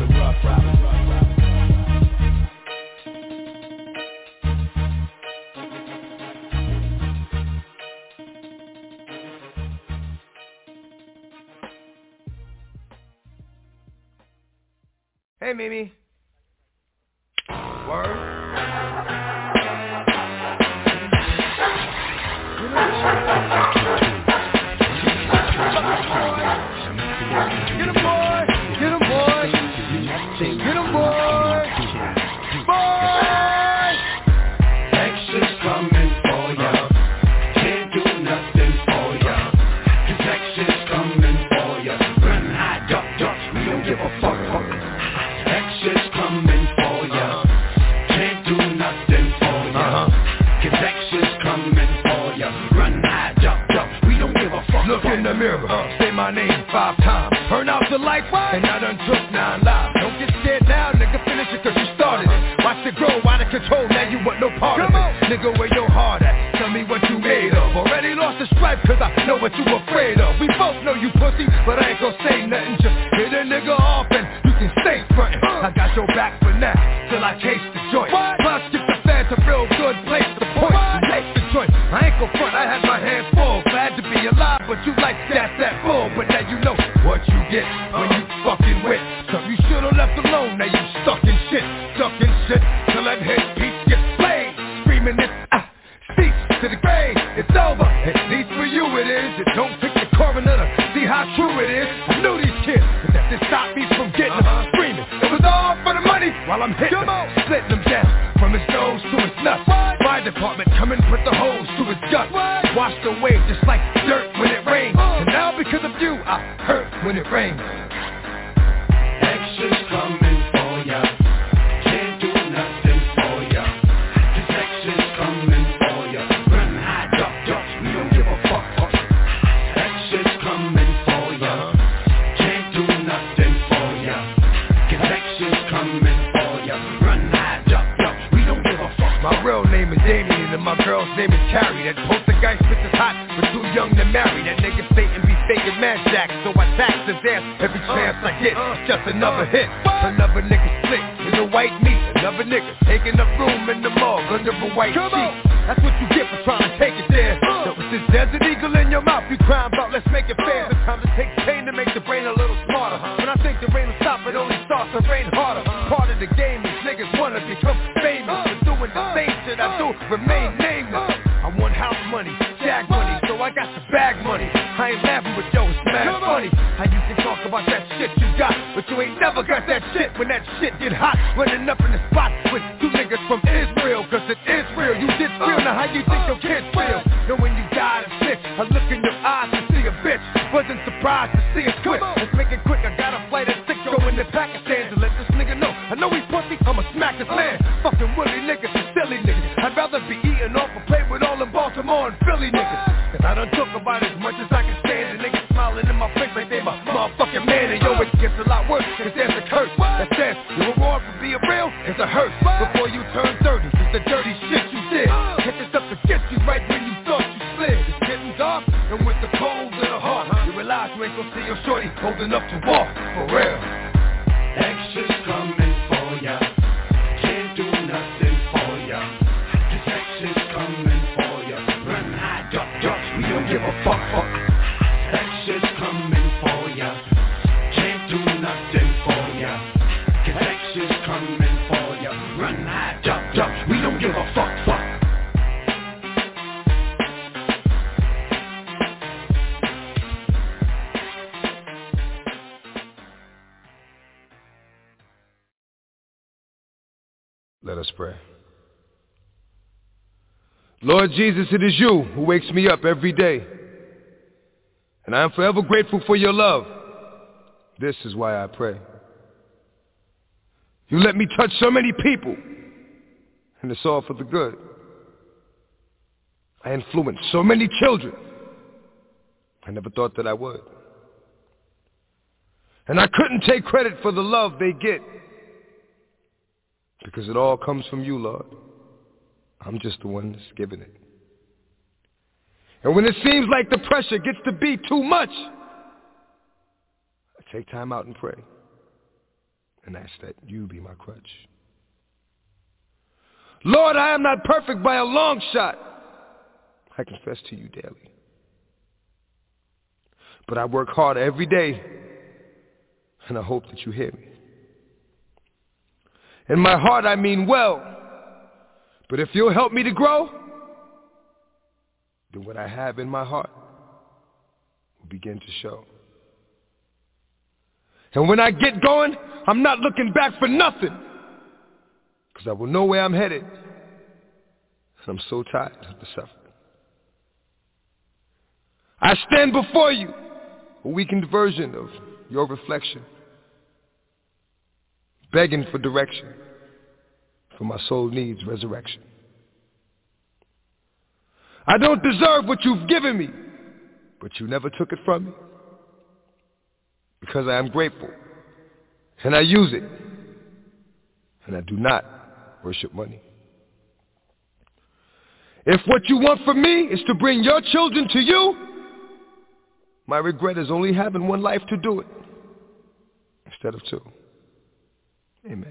Hey, Mimi. Word. Get him, boy. Get him, boy. Get him, boy. Boy. Action's coming for ya. Can't do nothing for ya. Cause action's coming for ya. Run, hide, duck, we don't give a fuck. Action's coming for ya. Can't do nothing for ya. Cause action's coming for ya. Run, hide, duck, we don't give a fuck. Look in the mirror, say my name 5 times. Turn out the light, and I done took 9 lives. Don't get scared now, nigga, finish it cause you started it. Watch it grow, out of control, now you want no part of it. Nigga, where your heart at? Tell me what you made of. Already lost the stripe cause I know what you afraid of. We both know you pussy, but I ain't gon' say nothing. Just hit a nigga off and you can stay frontin'. I got your back for now, till I case the joint. Plus get the feds a real good place to point. Lace the joint, I ain't gon' front, I had my hands full. Glad to be alive, but you like that bull. But now you know what you get when you fucking with. So you should've left alone, now you stuck in shit. Till that headpiece gets played. Screaming this, cease to the grave. It's over, at least for you it is. It don't take the coroner to see how true it is. I knew these kids, but that didn't stop me from getting them screaming. It was all for the money while I'm hitting them, splitting them down from his nose to his nuts. Fire department come and put the hose to his gut. Washed away just like dirt when it rains. And now because of you, I hurt when it rains. Action's coming for ya. Can't do nothing for ya. Cause action's coming for ya. Run, hide, duck, we don't give a fuck. Action's coming for ya. Can't do nothing for ya. Cause action's coming for ya. Run, hide, duck, we don't give a fuck. My real name is Damien and my girl's name is Carrie. That poltergeist bitch is hot, but too young to marry. That nigga Satan be faking mad jack, so I tax his ass every chance I get. Just another hit, another nigga split in the white meat. Another nigga taking up room in the morgue under a white sheet. That's what you get for trying to take it there. So with this desert eagle in your mouth, you crying about let's make it fair. Sometimes it takes pain to make the brain a little smarter. When I think the rain will stop, it only starts to rain harder. Part of the game is niggas wanna become famous. But doing the same shit I do, remain nameless. I want house money, jag money, so I got the bag money. I ain't laughing, but yo, it's mad funny how you can talk about that shit you got, but you ain't never got that shit when that shit get hot. Running up in the spot with 2 niggas from Israel, cause it is real. You did real, now how you think your kids feel? Know when you died and sick, I look in your eyes and see a bitch. Wasn't surprised to see it quit. Let's make it quick, I got a flight at 6, go in the Pakistan to let this nigga know. I know he's pussy, I'ma smack this man. Fucking Willie niggas and silly niggas. I'd rather be eating off a plate with all them Baltimore and Philly niggas. Cause I done talk about as much as I can stand. The niggas smiling in my face like they my motherfucking man. And yo, it gets a lot worse, cause there's a curse that says the reward for being real is a hearse. Before you turn 30, it's the dirty shit you did. Hit this up to get you right when you thought you slid. It's getting dark, and with the cold in the heart, you realize you ain't gonna see your short 40, old enough to walk, for real. Extras coming for ya. Can't do nothing for ya. This extras coming for ya. Run high, duck, ducks, we don't give a fuck. Extras coming for ya. Can't do nothing for ya. This extras coming for ya. Run high, duck, ducks, we don't give a fuck. Let us pray. Lord Jesus, it is you who wakes me up every day, and I am forever grateful for your love. This is why I pray. You let me touch so many people, and it's all for the good. I influenced so many children. I never thought that I would. And I couldn't take credit for the love they get, because it all comes from you, Lord. I'm just the one that's giving it. And when it seems like the pressure gets to be too much, I take time out and pray and ask that you be my crutch. Lord, I am not perfect by a long shot. I confess to you daily. But I work hard every day, and I hope that you hear me. In my heart, I mean well, but if you'll help me to grow, then what I have in my heart will begin to show. And when I get going, I'm not looking back for nothing, because I will know where I'm headed, and I'm so tired of the suffering. I stand before you, a weakened version of your reflection, begging for direction, for my soul needs resurrection. I don't deserve what you've given me, but you never took it from me, because I am grateful, and I use it, and I do not worship money. If what you want from me is to bring your children to you, my regret is only having one life to do it, instead of two. Amen.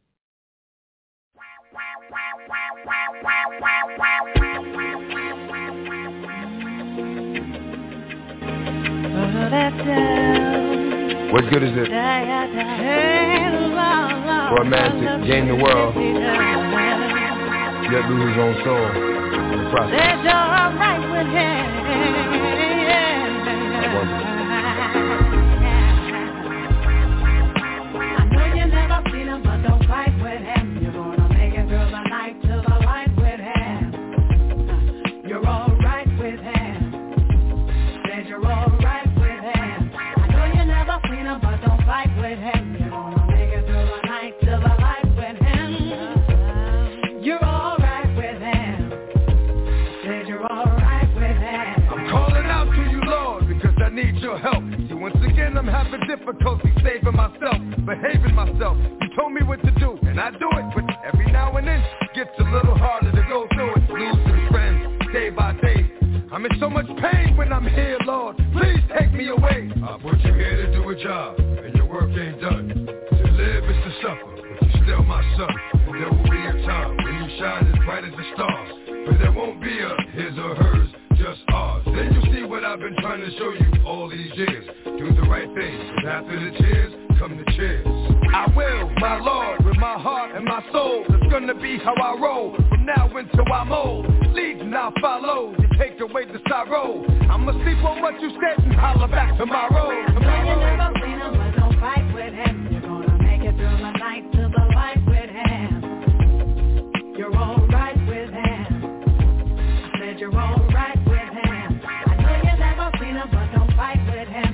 What good is it for a man to gain the world, yet lose his own soul in the process? I wonder. I'm having difficulty saving myself, behaving myself. You told me what to do, and I do it, but every now and then it gets a little harder to go through it. Losing friends day by day. I'm in so much pain when I'm here, Lord. Please take me away. I put you here to do a job, and your work ain't done. To live is to suffer, but you're still my son. And there will be a time when you shine as bright as the stars, but there won't be a his or hers, just ours. Then you'll see what I've been trying to show you all these years. Do the right thing, and after the tears, come the cheers. I will, my Lord, with my heart and my soul. It's gonna be how I roll, from now until I'm old. Lead and I'll follow, you take away the sorrow. I'ma sleep on what you said and holler back tomorrow. You never seen him, but don't fight with him. You're gonna make it through the night to the light with him. You're alright with him. I said you're alright with him. I know you never seen him, but don't fight with him.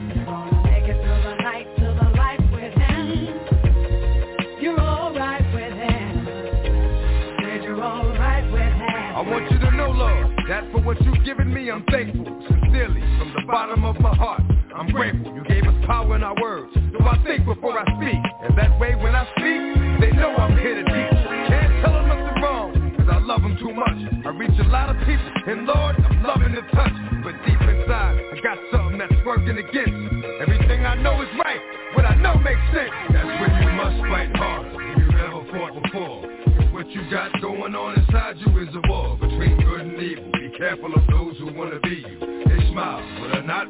I want you to know, Lord, that for what you've given me, I'm thankful. Sincerely, from the bottom of my heart, I'm grateful. You gave us power in our words, so I think before I speak. And that way when I speak, they know I'm here to teach. Can't tell them nothing wrong, cause I love them too much. I reach a lot of people, and Lord, I'm loving the touch. But deep inside, I got something that's working against everything I know.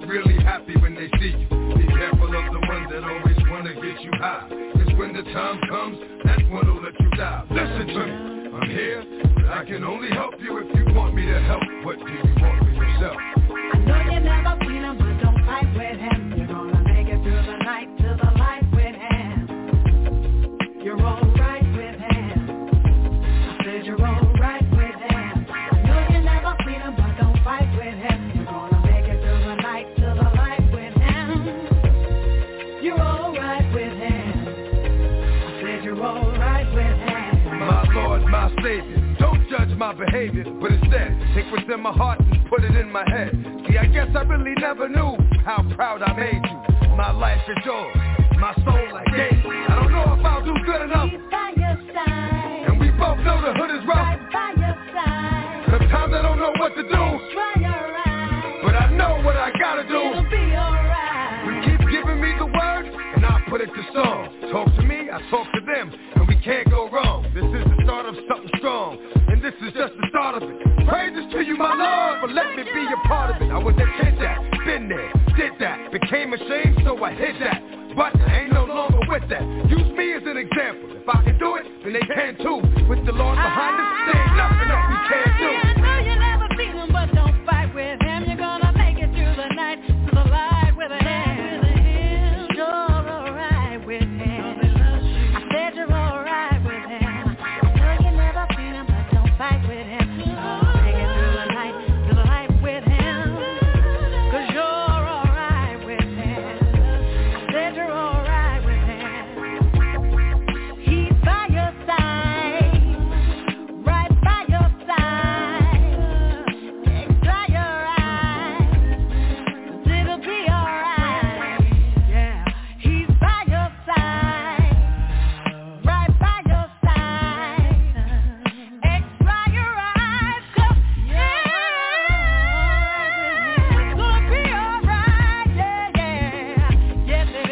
really happy when they see you. Be careful of the ones that always wanna get you high. Cause when the time comes, that's when they'll let you die. Listen to me, I'm here, but I can only help you if you want me to help. What do you want for yourself? I know you never seen him, but don't fight with him. You're gonna make it through the night to the light with him. You're alright with him. I said you're alright with him. I know you never seen him, but don't fight with him. You're gonna make it through the night to the light with him. You're alright with him. I said you're alright with him. My Lord, my Savior, don't judge my behavior, but instead take what's in my heart and put it in my head. See, I guess I really never knew how proud I made you. My life is yours, my soul I gave you. I don't know if I'll do good enough. He's by your side. And we both know the hood is rough. Right by your side. Sometimes I don't know what to do. Try your eyes. But I know what I gotta do. It'll be alright. You keep giving me the word, and I put it to song. Talk to me, I talk to them, and we can't go wrong. This is the start of something strong, and this is just the start of it. Praises to you, my Lord, for letting me be a part of it. I was a kid that, been there, did that, became ashamed, so I hid that. But I ain't no longer with that. Use me as an example. If I can do it, then they can too. With the Lord behind us, there ain't nothing that we can't do. I know you never beat him, but don't fight with him. You're gonna make it through the night to the light with him. You're alright with him. I said you're alright with him. I know you never beat him, but don't fight with him. You're gonna make it through the night to the light with him. Cause you're alright with him. I said you're alright with him. He's by your side, right by your side. Dry your eyes, it'll be alright. Yeah, he's by your side, right by your side. Dry your eyes, 'cause yeah, it's gonna be alright. Yeah, yes it is.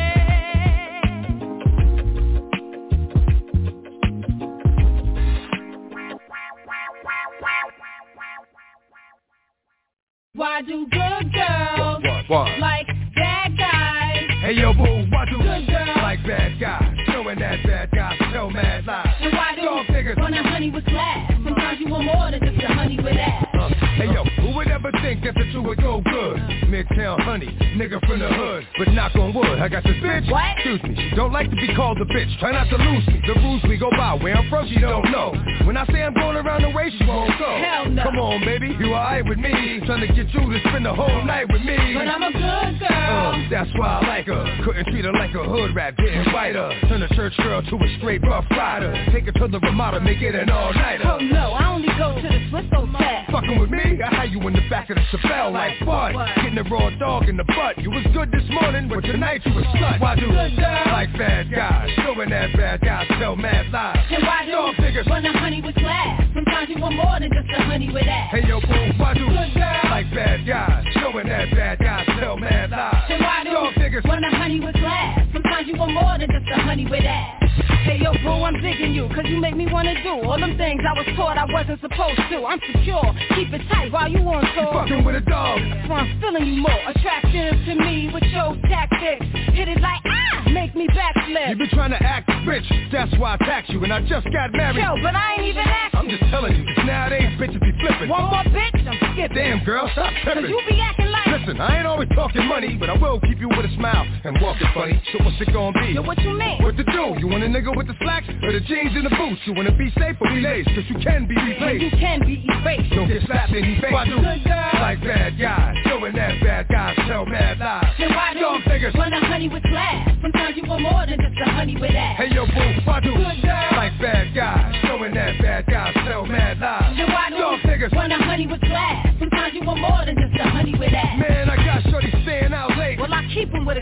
Why do good girls What? like bad guys? Hey yo, boo, why do Good girl. like bad guys? Showing that bad guys tell mad lies. And why do Dog figures. want a honey with class? Sometimes you want more than just a honey with ass. Hey yo, who would ever think that the two would go good? Midtown honey, nigga from the hood. But knock on wood, I got this bitch. What? Excuse me, she don't like to be called a bitch. Try not to lose me. The rules we go by, where I'm from, she don't know. When I say I'm going around the way, she won't go. Hell no. Come on, baby, you alright with me? Trying to get you to spend the whole night with me. But I'm a good girl. That's why I like her. Couldn't treat her like a hood rat, didn't fight her. Turn a church girl to a straight rough rider. Take her to the Ramada, make it an all-nighter. Oh no, I only go to the Swiss Hotel. Fucking with me, I had you in the back of the Chevelle like what? Getting a raw dog in the butt. You was good this morning, but tonight you a slut. Why do Good girl. like bad guys? Showing that bad guys tell mad lies. And why do Dog figures. want a honey with class? Sometimes you want more than just a honey with ass. Hey yo, boo, why do Good girl. like bad guys? Showing that bad guys tell mad lies. And why do Dog figures. want a honey with class? Sometimes you want more than just a honey with ass. Hey yo bro, I'm digging you, cause you make me wanna do all them things I was taught I wasn't supposed to. I'm secure, keep it tight while you on tour. Fucking with a dog. That's why I'm feeling you more attractive to me with your tactics. Hit it like make me backflip. You been trying to act rich, that's why I taxed you, and I just got married. Yo, but I ain't even asking. I'm just telling you, nowadays bitches be flipping. One more bitch, I'm skipping. Damn girl, stop tripping. Cause you be acting like. Listen, I ain't always talking money, but I will keep you with a smile and walking funny. So what's it gonna be? Yo, what you mean? What to do? You want a nigga with the slacks or the jeans and the boots? You wanna be safe or be laced? Cause you can be replaced. You can be erased. Don't get slapped in the face. Why do Good girl. like bad guys? Showing that bad guys tell mad lies. Then why do Dog figures. want a honey with class? Sometimes you want more than just a honey with ass. Hey yo boo, why do Good girl. like bad guys? Showing that bad guys tell mad lies. Then why do Dog figures. want a honey with class? Sometimes you want more than just a honey with ass. Man, I got shorty staying out late. Well, I keep 'em with a cut,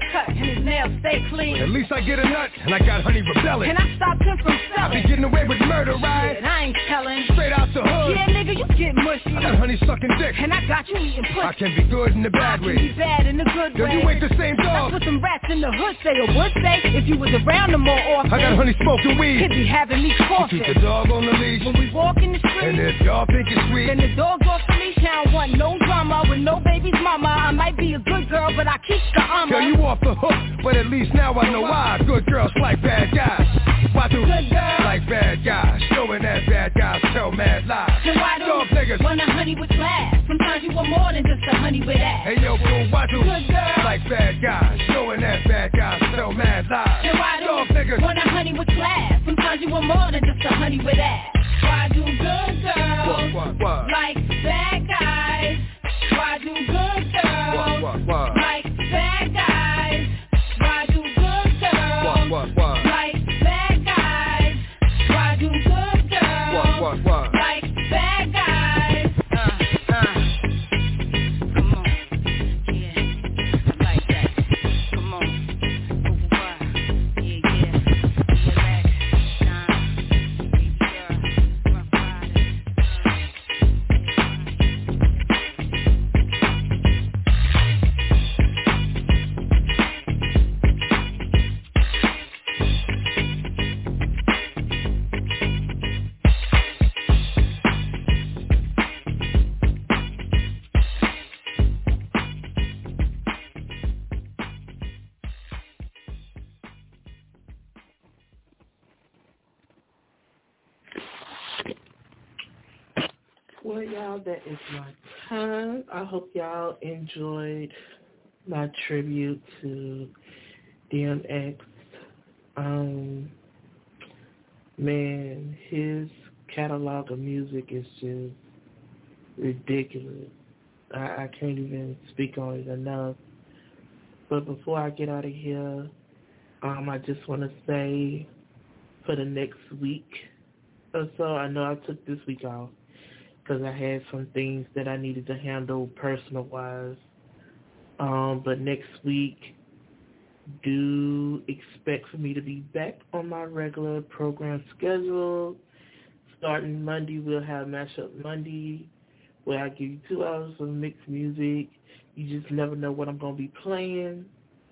and his nails stay clean. At least I get a nut, and I got honey rebelling. Can I stop him from selling? I be getting away with murder, right? Shit, I ain't telling. Straight out the hood. Yeah, nigga, you get mushy. I got honey sucking dick. And I got you eating pussy. I can be good in the bad way. I can be bad in the good way. You ain't the same dog. That's what them rats in the hood say or would say if you was around them more often. I got honey smoking weed. He'd be having me coughing. Keep the dog on the leash. When we walk in the street. And if y'all think it's sweet. Then the dog's off the leash. I don't want no drama with no baby's mama. I might be a good girl, but I keep the armor. Girl, you off the hook, but at least now I know why. Good girls like bad guys. Why do good girls like bad guys? Showing that bad guys tell mad lies. Then why do dog niggas want a honey with class? Sometimes you want more than just a honey with ass. Hey yo, boo, why do good girls like bad guys? Showing that bad guys tell mad lies. Then why do dog niggas want a honey with class? Sometimes you want more than just a honey with ass. Why do good girls what? like bad guys? Why do good girls what? like bad guys? Why do good girls what? like bad guys? Why do good girls what? like bad guys? Come on, yeah, I like that. Come on, yeah, relax, baby girl, rough riders. Well, y'all, that is my time. I hope y'all enjoyed my tribute to DMX. Man, his catalog of music is just ridiculous. I can't even speak on it enough. But before I get out of here, I just want to say for the next week or so, I know I took this week off because I had some things that I needed to handle personal-wise. But next week, do expect for me to be back on my regular program schedule. Starting Monday, we'll have Mashup Monday, where I give you 2 hours of mixed music. You just never know what I'm going to be playing.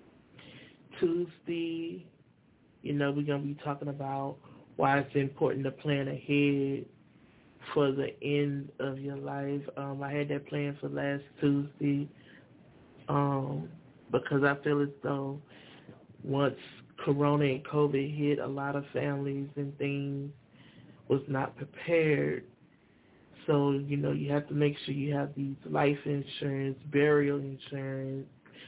Tuesday, we're going to be talking about why it's important to plan ahead for the end of your life. I had that planned for last Tuesday because I feel as though once Corona and COVID hit, a lot of families and things was not prepared. So, you have to make sure you have these life insurance, burial insurance,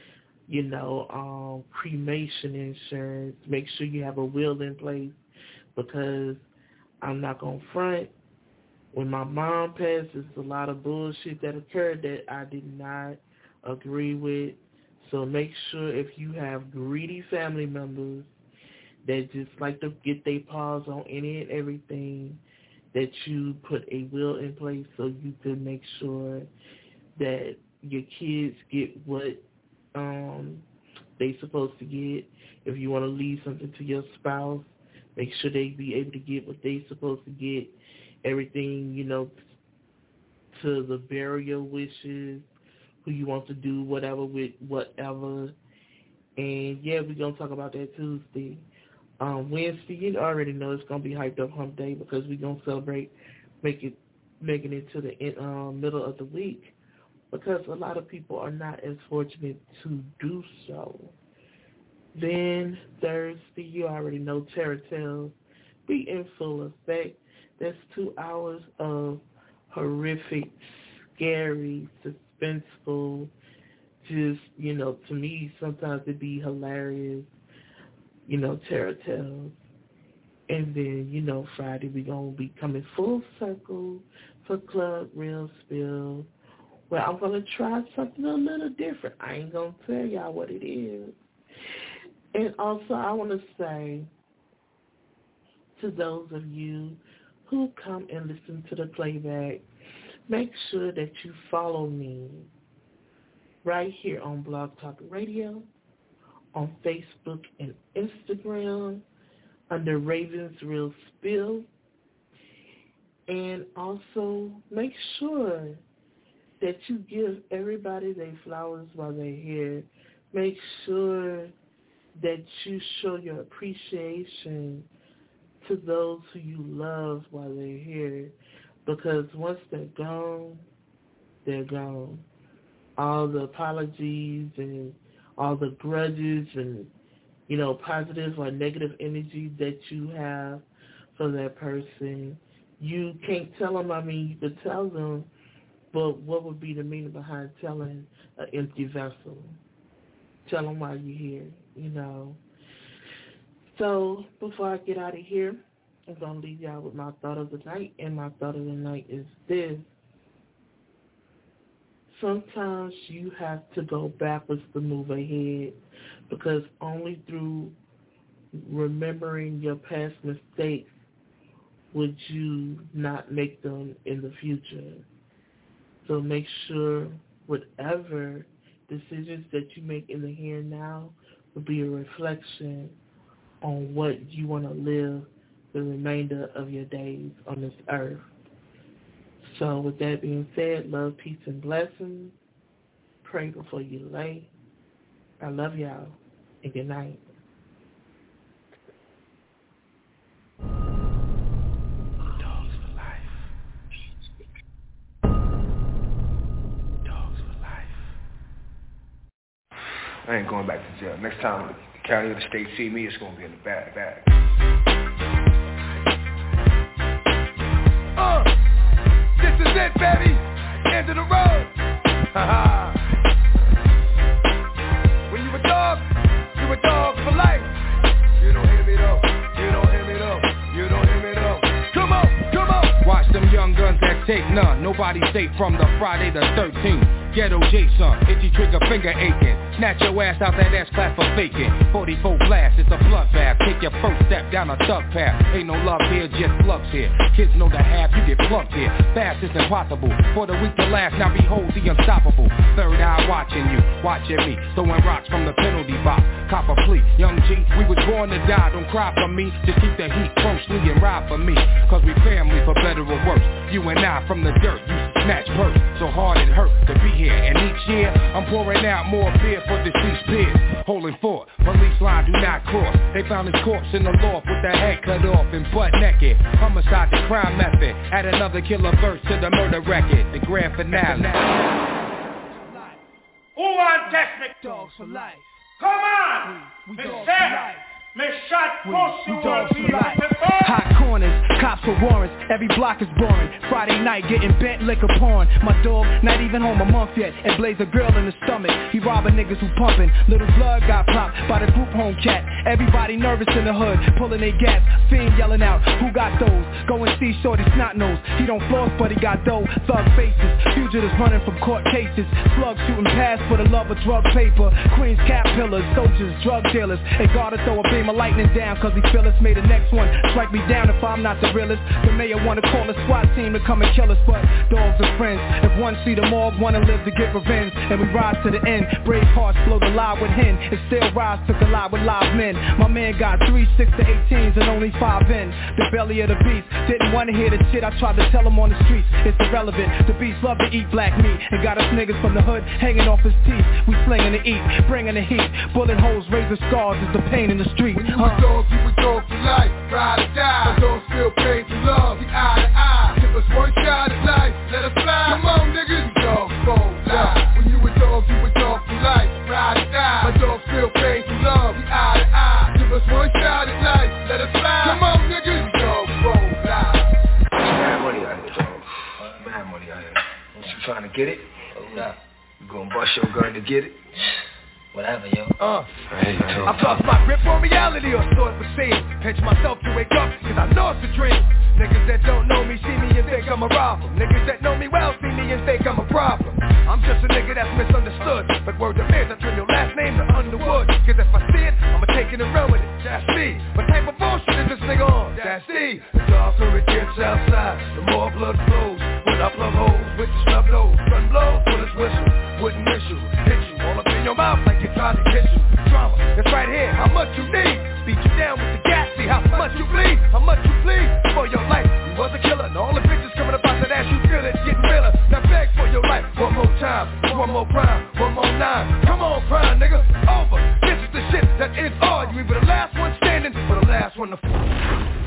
cremation insurance. Make sure you have a will in place because I'm not going to front. When my mom passed, there's a lot of bullshit that occurred that I did not agree with. So make sure if you have greedy family members that just like to get their paws on any and everything, that you put a will in place so you can make sure that your kids get what they supposed to get. If you want to leave something to your spouse, make sure they be able to get what they supposed to get. Everything, to the burial wishes, who you want to do whatever with whatever. And, yeah, we're going to talk about that Tuesday. Wednesday, you already know it's going to be Hyped Up Hump Day because we're going to celebrate making it to the middle of the week because a lot of people are not as fortunate to do so. Then Thursday, you already know Terror Tales be in full effect. That's 2 hours of horrific, scary, suspenseful, just, to me, sometimes it'd be hilarious, Terror Tales. And then, Friday we're going to be coming full circle for Club Real Spill, where I'm going to try something a little different. I ain't going to tell y'all what it is. And also, I want to say to those of you who come and listen to the playback, make sure that you follow me right here on Blog Talk Radio, on Facebook and Instagram under Ravens Real Spill. And also make sure that you give everybody their flowers while they're here. Make sure that you show your appreciation to those who you love while they're here. Because once they're gone, they're gone. All the apologies and all the grudges and, you know, positive or negative energy that you have for that person, you can't tell them. I mean, you could tell them, but what would be the meaning behind telling an empty vessel? Tell them why you're here, you know. So before I get out of here, I'm going to leave y'all with my thought of the night, and my thought of the night is this. Sometimes you have to go backwards to move ahead, because only through remembering your past mistakes would you not make them in the future. So make sure whatever decisions that you make in the here and now will be a reflection on what you want to live the remainder of your days on this earth. So with that being said, love, peace, and blessings. Pray before you lay. I love y'all, and good night. Dogs for life. Dogs for life. I ain't going back to jail. Next time the county or the state see me, it's going to be in the bag. This is it, baby. End of the road. When you a dog for life. You don't hear me though. Come on. Watch them young guns that take none. Nobody safe from the Friday the 13th. Ghetto Jason, itchy trigger finger aching. Snatch your ass out that ass class for faking. 44 blast, it's a bloodbath. Take your first step down a thug path. Ain't no love here, just slugs here. Kids know the half, you get plucked here. Fast is impossible, for the weak to last. Now behold the unstoppable. Third eye watching you, watching me. Throwing rocks from the penalty box. Cop a plea, young G, we was born to die. Don't cry for me, just keep the heat closely and ride for me. Cause we family for better or worse. You and I from the dirt, you snatch purse. So hard it hurt to be here. And each year, I'm pouring out more beer for deceased peers. Holding fort, police line do not cross. They found his corpse in the loft with the head cut off and butt naked. Homicide, the crime method. Add another killer verse to the murder record. The grand finale. Who wants Tesmic? Dogs for life. Come on! We Miss dogs for Sarah. life. Miss Shot, We dogs for life. Hot corners, cops for warrants, every block is boring. Friday night getting bent liquor pouring. My dog not even home a month yet, and blaze a girl in the stomach. He robbing niggas who pumping. Little blood got popped by the group home cat. Everybody nervous in the hood, pulling their gas. Fiend yelling out, who got those? Go and see shorty snot nose. He don't floss but he got dough. Thug faces, fugitives running from court cases. Slugs shooting past for the love of drug paper. Queens cap pillars, soldiers, drug dealers. They gotta throw a beam of lightning down cause he feel us. May the next one strike me down if I'm not the realest. The mayor wanna call a SWAT team to come and kill us, but dogs are friends. If one see the morgue, wanna live to get revenge. And we rise to the end. Brave hearts flow to lie with hen. And still rise to collide with live men. My man got 3 6 to 18s and only 5 in. The belly of the beast. Didn't wanna hear the shit I tried to tell him on the streets. It's irrelevant. The beast love to eat black meat. And got us niggas from the hood hanging off his teeth. We slinging the eat, bringing the heat. Bullet holes, razor scars is the pain in the street. When you a dog, you a dog for life. Ride or die. My dogs feel pain to love. We eye to eye. Give us one shot at life. Let us fly. Come on, niggas. Dogs for life. When you a dog for life. Ride or die. My dogs feel pain to love. We eye to eye. Give us one shot at life. Let us fly. Come on, niggas. Dogs for life. Mad money out here, dog. Mad money out here. Once you trying to get it, you gonna bust your gun to get it. Whatever, yo. I've lost my grip on reality or thought for seeing. Pinch myself to wake up, cause I know it's a dream. Niggas that don't know me see me and think I'm a robber. Niggas that know me well see me and think I'm a problem. I'm just a nigga that's misunderstood. But word to man, I turn your last name to Underwood. Cause if I see it, I'ma take it and run with it. That's me. What type of bullshit is this nigga on? That's D. The darker it gets outside, the more blood flows. When I plug holes with the snub nose. Gun blows, bullets whistle. Wouldn't miss you, hit you all up in your mouth like you're trying to kiss you. Drama, it's what you need. Beat you down with the gas, see how much you bleed for your life. You was a killer, and all the bitches coming up out that ass, you feel it, getting realer. Now beg for your life, one more time, one more crime, one more nine. Come on, crime, nigga, over. This is the shit that ends all. You either the last one standing or the last one to fall.